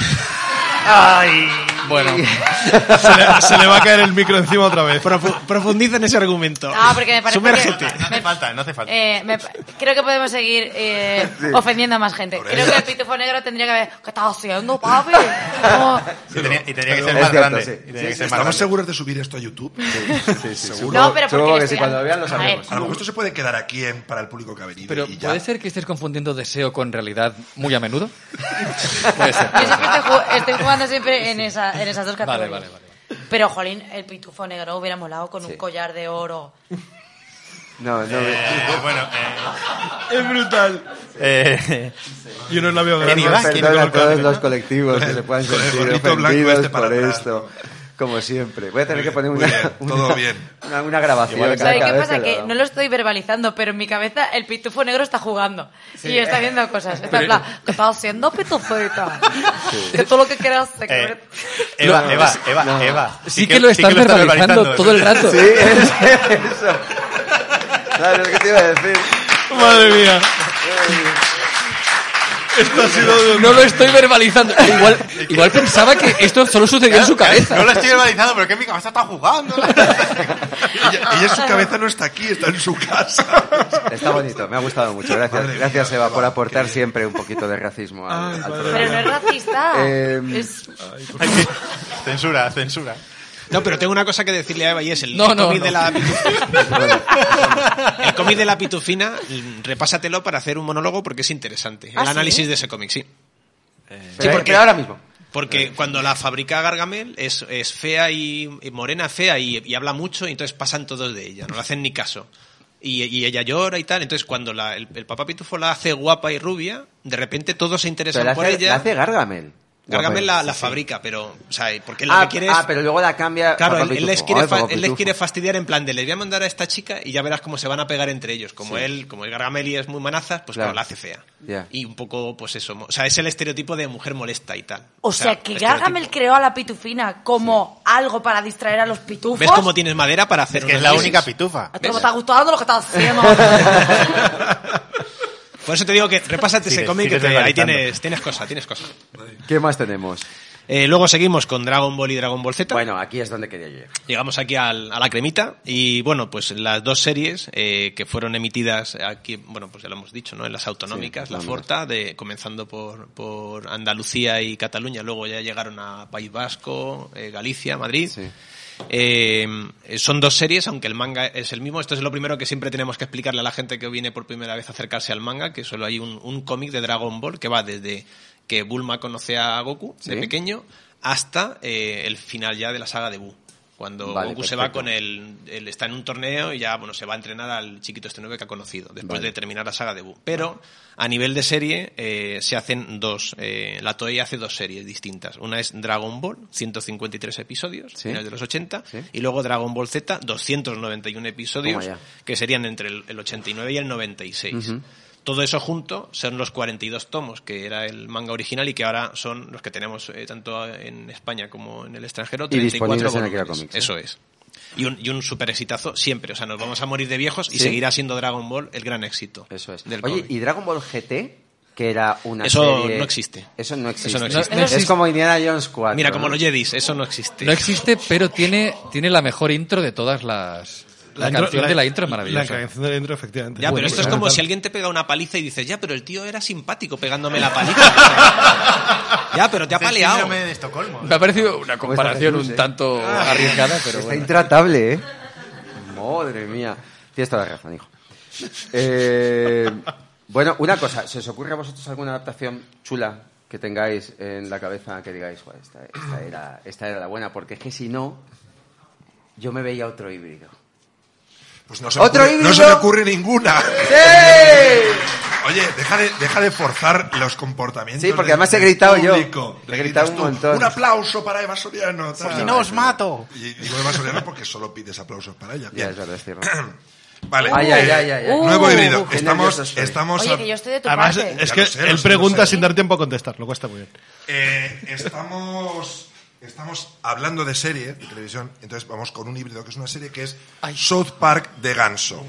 Bueno, Se le, se le va a caer el micro encima otra vez. Profu- profundiza en ese argumento. Ah, porque me parece Sumérgete. que... No hace falta, no hace falta. Eh, me pa- creo que podemos seguir eh, ofendiendo a más gente. Creo que el pitufo negro tendría que haber... ¿Qué estás haciendo, papi? Como- Y tenía, y tenía que ser Es más cierto, grande. sí. Y tenía Sí, que sí, ser más ¿Estamos grande. seguros de subir esto a YouTube? Sí, sí, seguro. No, pero porque Seguro que le sí, estoy- cuando lo vean lo A sabremos. ver. A lo mejor esto se puede quedar aquí en, para el público que ha venido. pero y ya. ¿puede ser que estés confundiendo deseo con realidad muy a menudo? Puede ser. Yo siempre estoy, ju- estoy jugando siempre en, esa, en esas dos Vale, categorías. vale, vale. Pero, jolín, el pitufo negro hubiera molado con Sí. un collar de oro. No, no. Eh, bueno, eh, Es brutal. eh, Y unos labios ¿Quién grandes. iba? ¿Quién Perdón iba a con todos el- los colectivos que se puedan con el sentir gorrito blanco ofendidos este para por atrás. esto. Como siempre. Voy a tener Muy que poner bien, una, muy bien, una, todo bien. una, una grabación. Igual, cada ¿Sabes qué vez pasa? lo Que hagamos. no lo estoy verbalizando, pero en mi cabeza el pitufo negro está jugando. Y está viendo cosas. Está en plan, ¿qué estás haciendo, pitufita? Que todo lo que quieras se eh, Eva, No, Eva, es- Eva, no. Eva. Sí que lo estás estás verbalizando todo el rato. Sí, es eso. Claro, es que te iba a decir. Madre mía. Esto ha sido... No lo estoy verbalizando. Igual, igual pensaba que esto solo sucedió en su cabeza. No lo estoy verbalizando, pero que mi cabeza está jugando. ella, ella en su cabeza no está aquí, está en su casa. Está bonito, me ha gustado mucho. Gracias, Madre gracias mía, Eva, por va, aportar qué siempre un poquito de racismo al, Ay, al madre. programa. Pero no es racista. Eh, es... Censura, censura. No, pero tengo una cosa que decirle a Eva y es el, No, el no, cómic no. de la el cómic de la pitufina, repásatelo para hacer un monólogo porque es interesante. ¿Ah, el sí? análisis de ese cómic, sí. pero, Sí, porque- pero ahora mismo. Porque cuando la fabrica Gargamel es, es fea y, y morena, fea y, y habla mucho, y entonces pasan todos de ella, no le hacen ni caso. Y, y ella llora y tal, entonces cuando la- el, el papá pitufo la hace guapa y rubia, de repente todos se Pero interesan la por hace, ella. la hace Gargamel. Gargamel la, Sí, la sí. fabrica, pero, o sea, porque él lo Ah, que quiere es... ah, pero luego la cambia. Claro, Papá él, él Pitufo. les quiere Ay, fa- Papá él les Pitufo. quiere fastidiar en plan de les voy a mandar a esta chica y ya verás cómo se van a pegar entre ellos. Como Sí. él, como el Gargamel es muy manazas, pues Claro. claro, la hace fea. Ya. Y un poco, pues eso. O sea, es el estereotipo de mujer molesta y tal. O sea, que estereotipo. Gargamel creó a la pitufina como algo para distraer a los pitufos. ¿Ves cómo tienes madera para hacer Es que un es la análisis? única pitufa. A ti no me está gustando lo que estás haciendo. Por eso te digo que repásate ese Sigues- cómic que sigues te- ahí verbalizando. tienes, tienes cosas, tienes cosas. ¿Qué más tenemos? Eh, luego seguimos con Dragon Ball y Dragon Ball Z. Bueno, aquí es donde quería llegar. Llegamos aquí al- a la cremita y bueno, pues las dos series eh, que fueron emitidas aquí, bueno, pues ya lo hemos dicho, ¿no? En las autonómicas, Sí, la autonómicas. Forta, de, comenzando por, por Andalucía y Cataluña, luego ya llegaron a País Vasco, eh, Galicia, Madrid. Sí. Eh, son dos series, aunque el manga es el mismo. Esto es lo primero que siempre tenemos que explicarle a la gente que viene por primera vez a acercarse al manga, que solo hay un, un cómic de Dragon Ball que va desde que Bulma conoce a Goku de Sí. pequeño hasta eh, el final ya de la saga de Buu. Cuando Vale, Goku se perfecto. va con el, el... está en un torneo y ya, bueno, se va a entrenar al chiquito este nuevo que ha conocido, después Vale. de terminar la saga de Buu. Pero, a nivel de serie, eh, se hacen dos... Eh, la Toei hace dos series distintas. Una es Dragon Ball, ciento cincuenta y tres episodios, Sí. finales de los ochenta, Sí. y luego Dragon Ball Z, doscientos noventa y uno episodios, Toma ya. que serían entre el, el ochenta y nueve y el noventa y seis. Ujú. Todo eso junto son los cuarenta y dos tomos, que era el manga original y que ahora son los que tenemos eh, tanto en España como en el extranjero, Y treinta y cuatro disponibles en Akira volúmenes. Comics, ¿eh? Eso es. Y un, y un super exitazo siempre. O sea, nos vamos a morir de viejos y ¿Sí? seguirá siendo Dragon Ball el gran éxito. Eso es. del Oye, cómic. ¿y Dragon Ball G T? Que era una Eso serie... no existe. Eso no existe. Eso no existe. No Es existe. como Indiana Jones cuatro. Mira, como ¿no? los Jedis, eso no existe. No existe, pero tiene, tiene la mejor intro de todas las... La, intro- canción de la intro es maravillosa. La canción de la intro, efectivamente. Ya, pero esto es Buenísima. como si alguien te pega una paliza y dices, ya, pero el tío era simpático pegándome la paliza. Ya, pero te ha Es el paleado. síndrome de Estocolmo. Me ha parecido una ¿Cómo está comparación Jesús, un eh? tanto arriesgada, pero Está bueno. intratable, ¿eh? Madre mía. Tienes toda la razón, hijo. Eh, bueno, una cosa. ¿Se os ocurre a vosotros alguna adaptación chula que tengáis en la cabeza que digáis, "Joder, esta, esta era, esta era la buena"? Porque es que si no, yo me veía otro híbrido. Pues no se, me ¿Otro ocurre, no híbrido? se me ocurre ninguna. ¡Sí! Oye, deja de, deja de forzar los comportamientos. Sí, porque del- además he del gritado yo. público. He Le gritado gritas un tú, montón. Un aplauso para Eva Soriano. tal. Si no os mato. Y digo Eva Soriano porque solo pides aplausos para ella. Ya, Bien. es verdad, es cierto. Vale. Ay, ay, eh, ay, ay, ay. Nuevo Uh, híbrido. qué Estamos, nervioso estoy. estamos Oye, a- que yo estoy de tu Además, parte. es Ya que lo sé, lo él sé, lo pregunta sé. sin dar tiempo a contestar. Lo cuesta muy bien. Eh, estamos, estamos hablando de serie de televisión, entonces vamos con un híbrido que es una serie que es South Park de Ganso.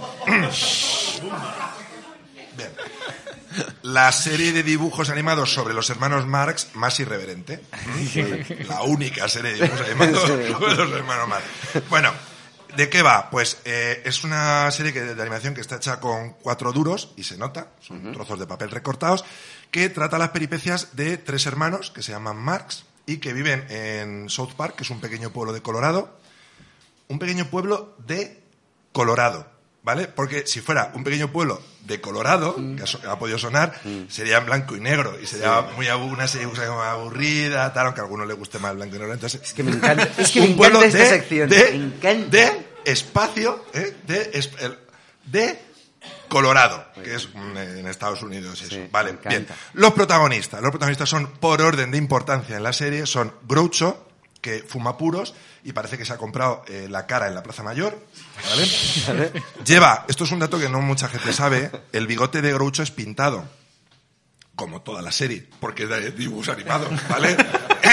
Bien. La serie de dibujos animados sobre los hermanos Marx más irreverente. La única serie de dibujos animados sobre los hermanos Marx. Bueno, ¿de qué va? Pues eh, es una serie que, de animación que está hecha con cuatro duros, y se nota, son trozos de papel recortados, que trata las peripecias de tres hermanos que se llaman Marx y que viven en South Park, que es un pequeño pueblo de Colorado. Un pequeño pueblo de Colorado, ¿vale? Porque si fuera un pequeño pueblo de Colorado, que ha, so- ha podido sonar, sería en blanco y negro y sería muy abu- una serie muy aburrida, tal, aunque a algunos les guste más el blanco y negro. Entonces, Es que me encanta, es que me un pueblo encanta esta de, sección. de, me encanta. de espacio, ¿eh? de, es- el- de Colorado, que es mm, en Estados Unidos. Eso. Sí, Vale, me bien. encanta. Los protagonistas. Los protagonistas son, por orden de importancia en la serie, son Groucho, que fuma puros y parece que se ha comprado eh, la cara en la Plaza Mayor. ¿Vale? Lleva, esto es un dato que no mucha gente sabe, el bigote de Groucho es pintado. Como toda la serie, porque es de dibujos animados, ¿vale?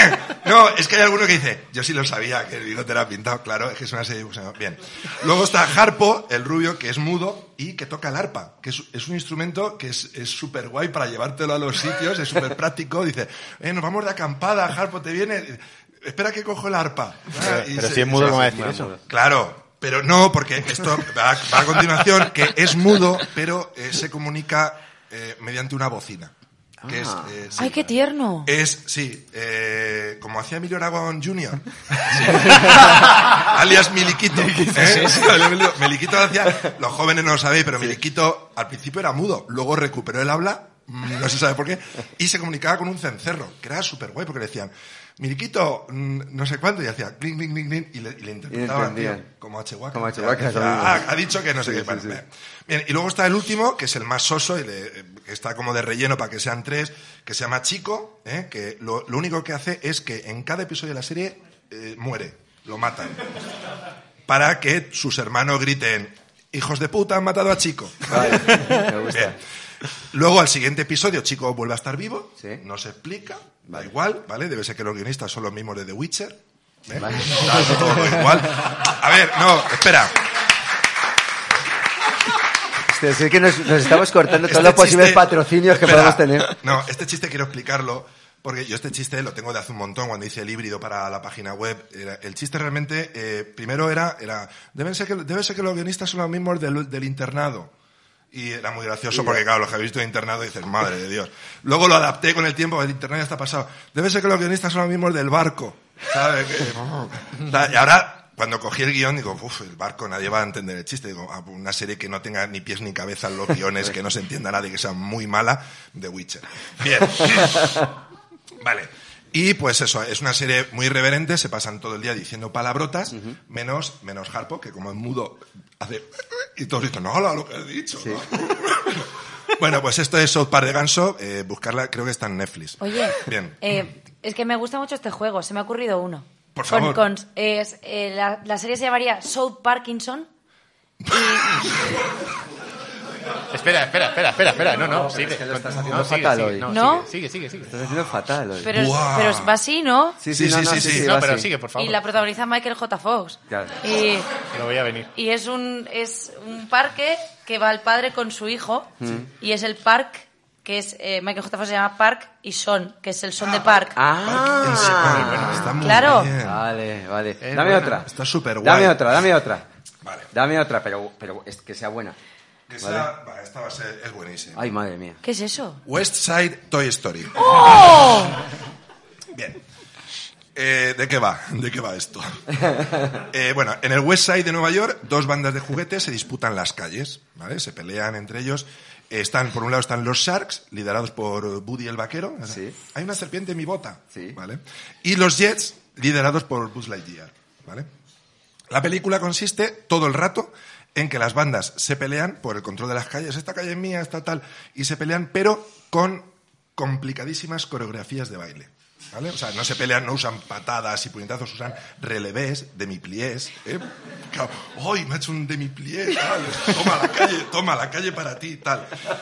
No, es que hay alguno que dice, yo sí lo sabía, que el bigote era pintado, claro, es que es una serie de dibujos. Bien. Luego está Harpo, el rubio, que es mudo y que toca el arpa, que es, es un instrumento que es súper guay para llevártelo a los sitios, es súper práctico. Dice, eh, nos vamos de acampada, Harpo, ¿te viene? Espera que cojo el arpa. Pero, Y pero se- si es mudo, se- ¿cómo va a decir eso? Claro, pero no, porque esto va, va a continuación, que es mudo, pero eh, se comunica eh, mediante una bocina. Que es, eh, sí. ¡Ay, qué tierno! Es, sí, eh, como hacía Emilio Aragón junior Sí. Alias Miliquito. ¿eh? Miliquito lo hacía, los jóvenes no lo sabéis, pero Miliquito al principio era mudo, luego recuperó el habla, no se sabe por qué, y se comunicaba con un cencerro, que era súper guay, porque le decían, Miliquito, no sé cuánto, y hacía clink, clink, clink, clink, y le, y le interpretaban, Y tío, entendían. como a Chihuahua. Como a Chihuahua, Decía, eso mismo. ah, ha dicho que no sé Sí, qué. sí, Bueno, sí. bien. Bien, y luego está el último, que es el más soso, y le- que está como de relleno para que sean tres, que se llama Chico, ¿eh? que lo, lo único que hace es que en cada episodio de la serie eh, muere, lo matan. Para que sus hermanos griten, hijos de puta, han matado a Chico. Vale, me gusta. Bien. Luego, al siguiente episodio, Chico vuelve a estar vivo, Sí. no se explica, da Vale. igual, ¿vale? Debe ser que los guionistas son los mismos de The Witcher. ¿eh? Da todo igual. A ver, no, espera. Hostia, sí que nos, nos estamos cortando todos Este los posibles chiste- patrocinios que espera, podemos tener. No, este chiste quiero explicarlo, porque yo este chiste lo tengo de hace un montón, cuando hice el híbrido para la página web. Era- el chiste realmente, eh, primero era, era deben ser que, debe ser que los guionistas son los mismos del, del internado. Y era muy gracioso porque, claro, los que habéis visto el internado dices, madre de Dios. Luego lo adapté con el tiempo, el internado ya está pasado. Debe ser que los guionistas son los mismos del barco. ¿Sabes? Que- y ahora, cuando cogí el guión, digo, uff, el barco, nadie va a entender el chiste. Digo, ah, una serie que no tenga ni pies ni cabeza en los guiones, que no se entienda nada y que sea muy mala, The Witcher. Bien. Vale. Y pues eso, es una serie muy irreverente, se pasan todo el día diciendo palabrotas, menos, menos Harpo, que como es mudo, hace... Y todos dicen, no, hola, lo que he dicho. ¿no? Bueno, pues esto es South Park de Ganso, eh, buscarla, creo que está en Netflix. Oye, Bien. eh, es que me gusta mucho este juego, se me ha ocurrido uno. Por Con- favor. con- es, eh, la, la serie se llamaría South Parkinson. Espera, espera, espera, espera, espera. No, no, No, sigue. es que lo estás No, haciendo sigue, fatal sigue, hoy. no, ¿No? Sigue, sigue, sigue. Estás haciendo fatal hoy. Pero, es- Buah. pero va así, ¿no? Sí, sí, Sí, no, sí, no, sí, sí, sí. sí, No, va pero así. sigue, por favor. Y la protagoniza Michael J. Fox. Claro. Y, Lo voy a venir. y es un es un parque que va el padre con su hijo y es el parque que es eh, Michael J. Fox se llama Park y Son, que es el son de Park. En serio, Ah, bueno, está muy Claro. bien. vale, vale. Es Dame buena. otra. Está súper guay. Dame otra, dame otra. Vale. Dame otra, pero, pero es que sea buena. Que sea- va, esta va a ser, es buenísima. Ay, madre mía. ¿Qué es eso? West Side Toy Story. ¡Oh! Bien. Eh, ¿De qué va? ¿De qué va esto? Eh, bueno, en el West Side de Nueva York, dos bandas de juguetes se disputan las calles, ¿vale? Se pelean entre ellos. Eh, Están, por un lado están los Sharks, liderados por Woody el vaquero. Sí. Hay una serpiente en mi bota. Sí. ¿Vale? Y los Jets, liderados por Buzz Lightyear. ¿Vale? La película consiste todo el rato en que las bandas se pelean por el control de las calles. Esta calle es mía, esta tal. Y se pelean, pero con complicadísimas coreografías de baile. ¿Vale? O sea, no se pelean, no usan patadas y puñetazos, usan relevés, demipliés. ¿eh? Claro, ¡ay, me ha hecho un demiplié! Tal. Toma la calle, toma la calle para ti, tal.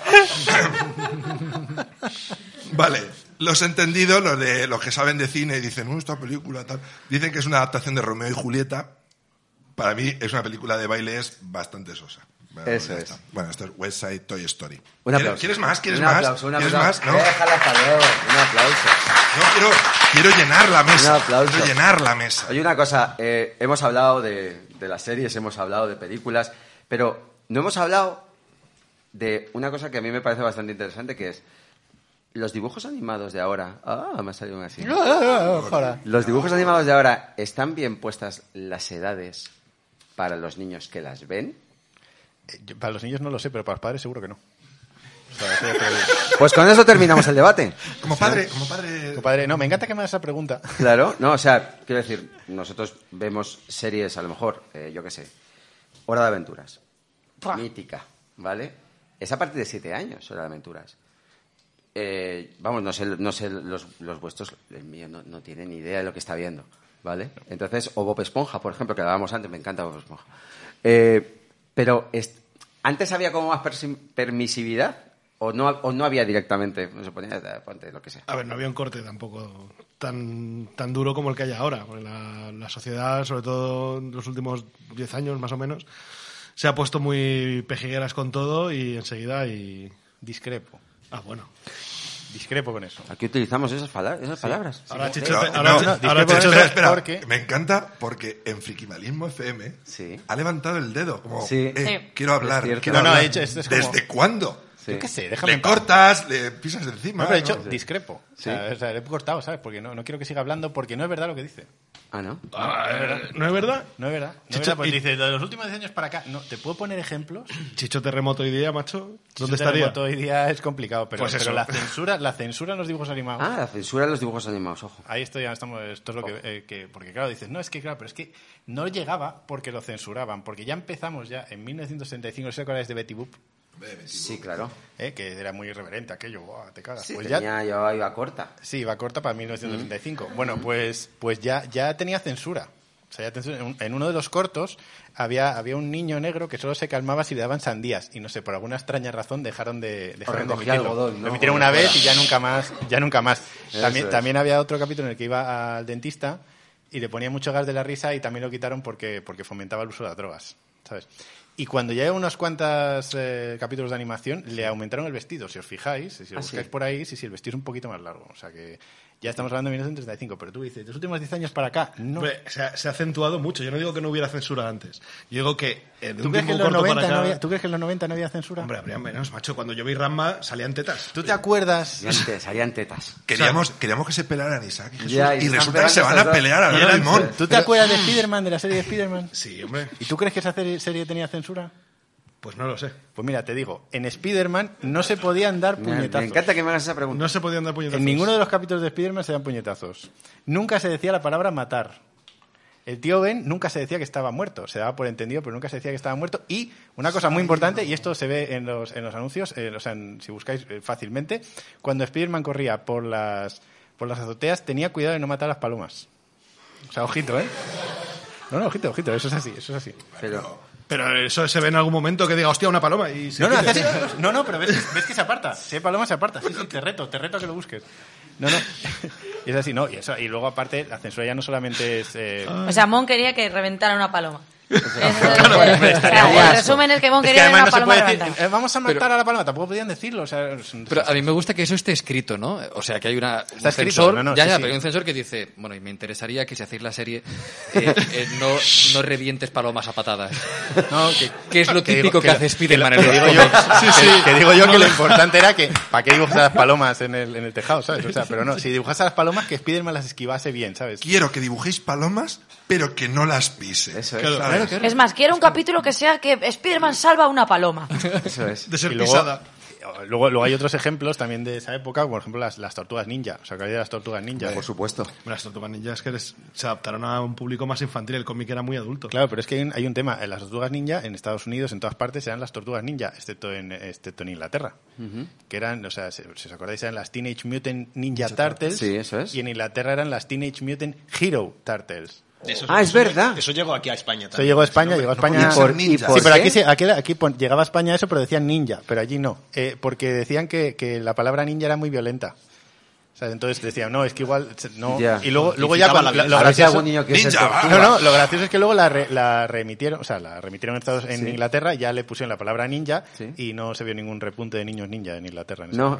Vale, los entendidos, los de los que saben de cine, dicen, "Uh, esta película tal", dicen que es una adaptación de Romeo y Julieta. Para mí es una película de baile, es bastante sosa. Bueno, Eso ya es. está. Bueno, esto es West Side Toy Story. Un ¿Quieres, aplauso. ¿Quieres más? ¿Quieres un más? Aplauso, un ¿Quieres aplauso. más? No, Déjala hasta luego. Un aplauso. no quiero, quiero llenar la mesa. Un aplauso. Quiero llenar la mesa. Oye, una cosa. eh, hemos hablado de, de las series, hemos hablado de películas, pero no hemos hablado de una cosa que a mí me parece bastante interesante, que es los dibujos animados de ahora. Ah, me ha salido un así. Ojalá. Los dibujos animados de ahora, ¿están bien puestas las edades para los niños que las ven? Eh, yo- Para los niños no lo sé, pero para los padres seguro que no. O sea, eso ya te lo digo. Pues con eso terminamos el debate. Como padre, como padre... Compadre, no, me encanta que me hagas esa pregunta. Claro, no, o sea, quiero decir, nosotros vemos series, a lo mejor, eh, yo qué sé, Hora de Aventuras, Buah. mítica, ¿vale? Es a partir de siete años, Hora de Aventuras. Eh, vamos, no sé, no sé los, los vuestros, el mío no, no tiene ni idea de lo que está viendo, ¿vale? Entonces, o Bob Esponja, por ejemplo, que hablábamos antes, me encanta Bob Esponja. Eh, pero es- antes había como más persi- permisividad O no, o no había directamente, no se ponía, ponte lo que sea. A ver, no había un corte tampoco tan, tan duro como el que hay ahora. Porque la, la sociedad, sobre todo en los últimos diez años más o menos, se ha puesto muy pejigueras con todo y enseguida y... Discrepo. Ah, bueno. Discrepo con eso. Aquí utilizamos esas, pala- esas palabras. Ahora, Sí. Chicho, Pero, ahora, no, Chicho- no, ahora discrepo, Chicho- Espera, espera, porque- me encanta porque en Frikimalismo F M Sí. ha levantado el dedo, como, Sí. eh, Sí. quiero hablar, Es cierto. quiero No, no, hablar. he hecho- esto es como- ¿Desde cuándo? Sí. Yo qué sé, déjame Le en paz. cortas, le pisas encima. No, pero he dicho ¿no? discrepo. Sí. O, sea, o sea, le he cortado, ¿sabes? Porque no, no quiero que siga hablando porque no es verdad lo que dice. Ah, ¿no? Ah, ¿no es verdad? No es verdad. No es Chicho, verdad, porque y- dice, de los últimos diez años para acá. No, ¿te puedo poner ejemplos? Chicho Terremoto hoy día, macho. ¿Dónde Este estaría? terremoto hoy día es complicado, pero, Pues eso. pero la censura, la censura en los dibujos animados. Ah, la censura de los dibujos animados, ojo. Ahí esto ya estamos, esto es lo que, eh, que- porque claro, dices, no, es que claro, pero es que no llegaba porque lo censuraban, porque ya empezamos ya en mil novecientos sesenta y cinco, no sé cuál es de Betty Boop, Sí, claro. eh, que era muy irreverente aquello, ¡buah, te cagas! Sí, pues ya, tenía, yo iba corta. sí, va corta para mil novecientos sesenta y cinco. Bueno, pues, pues ya, ya tenía censura. O sea, ya censura. En un- en uno de los cortos había, había un niño negro que solo se calmaba si le daban sandías y no sé, por alguna extraña razón dejaron de, dejaron de recogía emitirlo. algodón, ¿no? Lo emitieron O una lo que vez fuera. y ya nunca más, ya nunca más. Eso También, es. también había otro capítulo en el que iba al dentista y le ponía mucho gas de la risa y también lo quitaron porque, porque fomentaba el uso de las drogas, ¿sabes? Y cuando ya hay unos cuantos eh, capítulos de animación, le aumentaron el vestido. Si os fijáis, si lo Ah, buscáis sí. por ahí, sí, sí, el vestido es un poquito más largo. O sea que ya estamos hablando de mil novecientos treinta y cinco. Pero tú dices, de los últimos diez años para acá, no. Hombre, se, ha, se ha acentuado mucho. Yo no digo que no hubiera censura antes. Yo digo que eh, de ¿Tú un crees, que en tiempo los corto noventa para no acá... había, ¿Tú crees que en los noventa no había censura? Hombre, habría menos, macho. Cuando yo vi Ranma salían tetas. ¿Tú te acuerdas? Salían, te- salían tetas. Queríamos, queríamos que se pelaran Isaac y Jesús, Ya, y y, se están resulta que se pegando van a estos dos. pelear a No, ver no, limón. ¿Tú te acuerdas de Spider-Man, de la serie de Spider-Man? Sí, hombre. ¿Y tú crees que esa serie, serie tenía censura? Pues no lo sé. Pues mira, te digo, en Spider-Man no se podían dar Me, me puñetazos. encanta que me hagas esa pregunta. No se podían dar puñetazos. En ninguno de los capítulos de Spider-Man se dan puñetazos. Nunca se decía la palabra matar. El tío Ben nunca se decía que estaba muerto. Se daba por entendido, pero nunca se decía que estaba muerto. Y una cosa muy importante, y esto se ve en los, en los anuncios, eh, o sea, en- si buscáis eh, fácilmente, cuando Spider-Man corría por las, por las azoteas, tenía cuidado de no matar a las palomas. O sea, ojito, ¿eh? No, no, ojito, ojito, eso es así, eso es así. Pero, Pero eso se ve en algún momento que diga, hostia, una paloma. Y se No, no, quita. haces- no, no, pero ves, ves que se aparta. Si hay paloma, se aparta. Sí, sí, te reto, te reto a que lo busques. No, no. Y es así, no. Y, eso, y luego, aparte, la censura ya no solamente es... eh, O sea, Mon quería que reventara una paloma. Eso es- Claro, hombre, estaría o sea, guay. el resumen es que Mon Es que quería ver además una no se paloma puede decir, reventada. eh, vamos a matar Pero- a la paloma, tampoco podían decirlo. O sea, es un- Pero a mí me gusta que eso esté escrito, ¿no? O sea, que hay una, un Está escrito, censor, no, no, ya, sí, ya, sí. pero hay un censor que dice, bueno, y me interesaría que si hacéis la serie eh, eh, no, no revientes palomas a patadas. No, que, Que es lo que típico digo- que hace Spiderman en que los digo yo, cómics. que- que digo yo que lo importante era que para qué dibujas a las palomas en el, en el tejado, ¿sabes? O sea, pero no, si dibujas a las palomas que Spiderman las esquivase bien, ¿sabes? Quiero que dibujéis palomas, pero que no las pise. Eso es. Claro, ¿sabes? claro, claro. Es más, quiero un capítulo que sea que Spider-Man salva a una paloma. Eso es. De ser Y luego, pisada. luego, luego hay otros ejemplos también de esa época, por ejemplo las, las tortugas ninja. O sea, que había las tortugas ninja. Por supuesto. Las tortugas ninjas que les- se adaptaron a un público más infantil. El cómic era muy adulto. Claro, pero es que hay un, hay un tema. En las tortugas ninja, en Estados Unidos, en todas partes, eran las tortugas ninja, excepto en, excepto en Inglaterra. Que eran, o sea, si si os acordáis, eran las Teenage Mutant Ninja Turtles. Sí, eso es. Y en Inglaterra eran las Teenage Mutant Hero Turtles. Eso- Ah, es eso- verdad. Eso llegó aquí a España Eso también. llegó a España, No, llegó a no España. podían ser por- y ninjas. por- Sí, pero qué? aquí, se- aquí, aquí pon- llegaba a España eso, pero decían ninja, pero allí no. Eh, porque decían que, que la palabra ninja era muy violenta. O sea, entonces decían, no, es que igual, no. Ya. Y luego, luego ya Incitaba cuando- la lo A ver si gracioso- algún niño quiere ser Ninja, va. tortuga. No, no, lo gracioso es que luego la, re- la remitieron, o sea, la remitieron en, Estados, en Sí. Inglaterra, ya le pusieron la palabra ninja Sí. y no se vio ningún repunte de niños ninja en Inglaterra. En ese No,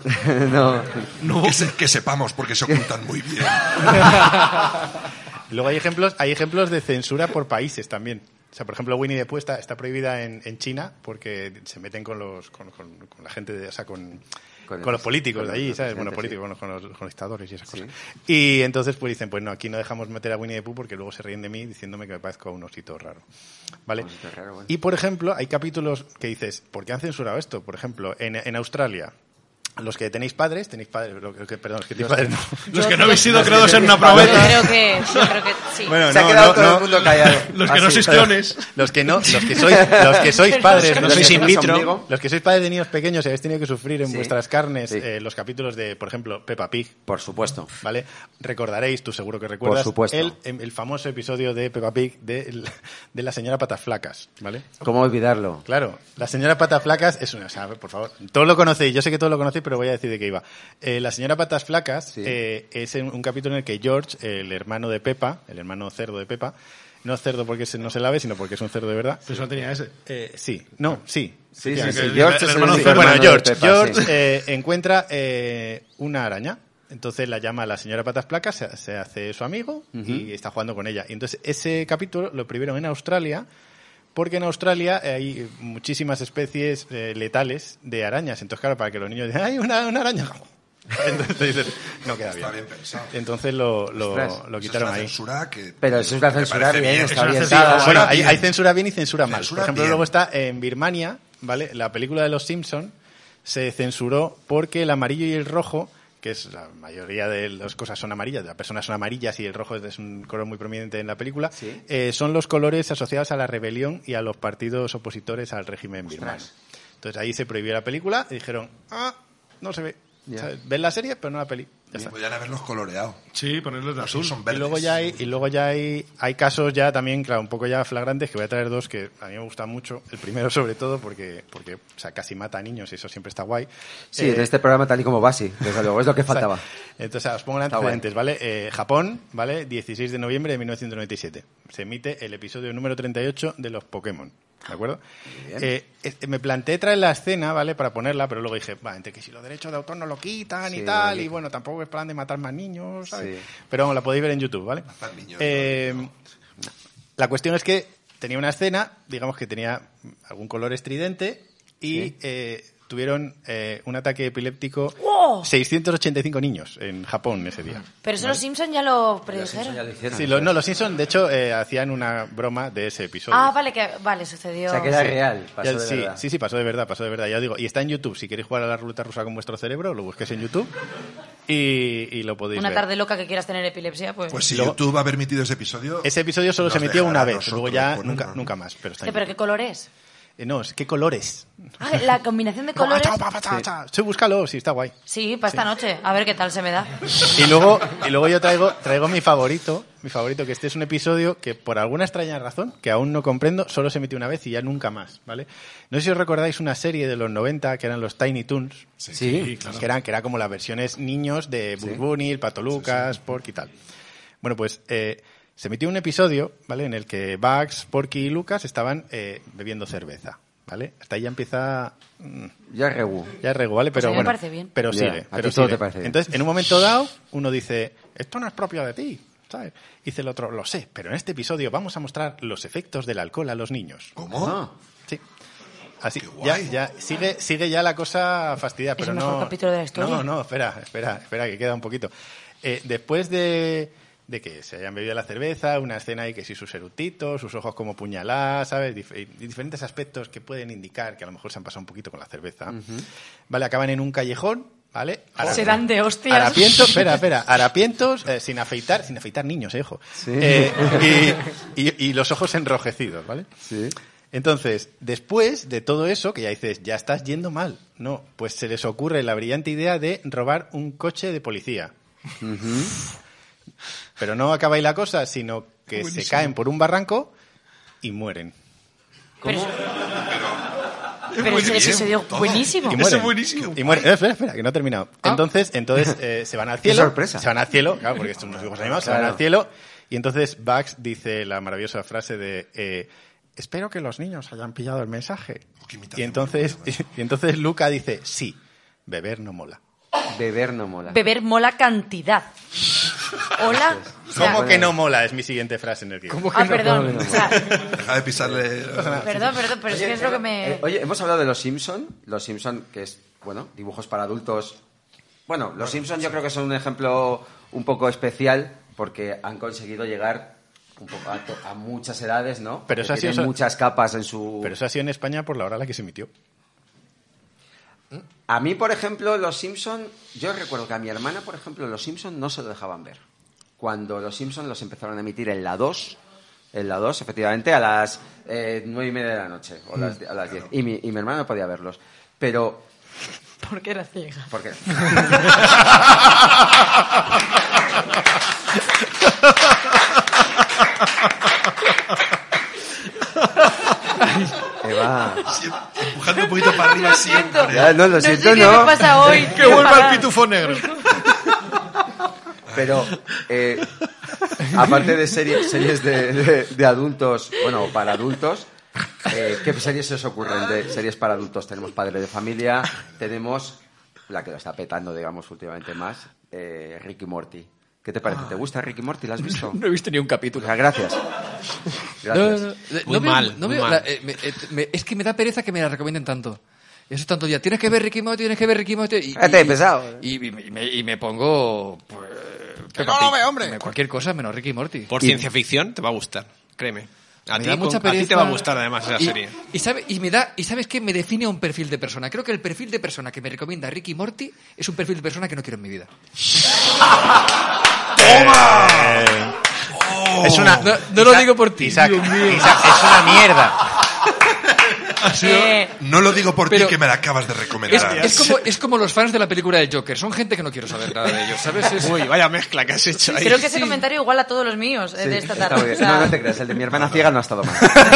no. Que, se- que sepamos, porque se ocultan muy bien. Luego hay ejemplos, hay ejemplos de censura por países también. O sea, por ejemplo, Winnie the Pooh está, está prohibida en, en China porque se meten con los con, con- con la gente, de, o sea, con, Con con el- los políticos con de allí, los ¿sabes? Bueno, presidentes, políticos, bueno, con los, con los dictadores y esas Sí. cosas. Y entonces pues dicen, pues no, aquí no dejamos meter a Winnie the Pooh porque luego se ríen de mí diciéndome que me parezco a un osito raro. ¿Vale? Un osito raro, bueno. Y por ejemplo, hay capítulos que dices, ¿por qué han censurado esto? Por ejemplo, en, en Australia los que tenéis padres, tenéis padres, lo que, perdón, los que tenéis padres no. Los que no habéis sido creados en una probeta. Yo creo que, yo creo que sí. Bueno, Se no, ha quedado no, todo no. el mundo callado. Los que Ah, no sí. sois clones. Los que no, los que sois, los que sois padres, que no los sois que- in vitro. los que sois padres de niños pequeños y habéis tenido que sufrir en Sí. vuestras carnes Sí. eh, los capítulos de, por ejemplo, Peppa Pig, Por supuesto. ¿vale? Recordaréis, tú seguro que recuerdas, Por supuesto. El, el famoso episodio de Peppa Pig de, de la señora Patas Flacas, ¿vale? ¿Cómo olvidarlo? Claro, la señora Patas Flacas es una, o sea, por favor, todos lo conocéis, yo sé que todos lo conocéis, pero voy a decir de qué iba. Eh, la señora Patas Flacas Sí. eh, es en un capítulo en el que George, el hermano de Peppa, el hermano cerdo de Peppa, no cerdo porque se- no se lave, sino porque es un cerdo de verdad. Pero no tenía ese. Eh, sí, no, sí. Sí, sí, efectivamente. sí. el- George el es el hermano único de- Bueno, hermano George, de Peppa, George sí. eh, encuentra eh, una araña. Entonces la llama a la señora Patas Flacas, se, se hace su amigo y está jugando con ella. Y entonces ese capítulo lo prohibieron en Australia porque en Australia hay muchísimas especies eh, letales de arañas. Entonces, claro, para que los niños digan, ¡ay, una, una araña! Entonces dicen, no queda bien. Está bien pensado. Entonces lo, lo, Ostras. lo Eso quitaron es una ahí. censura que Pero eso es una me censura parece bien, bien. está Es una orientada. censura- Bueno, Ahora hay, bien. hay censura bien y censura mal. Censura Por ejemplo, bien. luego está en Birmania, ¿vale? La película de Los Simpson se censuró porque el amarillo y el rojo, que es la mayoría de las cosas son amarillas, las personas son amarillas y el rojo es un color muy prominente en la película, Sí. eh, son los colores asociados a la rebelión y a los partidos opositores al régimen birmano. Entonces ahí se prohibió la película y dijeron, ah, no se ve. Ya. ¿Sabes? Ven la serie, pero no la peli. Ya está. podían haberlos coloreado. Sí, ponerlos de Los azul. son Y verdes. luego ya hay, y luego ya hay, hay casos ya también, claro, un poco ya flagrantes, que voy a traer dos que a mí me gustan mucho. El primero sobre todo porque, porque o sea, casi mata a niños y eso siempre está guay. Sí, Eh, en este programa tal y como va, sí, desde luego, es lo que faltaba. Entonces, os pongo en Está antecedentes, ¿vale? Eh, Japón, ¿vale? dieciséis de noviembre de mil novecientos noventa y siete. Se emite el episodio número treinta y ocho de los Pokémon. ¿De acuerdo? Eh, eh, me planteé traer la escena, ¿vale? Para ponerla, pero luego dije, va, entre que si los derechos de autor no lo quitan Sí, y tal, no lo y bueno, tampoco es plan de matar más niños, ¿sabes? Sí. Pero vamos, la podéis ver en YouTube, ¿vale? Matar niños, Eh, la cuestión es que tenía una escena, digamos que tenía algún color estridente y Sí. eh, tuvieron eh, un ataque epiléptico ¡Wow! seiscientos ochenta y cinco niños en Japón ese día. Pero eso los Simpson ya lo Los Simpson predijeron. ya lo hicieron. Sí, lo- no, los Simpsons, de hecho, eh, hacían una broma de ese episodio. Ah, vale, que vale, sucedió. O sea, que era Sí. real, pasó Ya, de sí, verdad. sí, sí, pasó de verdad, pasó de verdad. Ya os digo, y está en YouTube. Si queréis jugar a la ruleta rusa con vuestro cerebro, lo busquéis en YouTube y, y lo podéis Una ver. tarde loca que quieras tener epilepsia, pues. Pues si Luego- YouTube ha permitido ese episodio... Ese episodio solo nos se emitió dejará una a vez, luego nosotros ya ponerlo, nunca, ¿no? nunca más. Pero está Eh, en ¿Pero YouTube. qué color es? Eh, no, es ¿qué colores? Ah, la combinación de colores. Sí, búscalo, sí, está guay. Sí, para esta noche. A ver qué tal se me da. Y luego, y luego yo traigo, traigo mi favorito, mi favorito, que este es un episodio que por alguna extraña razón, que aún no comprendo, solo se emitió una vez y ya nunca más, ¿vale? No sé si os recordáis una serie de los noventa que eran los Tiny Toons, Sí, que eran, que eran como las versiones niños de Bugs Bunny, el Pato Lucas, Porky y tal. Bueno, pues eh, se emitió un episodio, ¿vale? En el que Bugs, Porky y Lucas estaban eh, bebiendo cerveza, ¿vale? Hasta ahí ya empieza... mm, Ya regu. ya es rego, ¿vale? Pues Pero a mí me bueno, parece bien. pero Ya, sigue, a pero ti todo sigue. te parece bien. Entonces, en un momento dado, uno dice, esto no es propio de ti, ¿sabes? Dice el otro, lo sé, pero en este episodio vamos a mostrar los efectos del alcohol a los niños. ¿Cómo? Ah, Sí. Así, Qué ya, guay. ya, sigue, sigue ya la cosa fastidiada, Es pero el no... mejor capítulo de la historia. No, no, espera, espera, espera, que queda un poquito. Eh, después de, de que se hayan bebido la cerveza, una escena ahí que sí sus eructitos, sus ojos como puñaladas, ¿sabes? Dif- y diferentes aspectos que pueden indicar que a lo mejor se han pasado un poquito con la cerveza. Vale, acaban en un callejón, ¿vale? Ara- Serán de hostias. Harapientos, espera, espera, harapientos, eh, sin afeitar, sin afeitar niños, eh, ojo. Eh, y, y- y los ojos enrojecidos, ¿vale? sí. Entonces, después de todo eso, que ya dices, ya estás yendo mal. No, pues se les ocurre la brillante idea de robar un coche de policía. Pero no acaba ahí la cosa, sino que se caen por un barranco y mueren. Pero, eso- pero ese episodio buenísimo. Y mueren. buenísimo. Y mueren. Eh, espera, espera, que no he terminado. Entonces, entonces eh, se van al cielo. sorpresa. Se van al cielo, claro, porque estos son unos dibujos animados, se van Claro. al cielo. Y entonces Bugs dice la maravillosa frase de... eh, espero que los niños hayan pillado el mensaje. Oh, qué imitación Y entonces, y entonces Luca dice, sí, beber no mola. Beber no mola. Beber mola cantidad. Hola. O sea, ¿Cómo que no mola? Es mi siguiente frase en el guión. Ah, perdón. O sea, Deja de pisarle... perdón, perdón, pero es que es lo que me. Eh, oye, hemos hablado de Los Simpson. Los Simpson, que es, bueno, dibujos para adultos. Bueno, Los Simpson yo creo que son un ejemplo un poco especial porque han conseguido llegar un poco a, to- a muchas edades, ¿no? Pero Que eso ha sido tienen so- muchas capas en su... Pero eso ha sido en España por la hora a la que se emitió. A mí, por ejemplo, Los Simpson, yo recuerdo que a mi hermana, por ejemplo, Los Simpson no se lo dejaban ver. Cuando Los Simpson los empezaron a emitir en la dos, en la dos, efectivamente, a las eh, nueve y media de la noche, o las, a las diez. Y mi, y mi hermana no podía verlos. Pero... ¿Por qué era ciega? ¿Por qué? Eva. Siempre, empujando un poquito para arriba siempre. Ya, no, lo No siento, sé qué no. me pasa hoy. ¡Que vuelva el pitufo negro! Pero, eh, aparte de series, series de, de, de adultos, bueno, para adultos, eh, ¿qué series se os ocurren de series para adultos? Tenemos Padre de Familia, tenemos la que lo está petando, digamos, últimamente más, eh, Rick y Morty. ¿Qué te parece? ¿Te gusta Rick y Morty? ¿La has visto? No he visto ni un capítulo. O sea, gracias. No, Gracias. no, no, Muy no veo- mal, no muy veo mal. la- eh, me- eh, me- es que me da pereza que me la recomienden tanto. Eso es tanto ya. Tienes que ver Ricky Morty, tienes que ver Ricky Morty. Y, Cállate, y- pesado. Y, y- y me, y me pongo... Pues, Peppa no lo Pig. ve, hombre! Me- Cualquier cosa menos Ricky Morty. Por Y- ciencia ficción te va a gustar, créeme. A Me ti, da con- mucha a ti pereza. te va a gustar además esa y, serie. Y, sabe, y, me da, y sabes qué me define un perfil de persona. Creo que el perfil de persona que me recomienda Ricky Morty es un perfil de persona que no quiero en mi vida. Es una... No, no lo digo por ti. Isaac, Dios mío. Isaac, es una mierda. Eh, No lo digo por Pero- ti, que me la acabas de Es, recomendar. es como, es como los fans de la película de Joker. Son gente que no quiero saber nada de ellos, ¿sabes? Es- Uy, vaya mezcla que has hecho ahí. creo que ese comentario igual a todos los míos eh, Sí, de esta está tarde. muy bien. O sea, No, no te creas, el de mi hermana ciega no ha estado mal.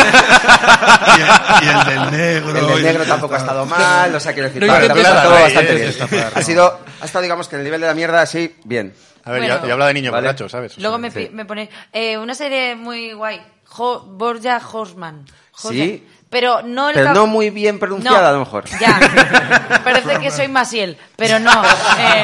Y el, y el del negro. El del y negro tampoco ha estado mal, o sea, quiero decir, No vale, intentes está todo nada, bastante eh, bien. está claro. Ha sido, ha estado, digamos, que en el nivel de la mierda, así, bien. A ver, Bueno. yo, yo hablo de niño Vale. borracho, ¿sabes? O luego sea, me, pi- me pone eh, una serie muy guay, Jo- Borja Horseman. Sí. Pero no el Pero cap- no muy bien pronunciada, No, a lo mejor. Ya. Parece que soy Masiel, pero no. Eh,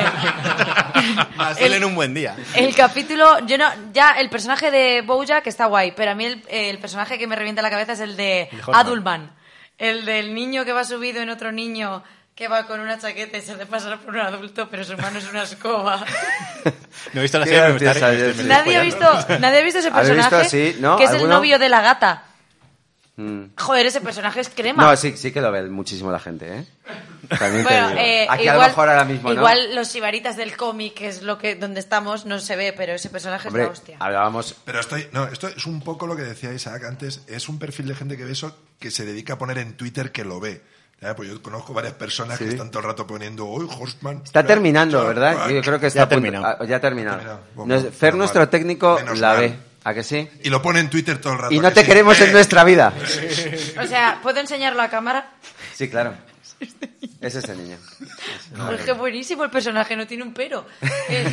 Más el- él en un buen día. El capítulo, yo no, ya el personaje de Bojack está guay, pero a mí el, el personaje que me revienta la cabeza es el de El Horseman. Adulman, el del niño que va subido en otro niño que va con una chaqueta y se hace pasar por un adulto, pero su mano es una escoba. No he visto la Qué serie, pero me está- graciosa, me yo estoy sí. Nadie ha spoileando. visto, nadie ha visto ese ¿Habéis visto? personaje, Sí, ¿no? que es el ¿Alguno? novio de la gata. Mm. Joder, ese personaje es crema. No, sí, sí que lo ve muchísimo la gente, ¿eh? También te Bueno, digo. eh, Aquí igual, a lo mejor ahora mismo, ¿no? igual los sibaritas del cómic, que es lo que donde estamos, no se ve, pero ese personaje Hombre, es la hostia. hablábamos... Pero estoy, no, esto es un poco lo que decía Isaac antes. Es un perfil de gente que ve eso, que se dedica a poner en Twitter que lo ve. ¿Ya? Pues yo conozco varias personas Sí. que están todo el rato poniendo, uy, Horstman. Está terminando, ¿verdad? Yo creo que está Ya a punto- terminado. ah, ya ha terminado. Terminado. Bueno, Nos- Fer, normal. nuestro técnico, Menos la mal. ve. ¿A que sí? Y lo pone en Twitter todo el rato. Y ¿a no que te sí? queremos en Eh, nuestra vida. O sea, ¿puedo enseñarlo a cámara? Sí, claro. Es ese niño. Pues qué buenísimo el personaje, no tiene un pero. Es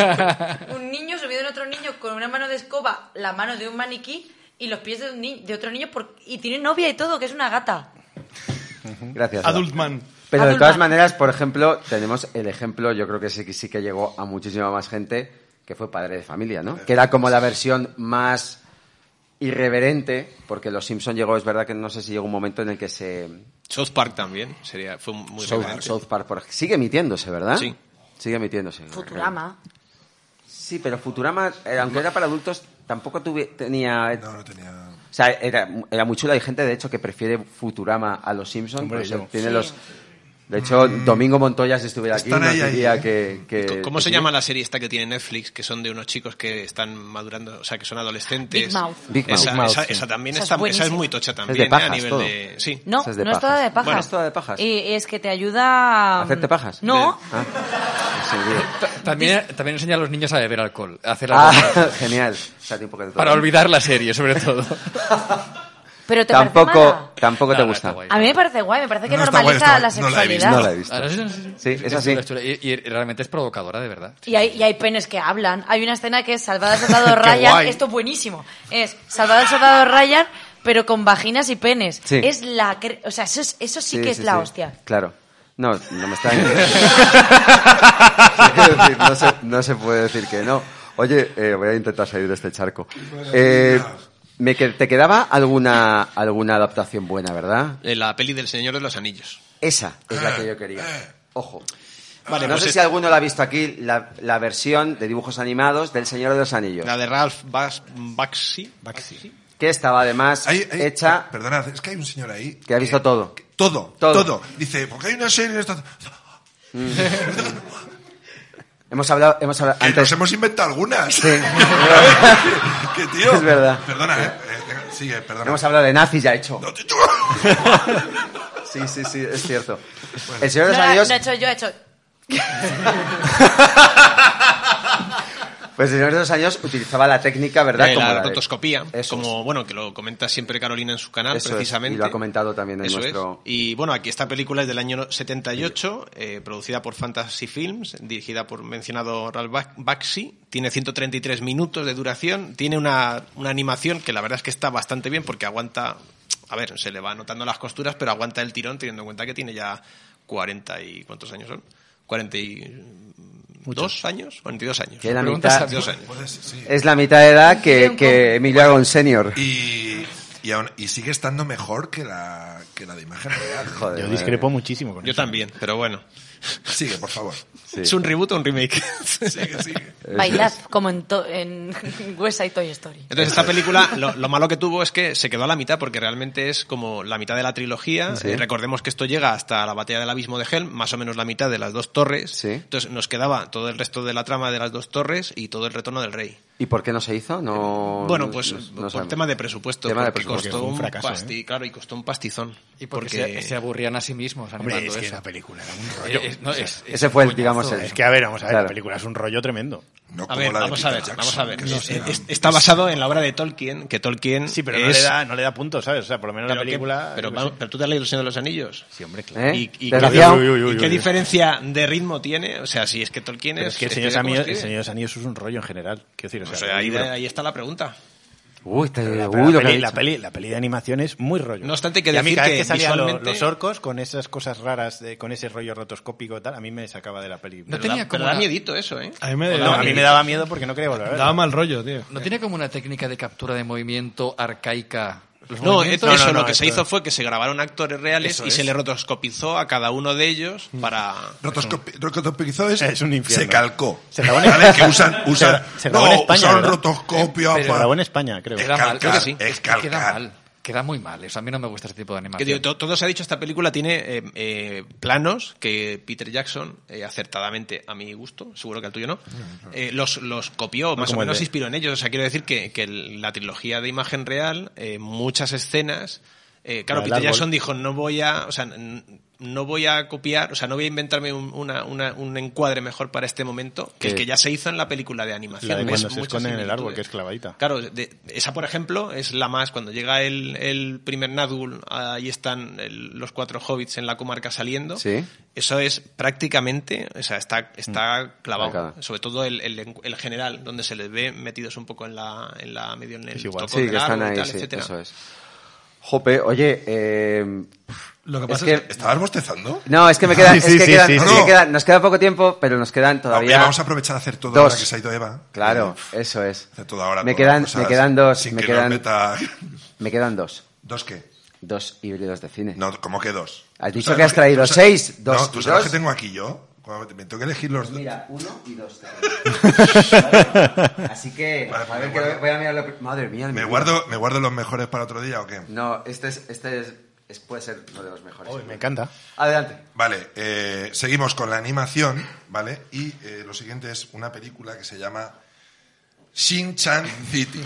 un niño subido en otro niño con una mano de escoba, la mano de un maniquí y los pies de, un ni- de otro niño por- y tiene novia y todo, que es una gata. Gracias. Eva. Adult Man. Pero de Adult todas Man. maneras, por ejemplo, tenemos el ejemplo, yo creo que sí, que sí que llegó a muchísima más gente, que fue Padre de Familia, ¿no? Que era como la versión más irreverente, porque Los Simpson llegó, es verdad que no sé si llegó un momento en el que se... South Park también sería, fue muy South, relevante. South Park, por ej- sigue emitiéndose, ¿verdad? Sí. Sigue emitiéndose. Futurama. Sí, pero Futurama, eh, aunque era para adultos, tampoco tuve, tenía... No, no tenía. O sea, era, era muy chula. Hay gente, de hecho, que prefiere Futurama a Los Simpsons. Hombre, pues, yo. tiene Sí. los... De hecho, Domingo Montoya, si estuviera aquí, Están nos ahí, ahí, diría ¿eh? que, que- ¿Cómo que se sí. llama la serie esta que tiene Netflix, que son de unos chicos que están madurando, o sea, que son adolescentes? Big Mouth. Big Mouth. Esa, Big Mouth, esa- sí. esa también Esa es está, esa es buenísima. muy tocha Es también, de ¿eh? pajas, a nivel todo. de... Sí. No, Esa es de no es toda pajas. de pajas. Bueno, es toda de pajas. Y es que te ayuda... a- ¿Hacerte pajas? No, Ah, sí, bien. También, también enseña a los niños a beber alcohol. A hacer algo Ah, genial. O sea, tiempo que te para toca. olvidar la serie, sobre todo. pero te parece Tampoco, mala. tampoco te No, no, gusta. está guay. A mí me parece guay, me parece que No, está guay, normaliza está- la no la he visto. sexualidad. No la he visto. Ah, sí, sí, sí. Sí, es así. chula, es chula. Y, y realmente es provocadora, de verdad. Y hay, y hay penes que hablan. Hay una escena que es Salvada al Soldado Ryan. guay. Esto es buenísimo. Es Salvada al Soldado Ryan, pero con vaginas y penes. Sí. Es la... cre- O sea, eso, es- eso sí, que es la hostia. Claro. No, no me está... Quiero decir, no, se, no se puede decir que no. Oye, eh, voy a intentar salir de este charco. Eh, me que- ¿Te quedaba alguna, alguna adaptación buena, verdad? Eh, La peli del Señor de los Anillos. Esa es la que yo quería. Ojo. Vale, no pues sé es- si alguno la ha visto aquí, la, la versión de dibujos animados del Señor de los Anillos. La de Ralph Bas- Bakshi. Que estaba además Hay- hay- hecha... Perdonad, es que hay un señor ahí. Que ha visto todo. que todo, Todo. todo. Dice, porque hay una serie... Esta... Hemos hablado, hemos hablado Que antes. nos hemos inventado algunas. Sí. Que tío. Es verdad. Perdona, eh. eh sigue, perdona. Hemos hablado de nazis, ya he hecho. No, tío. Sí, sí, sí, es cierto. El Señor de No, los Anillos. no he hecho, yo he hecho. Pues el Señor de los Anillos utilizaba la técnica, ¿verdad? Eh, Como la la de- rotoscopía, Eso como es. bueno, que lo comenta siempre Carolina en su canal, Eso es, precisamente. y lo ha comentado también en Eso nuestro- es. Y bueno, aquí esta película es del año setenta y ocho, eh, producida por Fantasy Films, dirigida por mencionado Ralph Bak- Bakshi. Tiene ciento treinta y tres minutos de duración, tiene una, una animación que la verdad es que está bastante bien porque aguanta, a ver, se le va notando las costuras, pero aguanta el tirón teniendo en cuenta que tiene ya cuarenta y... ¿cuántos años son? cuarenta y dos años, cuarenta y dos años. Que la Preguntas mitad- a cuarenta y dos años. Puedes, sí. Es la mitad de edad que, que Emilio Aragón Senior. Y, y, aún- y sigue estando mejor que la, que la de imagen real. Joder, Yo madre discrepo mía. muchísimo con Yo eso. también, pero bueno. Sigue, por favor. Sí. ¿Es un reboot o un remake? Sigue, sigue. Bailad como en, to- en West Side Toy Story. Entonces esta película, lo, lo malo que tuvo es que se quedó a la mitad porque realmente es como la mitad de la trilogía. Sí. Eh, recordemos que esto llega hasta la batalla del abismo de Helm, más o menos la mitad de las dos torres. Sí. Entonces nos quedaba todo el resto de la trama de las dos torres y todo el retorno del rey. ¿Y por qué no se hizo? No. Bueno, no- pues no- no por sabemos. tema de presupuesto, Tema de porque presupuesto, costó fue un un, fracaso, pasti- claro, y costó un pastizón. Y porque, Se, se aburrían a sí mismos Hombre, animando es que eso. la película era un rollo. Eh, es- no, es- Ese es fue el, un digamos, coñazo. el. Es que, a ver, vamos a ver, Claro. la película es un rollo tremendo. No A como ver, la de vamos a Peter ver, Jackson, vamos a ver. que Es- sea- es- está basado en la obra de Tolkien, que Tolkien Sí, pero no es... le da, no le da puntos, ¿sabes? O sea, por lo menos Pero la qué- película... pero, yo qué vamos, sé. pero tú te has leído El Señor de los Anillos. Sí, hombre, claro. ¿Eh? ¿Y, y Desgraciado. Uy, uy, uy, ¿Y qué uy. diferencia de ritmo tiene? O sea, si es que Tolkien Pero es... es que el es Señor, de que los Anillos, ¿cómo el escribe? Señor de los Anillos es un rollo en general. Quiero decir, o O sea, sea, ahí, el libro. ahí está la pregunta. Uy, te- Pero la, uy, pero lo la que ha peli, la, dicho. peli, la peli de animación es muy rollo. No obstante, hay que Y a mí decir cada vez que que salían lo- visualmente- los orcos con esas cosas raras, de- con ese rollo rotoscópico y tal, a mí me sacaba de la peli. No Pero tenía da, como pero da una- miedito eso, ¿eh? A mí me, No, daba, a mí me daba miedo porque no quería volver a verla. daba mal rollo, tío. ¿No tiene como una técnica de captura de movimiento arcaica? Los No, movimientos- eso no, no, lo que se esto hizo es- fue que se grabaron actores reales Eso y es. se le rotoscopizó a cada uno de ellos para... Rotoscopi- Rotoscopizó es, Es un infierno. se calcó. Se grabó en- ¿Vale? Que usan, usan, se grabó no, en España, usan ¿verdad? rotoscopio Pero Se para- grabó en España, creo. Es Queda mal, calcar, creo que sí. es Es que queda calcar. mal. Queda muy mal. Eso a mí no me gusta ese tipo de Que animación. digo, to- todo se ha dicho, esta película tiene eh, eh, planos que Peter Jackson, eh, acertadamente, a mi gusto, seguro que al tuyo no, eh, los, los copió, más o como el menos de- inspiró en ellos. O sea, quiero decir que, que el- la trilogía de imagen real, eh, muchas escenas... eh, claro, La del Peter árbol. Jackson dijo, no voy a... O sea, n- no voy a copiar, o sea, no voy a inventarme un, una- una- un encuadre mejor para este momento que el ¿Qué? que ya se hizo en la película de animación. La de ¿Ves? cuando se Muchas esconden en el árbol, similitudes. que es clavadita. Claro, de- esa por ejemplo es la más, cuando llega el, el primer Nazgûl, ahí están el- los cuatro hobbits en la comarca saliendo, Sí. eso es prácticamente, o sea, está, está clavado, Marcada. sobre todo el, el, el general, donde se les ve metidos un poco en la, en la medio en el Es igual. tocón Sí, del que están árbol y ahí, tal, sí, etcétera. eso es. Jope, oye, eh, Lo que es pasa que... es que... ¿Estabas bostezando? No, es que me queda, Sí, es sí, que sí, quedan- sí, es sí. que No. queda- nos queda poco tiempo, pero nos quedan Oye, todavía vamos a aprovechar a hacer todo dos. ahora que se ha ido Eva. Claro, Eh, eso es. Hacer todo ahora. Me todas quedan, las cosas me quedan dos, sin me que nos quedan, meta- me quedan dos, ¿Dos qué? dos híbridos de cine. No, ¿cómo que dos? Has ¿Tú dicho sabes que lo has traído tú sabes- seis, dos No, ¿tú y sabes dos? que tengo aquí yo? Cuando me tengo que elegir los dos. Mira, uno y dos. Vale. Así que, Vale, a pues ver, me que guardo. voy a mirarlo. pri- Madre mía, el ¿Me mío. guardo, ¿Me guardo los mejores para otro día o qué? No, este es, este es, es- puede ser uno de los mejores. Uy, me encanta. Adelante. Vale, eh, seguimos con la animación, ¿vale? Y eh, lo siguiente es una película que se llama Shin-Chan City.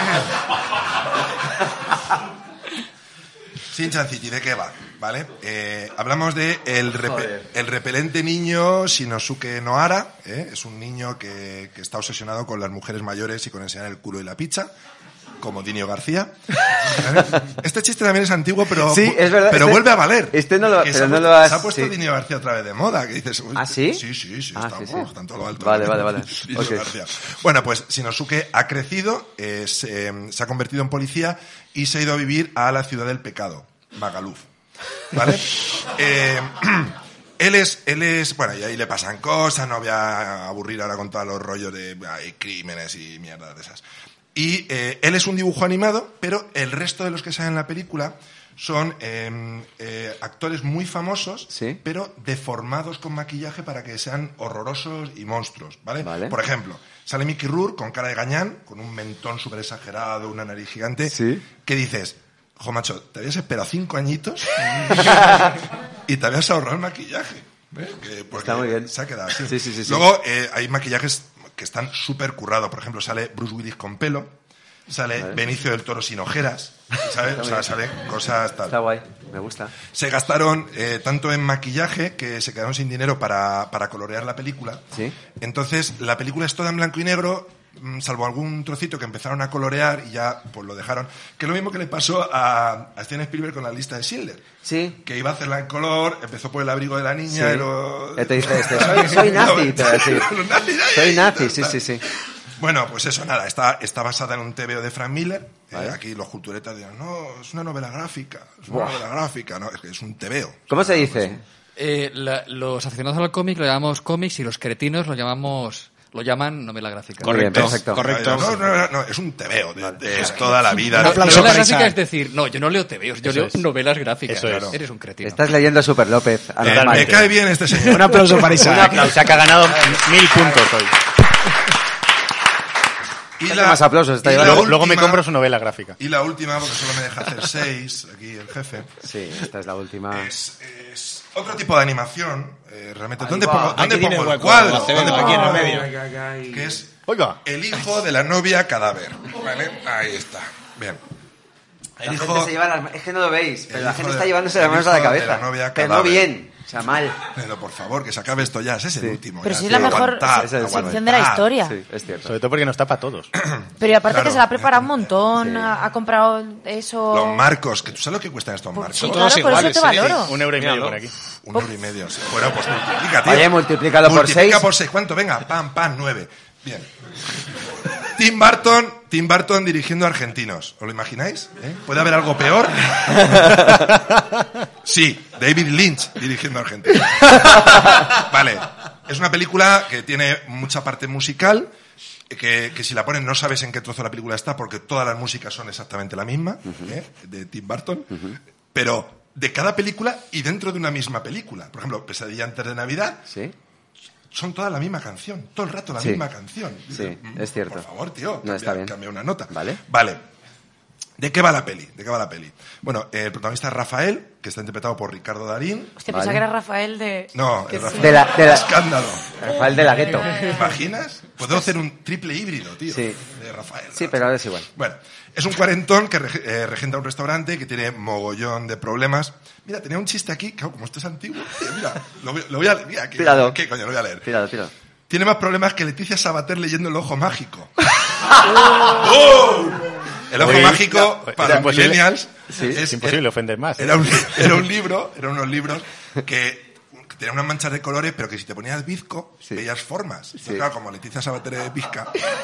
Shin-Chan City, ¿de qué va? ¿Vale? Eh, hablamos de el, repe- Joder. el repelente niño Shinosuke Nohara, ¿eh? Es un niño que, que está obsesionado con las mujeres mayores y con enseñar el culo y la pizza, como Dinio García. ¿Vale? Este chiste también es antiguo, pero, Sí, es verdad, pero este- vuelve a valer. este no lo- Que pero se ha no puesto, lo has- se ha puesto sí. Dinio García otra vez de moda. Que dices, uy, ¿Ah, sí? Sí, sí, sí, Ah, está, sí, sí. oh, está en todo lo alto. Vale, vale, vale. Dinio Ok. García. Bueno, pues Shinosuke ha crecido, eh, se, se ha convertido en policía y se ha ido a vivir a la ciudad del pecado, Magaluf. ¿Vale? Eh, él es, él es, bueno, y ahí le pasan cosas, no voy a aburrir ahora con todos los rollos de hay crímenes y mierdas de esas. Y eh, él es un dibujo animado, pero el resto de los que salen en la película son eh, eh, actores muy famosos, Sí. pero deformados con maquillaje para que sean horrorosos y monstruos, ¿vale? Vale. Por ejemplo, sale Mickey Rourke con cara de gañán, con un mentón súper exagerado, una nariz gigante, Sí. que dices, jo, macho, te habías esperado cinco añitos y te habías ahorrado el maquillaje. ¿eh? Que porque Está muy bien. Se ha quedado así. Sí, sí, sí, sí. Luego eh, hay maquillajes que están súper currados. Por ejemplo, sale Bruce Willis con pelo, sale Vale. Benicio del Toro sin ojeras, ¿sabes? Está O muy sea, bien. salen cosas tal. Está guay, me gusta. Se gastaron eh, tanto en maquillaje que se quedaron sin dinero para, para colorear la película. Sí. Entonces, la película es toda en blanco y negro, mm, salvo algún trocito que empezaron a colorear y ya pues lo dejaron. Que es lo mismo que le pasó a, a Steven Spielberg con la lista de Schindler. Sí. Que iba a hacerla en color, empezó por el abrigo de la niña Sí. y lo... Ya te dice este, soy, soy nazi, te va a decir. Los nazis, ay, Soy ay, nazi, tal, sí, tal. sí, sí. Bueno, pues eso, nada, está, está basada en un tebeo de Frank Miller. Eh, Vale. aquí los culturetas dirán, no, es una novela gráfica, es una Buah. novela gráfica. No, es que es un tebeo. ¿Cómo se dice? Eh, la- los aficionados al cómic lo llamamos cómics y los cretinos lo llamamos lo llaman novela gráfica. Muy bien, Correcto, perfecto. correcto. No, no, no, no, es un tebeo de, de es toda la vida. Un de- aplauso Novela para gráfica Isaac. es decir, no, yo no leo tebeos, yo Eso leo es. novelas gráficas. Eso es. Eres un cretino. Estás leyendo Super López. Eh, anormal. me cae bien este señor. Un aplauso para Isaac. O sea, que ha ganado mil puntos hoy. Y ¿Qué más aplausos está y la llevando? Luego, luego me última- compro su novela gráfica. Y la última, porque solo me deja hacer seis, aquí el jefe, Sí, esta es la última. es, es otro tipo de animación. eh, realmente, Ahí ¿dónde va. pongo, Aquí dónde tiene pongo el hueco, cuadro? Acevedo, ¿Dónde aquí en el pongo? medio. Que es Oiga. el hijo de la novia cadáver. ¿Vale? Ahí está. Bien. La El gente hijo, se lleva las ma- es que no lo veis, pero el la hijo gente de- está llevándose el las manos a la hijo de cabeza. la novia Pero no cadáver. bien, o sea, mal. pero por favor, que se acabe esto ya. Ese es el último. Pero ya, si es sí, la mejor aguantad, esa es la sección aguantad. de la historia. Sí, es cierto. Sobre todo porque nos tapa a todos. Pero y aparte Claro. que se la ha preparado un montón, Sí. ha, ha comprado eso... Los marcos, que tú sabes lo que cuestan estos marcos. Sí, Son claro, todos por eso iguales, te ¿eh? valoro. Un euro y medio Míralo. por aquí. Un euro y medio. Sí. Bueno, pues multiplica, tío. Oye, multiplícalo por Multiplica seis. por seis. ¿Cuánto? Venga, pam, pam, nueve. Bien. Tim Burton, Tim Burton dirigiendo a argentinos. ¿Os lo imagináis? ¿Eh? ¿Puede haber algo peor? Sí, David Lynch dirigiendo a argentinos. Vale. Es una película que tiene mucha parte musical, que, que si la ponen no sabes en qué trozo de la película está, porque todas las músicas son exactamente la misma, ¿eh? De Tim Burton. Pero de cada película y dentro de una misma película. Por ejemplo, Pesadilla antes de Navidad, Sí. son toda la misma canción, todo el rato la Sí. misma canción. Sí, Mm, es cierto. Por favor, tío, No, cambia, está bien. cambia una nota. Vale. Vale. ¿De qué va la peli? ¿De qué va la peli? Bueno, eh, el protagonista es Rafael, que está interpretado por Ricardo Darín. Hostia, Vale. pensaba que era Rafael de... No, que es sí. Rafael. De la, de la, Escándalo. Rafael de la Gueto. ¿Te imaginas? Puedo hacer un triple híbrido, tío. Sí. De Rafael. Sí, pero ahora es igual. Bueno, es un cuarentón que reg- eh, regenta un restaurante que tiene mogollón de problemas. Mira, tenía un chiste aquí, claro, como esto es antiguo. Tío, mira, lo, voy- lo voy a leer. Mira, ¿qué, Tíralo. ¿qué coño? Lo voy a leer. Tíralo, tíralo. Tiene más problemas que Leticia Sabater leyendo El Ojo Mágico. ¡Oh! El Ojo Oye, Mágico, era para imposible. millennials, Sí, Es imposible ofender más. ¿eh? era un, era un libro, eran unos libros que, que tenían unas manchas de colores, pero que si te ponías bizco, Sí. veías formas. Entonces, Sí. claro, como Leticia Sabater es bizca,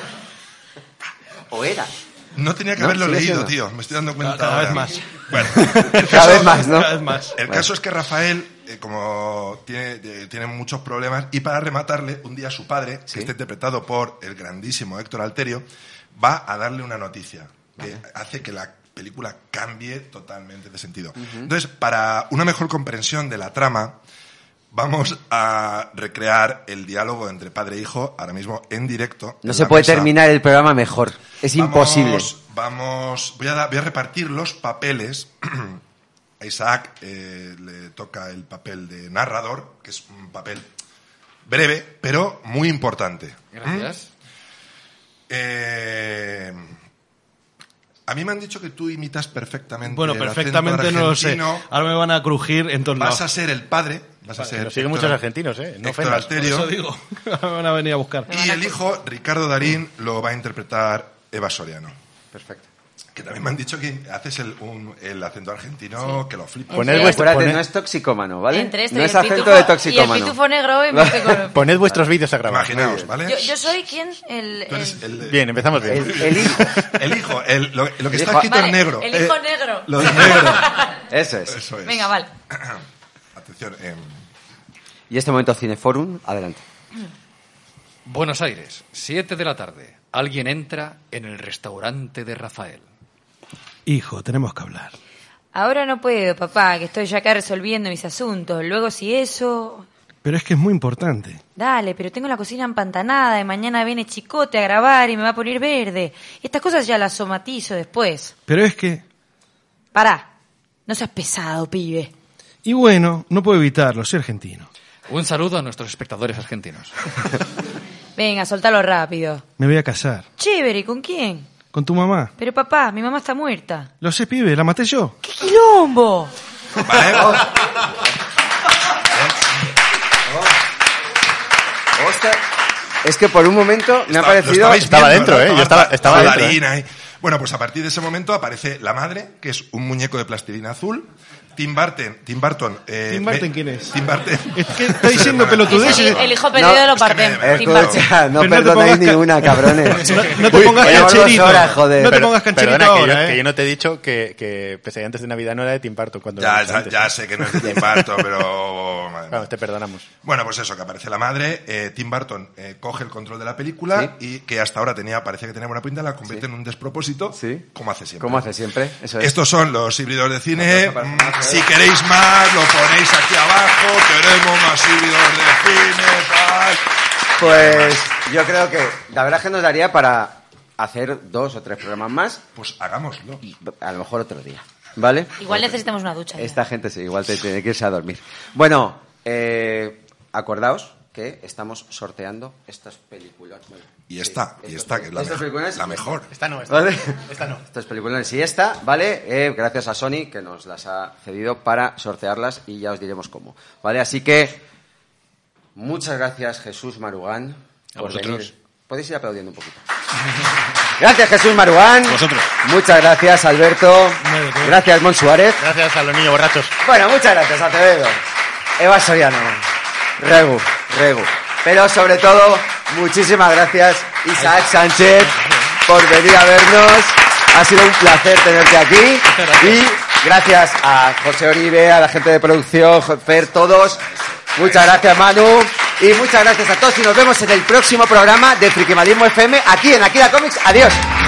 O era. no tenía que No, haberlo sigue leído, siendo. tío. Me estoy dando cuenta Cada ahora. vez más. Bueno, el Cada caso- vez más, ¿no? Cada vez más. El Bueno. caso es que Rafael, eh, como tiene, eh, tiene muchos problemas, y para rematarle, un día su padre, Sí. que está interpretado por el grandísimo Héctor Alterio, va a darle una noticia que hace que la película cambie totalmente de sentido. Entonces, para una mejor comprensión de la trama, vamos a recrear el diálogo entre padre e hijo, ahora mismo en directo. No en se la puede mesa. terminar el programa mejor. Es Vamos- imposible. Vamos, voy a, da- voy a repartir los papeles. A Isaac eh, le toca el papel de narrador, que es un papel breve, pero muy importante. Gracias. Eh, a mí me han dicho que tú imitas perfectamente. Bueno, el perfectamente acento no lo sé. argentino. Ahora me van a crujir en todos Vas lados. a ser el padre. Vas a ser Nos siguen Héctor- muchos argentinos, ¿eh? No Héctor ofendas. Alterio. Eso digo. Ahora me van a venir a buscar. Y el hijo, Ricardo Darín, lo va a interpretar Eva Soriano. Perfecto. Que también me han dicho que haces el, un- el acento argentino que lo flipas. Poned, Sí. vuestro- Acuérdate, poned- no es toxicómano, ¿vale? Entre esto no y es el acento pitufo, de y el toxicómano. pitufo negro y me estoy con... Poned vuestros vídeos a grabar. Imaginaos, ¿vale? Yo, yo soy quien... El, Tú eres el- el, Bien, empezamos bien. El, el hijo. el hijo, el- lo, lo que El está hijo- escrito Vale, en negro. el hijo Eh, negro. Lo de negro. Eso es. Eso es. Venga, vale. Atención. eh, Y este momento Cineforum, adelante. Buenos Aires, siete de la tarde. Alguien entra en el restaurante de Rafael. Hijo, tenemos que hablar. Ahora no puedo, papá, que estoy ya acá resolviendo mis asuntos. Luego si eso... Pero es que es muy importante. Dale, pero tengo la cocina empantanada y mañana viene Chicote a grabar y me va a poner verde. Estas cosas ya las somatizo después. Pero es que... Para. No seas pesado, pibe. Y bueno, no puedo evitarlo, soy argentino. Un saludo a nuestros espectadores argentinos. Venga, soltalo rápido. Me voy a casar. Chévere, ¿con quién? ¿Con tu mamá? Pero papá, mi mamá está muerta. Lo sé, pibe, la maté yo. ¡Qué quilombo! Vale. Hostia, es que por un momento me ha Está- parecido... lo estabais Estaba viendo, dentro, ¿no? ¿eh? Yo estaba- estaba la dentro, ¿eh? harina ahí. Bueno, pues a partir de ese momento aparece la madre, que es un muñeco de plastilina azul. Tim Burton, Tim Burton, eh, ¿Tim Burton me- quién es? Tim Burton. Es que está diciendo pelotudez. Es el, el hijo perdido No, de los es que me- Bardem. me- Tim Burton. Escucha, no Pero no te perdonáis pongas ca- ninguna, cabrones. No, no te Uy, pongas llevamos dos cancherito. horas, joder. No te Pero- pongas cancherito perdona, que, ahora, yo, ¿eh? que yo no te he dicho que, que Pesadilla antes de Navidad no era de Tim Burton cuando lo Ya, he dicho ya, antes. ya sé que no es de Tim Burton, pero... madre mía. Bueno, te perdonamos. Bueno, pues eso, que aparece la madre, eh, Tim Burton eh, coge el control de la película y que hasta ahora tenía, parecía que tenía buena pinta, la convierte en un despropósito, Sí. como hace siempre. Como hace siempre, eso es. Estos son los híbridos de cine. Aplauso para Mm, Fernando, si ¿eh? queréis más, lo ponéis aquí abajo. Queremos más híbridos de cine, tal. Pues yo creo que la verdad es que nos daría para hacer dos o tres programas más Pues hagámoslo. y a lo mejor otro día, ¿vale? Igual necesitamos una ducha. ya. Esta gente sí, igual te tiene que irse a dormir. Bueno, eh, acordaos que estamos sorteando estas películas. Bueno, Y esta, y esta, que es la, estas mejor, películas- la mejor. Esta no, esta, ¿Vale? esta no. Estas películas y esta, ¿vale? Eh, gracias a Sony que nos las ha cedido para sortearlas y ya os diremos cómo, ¿vale? Así que muchas gracias Jesús Marugán A por vosotros. venir. Podéis ir aplaudiendo un poquito. Gracias Jesús Marugán. Vosotros. Muchas gracias Alberto. No, ¿de qué? Gracias Mon Suárez. Gracias a los niños borrachos. Bueno, muchas gracias Acevedo. Eva Soriano. Regu, Regu. Pero sobre todo, muchísimas gracias Isaac Sánchez por venir a vernos. Ha sido un placer tenerte aquí. Y gracias a José Oribe, a la gente de producción, Fer, todos. Muchas gracias Manu. Y muchas gracias a todos y nos vemos en el próximo programa de Frikimadismo F M aquí en Akira Comics. Adiós.